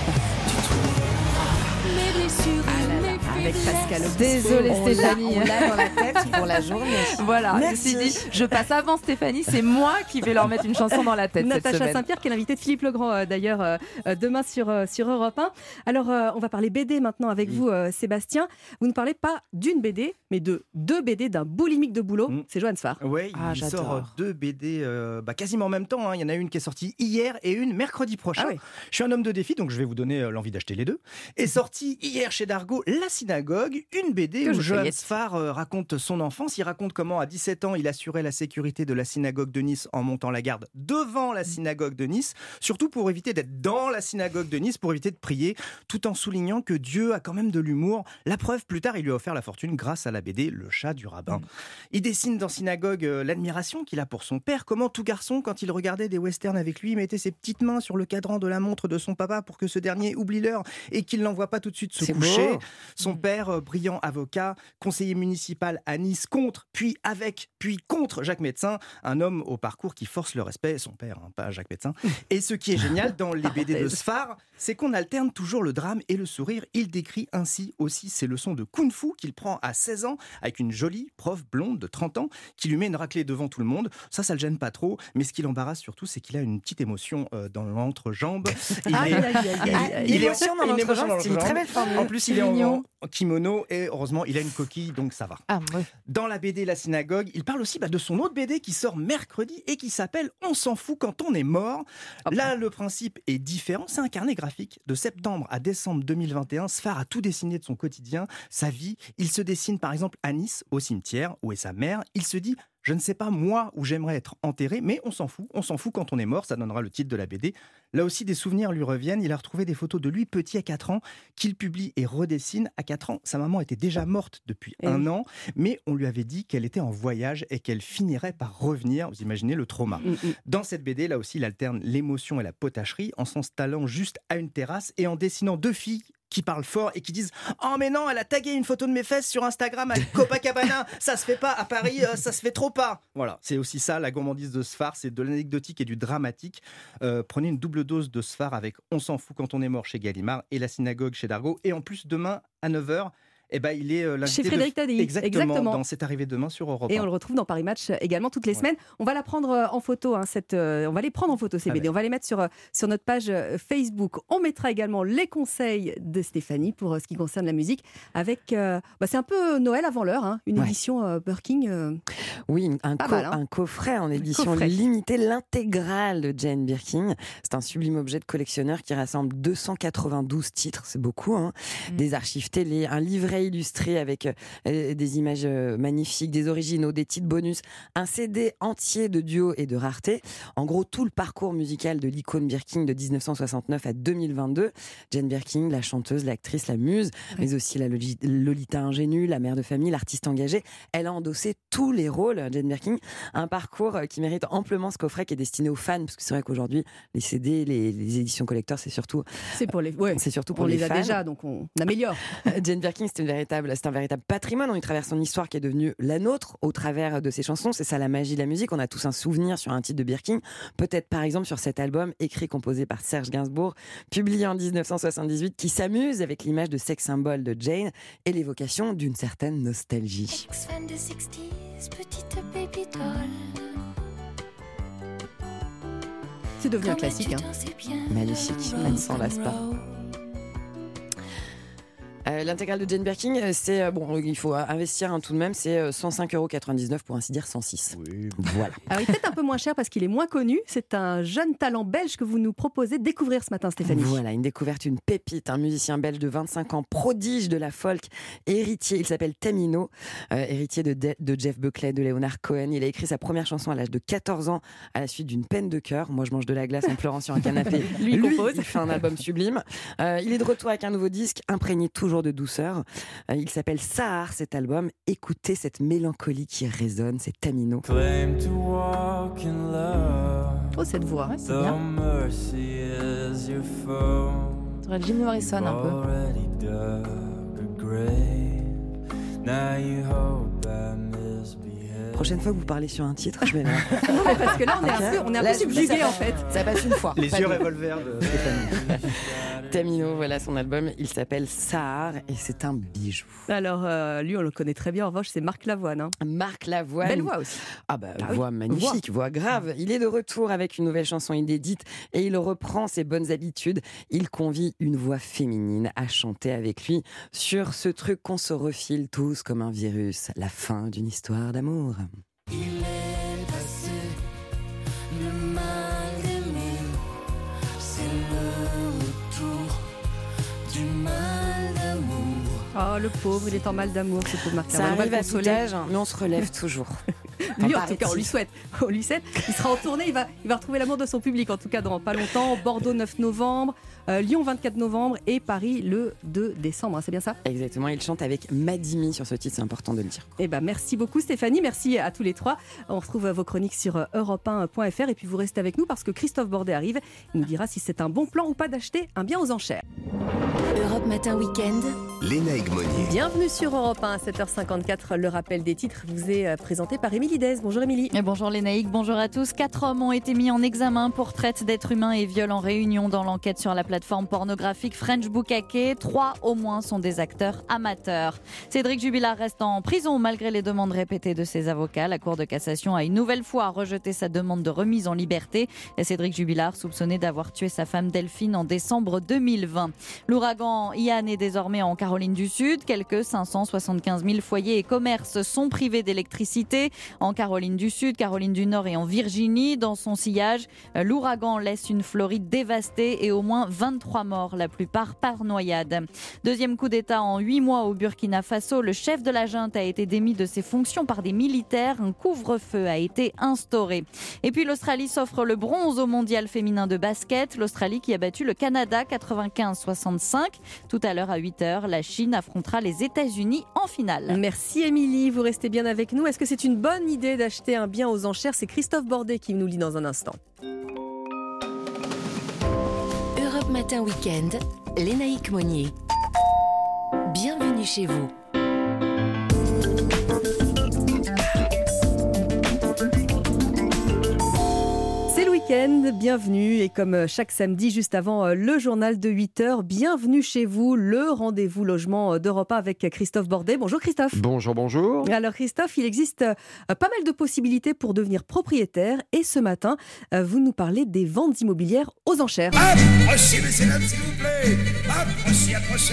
Avec Pascal Obispo. Désolée Stéphanie. On l'a dans la tête pour la journée. Voilà, merci. Dit, je passe avant Stéphanie, c'est moi qui vais leur mettre une chanson dans la tête cette semaine. Natacha Saint-Pierre qui est l'invitée de Philippe Legrand euh, d'ailleurs euh, demain sur, euh, sur Europe un. Alors euh, on va parler B D maintenant avec oui. vous euh, Sébastien. Vous ne parlez pas d'une B D mais de deux B D d'un boulimique de boulot. Mmh. C'est Johan Sfar. Oui, ah, il j'adore. sort deux B D euh, bah, quasiment en même temps. Hein. Il y en a une qui est sortie hier et une mercredi prochain. Ah, oui. Je suis un homme de défi donc je vais vous donner euh, l'envie d'acheter les deux. Est sortie hier chez Dargaud La Synagogue, une B D que où Johan Sfar euh, raconte son enfance. Il raconte comment à dix-sept ans il assurait la sécurité de la synagogue de Nice en montant la garde devant la synagogue de Nice, surtout pour éviter d'être dans la synagogue de Nice, pour éviter de prier, tout en soulignant que Dieu a quand même de l'humour. La preuve, plus tard, il lui a offert la fortune grâce à la B D Le chat du rabbin. Mmh. Il dessine dans Synagogue euh, l'admiration qu'il a pour son père, comment tout garçon, quand il regardait des westerns avec lui, mettait ses petites mains sur le cadran de la montre de son papa pour que ce dernier oublie l'heure et qu'il n'envoie pas tout de suite se C'est coucher. Beau. Son père, euh, brillant avocat, conseiller municipal à Nice contre, puis avec, puis contre Jacques Médecin, un homme au parcours qui force le respect, son père, hein, pas Jacques Médecin. Et ce qui est génial dans les B D de Sfar, c'est qu'on alterne toujours le drame et le sourire. Il décrit ainsi aussi ses leçons de kung-fu qu'il prend à seize ans avec une jolie prof blonde de trente ans qui lui met une raclée devant tout le monde. Ça, ça le gêne pas trop, mais ce qui l'embarrasse surtout, c'est qu'il a une petite émotion euh, dans l'entrejambe. Il aïe, est, aïe, aïe, aïe, aïe. Il émotion dans l'entrejambe, c'est une très belle formule. En plus, il est en, en kimono et heureusement, il a une coquille, donc ça va. Ah, ouais. Dans la B D La Synagogue, il parle aussi bah, de son autre B D qui sort mercredi et qui s'appelle On s'en fout quand on est mort. Hop. Là, le principe est différent. C'est un carnet graphique. De septembre à décembre deux mille vingt et un, Sfar a tout dessiné de son quotidien, sa vie. Il se dessine par exemple à Nice, au cimetière, où est sa mère. Il se dit... Je ne sais pas, moi, où j'aimerais être enterré, mais on s'en fout. On s'en fout quand on est mort, ça donnera le titre de la B D. Là aussi, des souvenirs lui reviennent. Il a retrouvé des photos de lui petit à quatre ans, qu'il publie et redessine. À quatre ans, sa maman était déjà morte depuis et un oui. an, mais on lui avait dit qu'elle était en voyage et qu'elle finirait par revenir. Vous imaginez le trauma. Mm-hmm. Dans cette B D, là aussi, il alterne l'émotion et la potacherie en s'installant juste à une terrasse et en dessinant deux filles qui parlent fort et qui disent « Oh mais non, elle a tagué une photo de mes fesses sur Instagram avec Copacabana, ça se fait pas, à Paris, euh, ça se fait trop pas !» Voilà, c'est aussi ça, la gourmandise de Sfar, c'est de l'anecdotique et du dramatique. Euh, prenez une double dose de Sfar avec On s'en fout quand on est mort chez Gallimard et La Synagogue chez Dargaud. Et en plus, demain, à neuf heures, Eh ben, il est euh, chez Frédéric de... Tadei. Exactement, Exactement. dans C'est arrivé demain sur Europe un. Et on le retrouve dans Paris Match également toutes les ouais. semaines. On va la prendre en photo, hein, cette, euh, on va les prendre en photo ces B D. On va les mettre sur, sur notre page Facebook. On mettra également les conseils de Stéphanie pour euh, ce qui concerne la musique. Avec, euh, bah, c'est un peu Noël avant l'heure, hein, une ouais. édition euh, Birkin. Euh, oui, un, co- mal, hein. un coffret en édition coffret. limitée, l'intégrale de Jane Birkin. C'est un sublime objet de collectionneur qui rassemble deux cent quatre-vingt-douze titres, c'est beaucoup, hein, mmh. des archives télé, un livret illustré avec euh, des images euh, magnifiques, des originaux, des titres bonus, un C D entier de duos et de raretés. En gros, tout le parcours musical de l'icône Birkin de dix-neuf cent soixante-neuf à deux mille vingt-deux. Jane Birkin, la chanteuse, l'actrice, la muse, oui. mais aussi la Lolita ingénue, la mère de famille, l'artiste engagée. Elle a endossé tous les rôles, Jane Birkin. Un parcours qui mérite amplement ce coffret qui est destiné aux fans, parce que c'est vrai qu'aujourd'hui, les C D, les, les éditions collector, c'est surtout, c'est pour les, ouais, c'est surtout pour on les, les fans. a déjà, donc on améliore. Jane Birkin, c'est, une véritable, c'est un véritable patrimoine. On y traverse son histoire qui est devenue la nôtre au travers de ses chansons. C'est ça la magie de la musique. On a tous un souvenir sur un titre de Birkin. Peut-être par exemple sur cet album écrit, composé par Serge Gainsbourg, publié en dix-neuf cent soixante-dix-huit, qui s'amuse avec l'image de sex symbole de Jane et l'évocation d'une certaine nostalgie. Ex-fan des sixties, petite baby doll. C'est devenu un classique. Hein. Magnifique, elle ne s'en lasse pas. Euh, l'intégrale de Jane Birkin, c'est euh, bon, il faut investir hein, tout de même, c'est cent cinq euros quatre-vingt-dix-neuf pour ainsi dire cent six. Oui. Voilà. Alors il est peut-être un peu moins cher parce qu'il est moins connu. C'est un jeune talent belge que vous nous proposez de découvrir ce matin, Stéphanie. Voilà, une découverte, une pépite, un musicien belge de vingt-cinq ans, prodige de la folk, héritier. Il s'appelle Tamino, euh, héritier de, de, de Jeff Buckley, de Leonard Cohen. Il a écrit sa première chanson à l'âge de quatorze ans à la suite d'une peine de cœur. Moi, je mange de la glace en pleurant sur un canapé. Lui, Lui compose. il fait un album sublime. Euh, il est de retour avec un nouveau disque imprégné toujours de douceur. Euh, il s'appelle Sahar, cet album. Écoutez cette mélancolie qui résonne, c'est Tamino. Oh, cette voix, ouais, c'est bien. On dirait Jim Morrison un peu. Prochaine fois que vous parlez sur un titre, je vais là. Parce que là, on est okay. un peu, on est un peu subjugué en fait. Ça passe une fois. Les yeux revolver de Stéphanie. Tamino, voilà son album, il s'appelle Sahar et c'est un bijou. Alors euh, lui on le connaît très bien, en revanche c'est Marc Lavoine. Hein. Marc Lavoine. Belle voix aussi. Ah bah ah voix oui. magnifique, voix. voix grave. Il est de retour avec une nouvelle chanson inédite et il reprend ses bonnes habitudes. Il convie une voix féminine à chanter avec lui sur ce truc qu'on se refile tous comme un virus, la fin d'une histoire d'amour. Il est passé le mal d'aimer, c'est le retour du mal d'amour. Oh le pauvre, il est en mal d'amour ce pauvre Marc Ça Lavoine. arrive à tout âge, mais on se relève toujours. Lui en tout cas on lui souhaite, on lui souhaite. Il sera en tournée, il va, il va retrouver l'amour de son public en tout cas dans pas longtemps. Bordeaux neuf novembre, euh, Lyon vingt-quatre novembre et Paris le deux décembre, hein, c'est bien ça? Exactement, il chante avec Madimi sur ce titre, c'est important de le dire. Eh ben, merci beaucoup Stéphanie, merci à tous les trois. On retrouve vos chroniques sur europe un point f r et puis vous restez avec nous parce que Christophe Bordet arrive. Il nous dira si c'est un bon plan ou pas d'acheter un bien aux enchères. Europe Matin Week-end. Léna Egmonier. Bienvenue sur Europe un à sept heures cinquante-quatre. Le rappel des titres vous est présenté par Émilie Dez. Bonjour Émilie. Et bonjour Lénaïque, bonjour à tous. Quatre hommes ont été mis en examen pour traite d'êtres humains et viol en réunion dans l'enquête sur la plateforme pornographique French Bukake. Trois au moins sont des acteurs amateurs. Cédric Jubilard reste en prison malgré les demandes répétées de ses avocats. La Cour de cassation a une nouvelle fois rejeté sa demande de remise en liberté. Et Cédric Jubilard, soupçonné d'avoir tué sa femme Delphine en décembre deux mille vingt. L'ouragan Ian est désormais en Caroline du Sud. Quelques cinq cent soixante-quinze mille foyers et commerces sont privés d'électricité. En Caroline du Sud, Caroline du Nord et en Virginie. Dans son sillage, l'ouragan laisse une Floride dévastée et au moins vingt-trois morts, la plupart par noyade. Deuxième coup d'État en huit mois au Burkina Faso. Le chef de la junte a été démis de ses fonctions par des militaires. Un couvre-feu a été instauré. Et puis l'Australie s'offre le bronze au mondial féminin de basket. L'Australie qui a battu le Canada quatre-vingt-quinze à soixante-cinq. Tout à l'heure à huit heures, la Chine affrontera les États-Unis en finale. Merci Émilie, vous restez bien avec nous. Est-ce que c'est une bonne idée d'acheter un bien aux enchères? C'est Christophe Bordet qui nous lit dans un instant. Europe Matin Week-end, Lénaïque Monnier. Bienvenue chez vous. week-end, bienvenue. Et comme chaque samedi, juste avant le journal de huit heures, bienvenue chez vous, le rendez-vous logement d'Europe un avec Christophe Bordet. Bonjour Christophe. Bonjour, bonjour. Alors Christophe, il existe pas mal de possibilités pour devenir propriétaire. Et ce matin, vous nous parlez des ventes immobilières aux enchères. Approchez, messieurs, dames, s'il vous plaît. Approchez, approchez.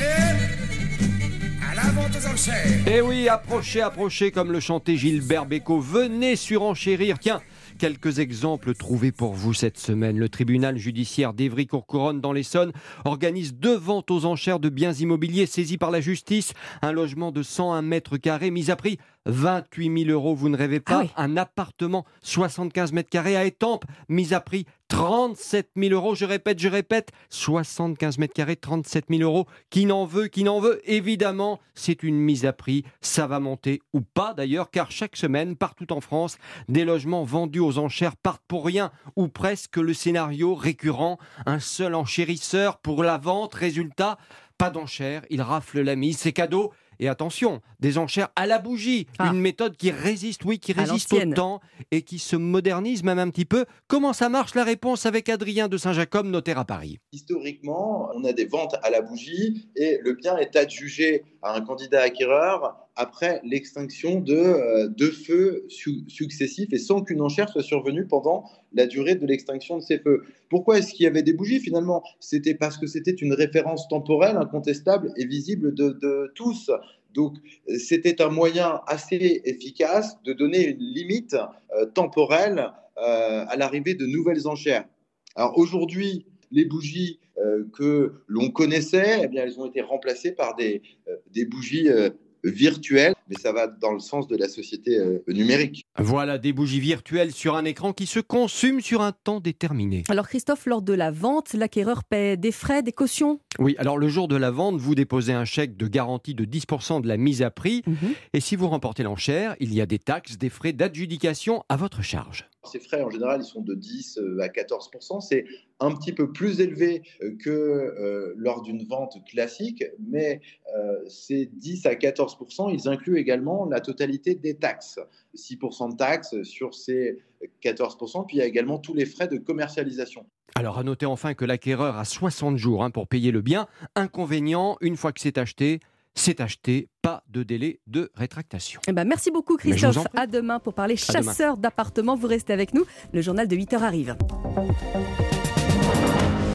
À la vente aux enchères. Eh oui, approchez, approchez, comme le chantait Gilbert Bécaud. Venez surenchérir. Tiens, quelques exemples trouvés pour vous cette semaine. Le tribunal judiciaire d'Évry-Courcouronnes dans l'Essonne organise deux ventes aux enchères de biens immobiliers saisis par la justice. Un logement de cent un mètres carrés mis à prix vingt-huit mille euros. Vous ne rêvez pas. Ah oui. Un appartement soixante-quinze mètres carrés à Étampes mis à prix trente-sept mille euros. Je répète, je répète, soixante-quinze mètres carrés, trente-sept mille euros. Qui n'en veut, qui n'en veut. Évidemment, c'est une mise à prix. Ça va monter ou pas d'ailleurs, car chaque semaine, partout en France, des logements vendus aux enchères partent pour rien, ou presque. Le scénario récurrent, un seul enchérisseur pour la vente. Résultat, pas d'enchères, il rafle la mise, c'est cadeau. Et attention, des enchères à la bougie, ah. une méthode qui résiste, oui, qui résiste au temps et qui se modernise même un petit peu. Comment ça marche? La réponse avec Adrien de Saint-Jacob, notaire à Paris. Historiquement, on a des ventes à la bougie et le bien est adjugé à un candidat acquéreur après l'extinction de euh, deux feux su- successifs et sans qu'une enchère soit survenue pendant la durée de l'extinction de ces feux. Pourquoi est-ce qu'il y avait des bougies finalement? C'était parce que c'était une référence temporelle, incontestable et visible de, de tous. Donc, c'était un moyen assez efficace de donner une limite euh, temporelle euh, à l'arrivée de nouvelles enchères. Alors aujourd'hui, les bougies euh, que l'on connaissait, eh bien, elles ont été remplacées par des, euh, des bougies euh, virtuelles, mais ça va dans le sens de la société euh, numérique. Voilà, des bougies virtuelles sur un écran qui se consument sur un temps déterminé. Alors Christophe, lors de la vente, l'acquéreur paie des frais, des cautions? Oui, alors le jour de la vente, vous déposez un chèque de garantie de dix pour cent de la mise à prix. Mmh. Et si vous remportez l'enchère, il y a des taxes, des frais d'adjudication à votre charge. Ces frais, en général, ils sont de dix à quatorze pour cent. C'est un petit peu plus élevé que euh, lors d'une vente classique, mais euh, ces dix à quatorze pour cent, ils incluent également la totalité des taxes. six pour cent de taxes sur ces quatorze pour cent, puis il y a également tous les frais de commercialisation. Alors, à noter enfin que l'acquéreur a soixante jours hein, pour payer le bien. Inconvénient, une fois que c'est acheté, c'est acheté, pas de délai de rétractation. Eh ben, merci beaucoup Christophe. À demain pour parler chasseurs d'appartements. Vous restez avec nous. Le journal de huit heures arrive.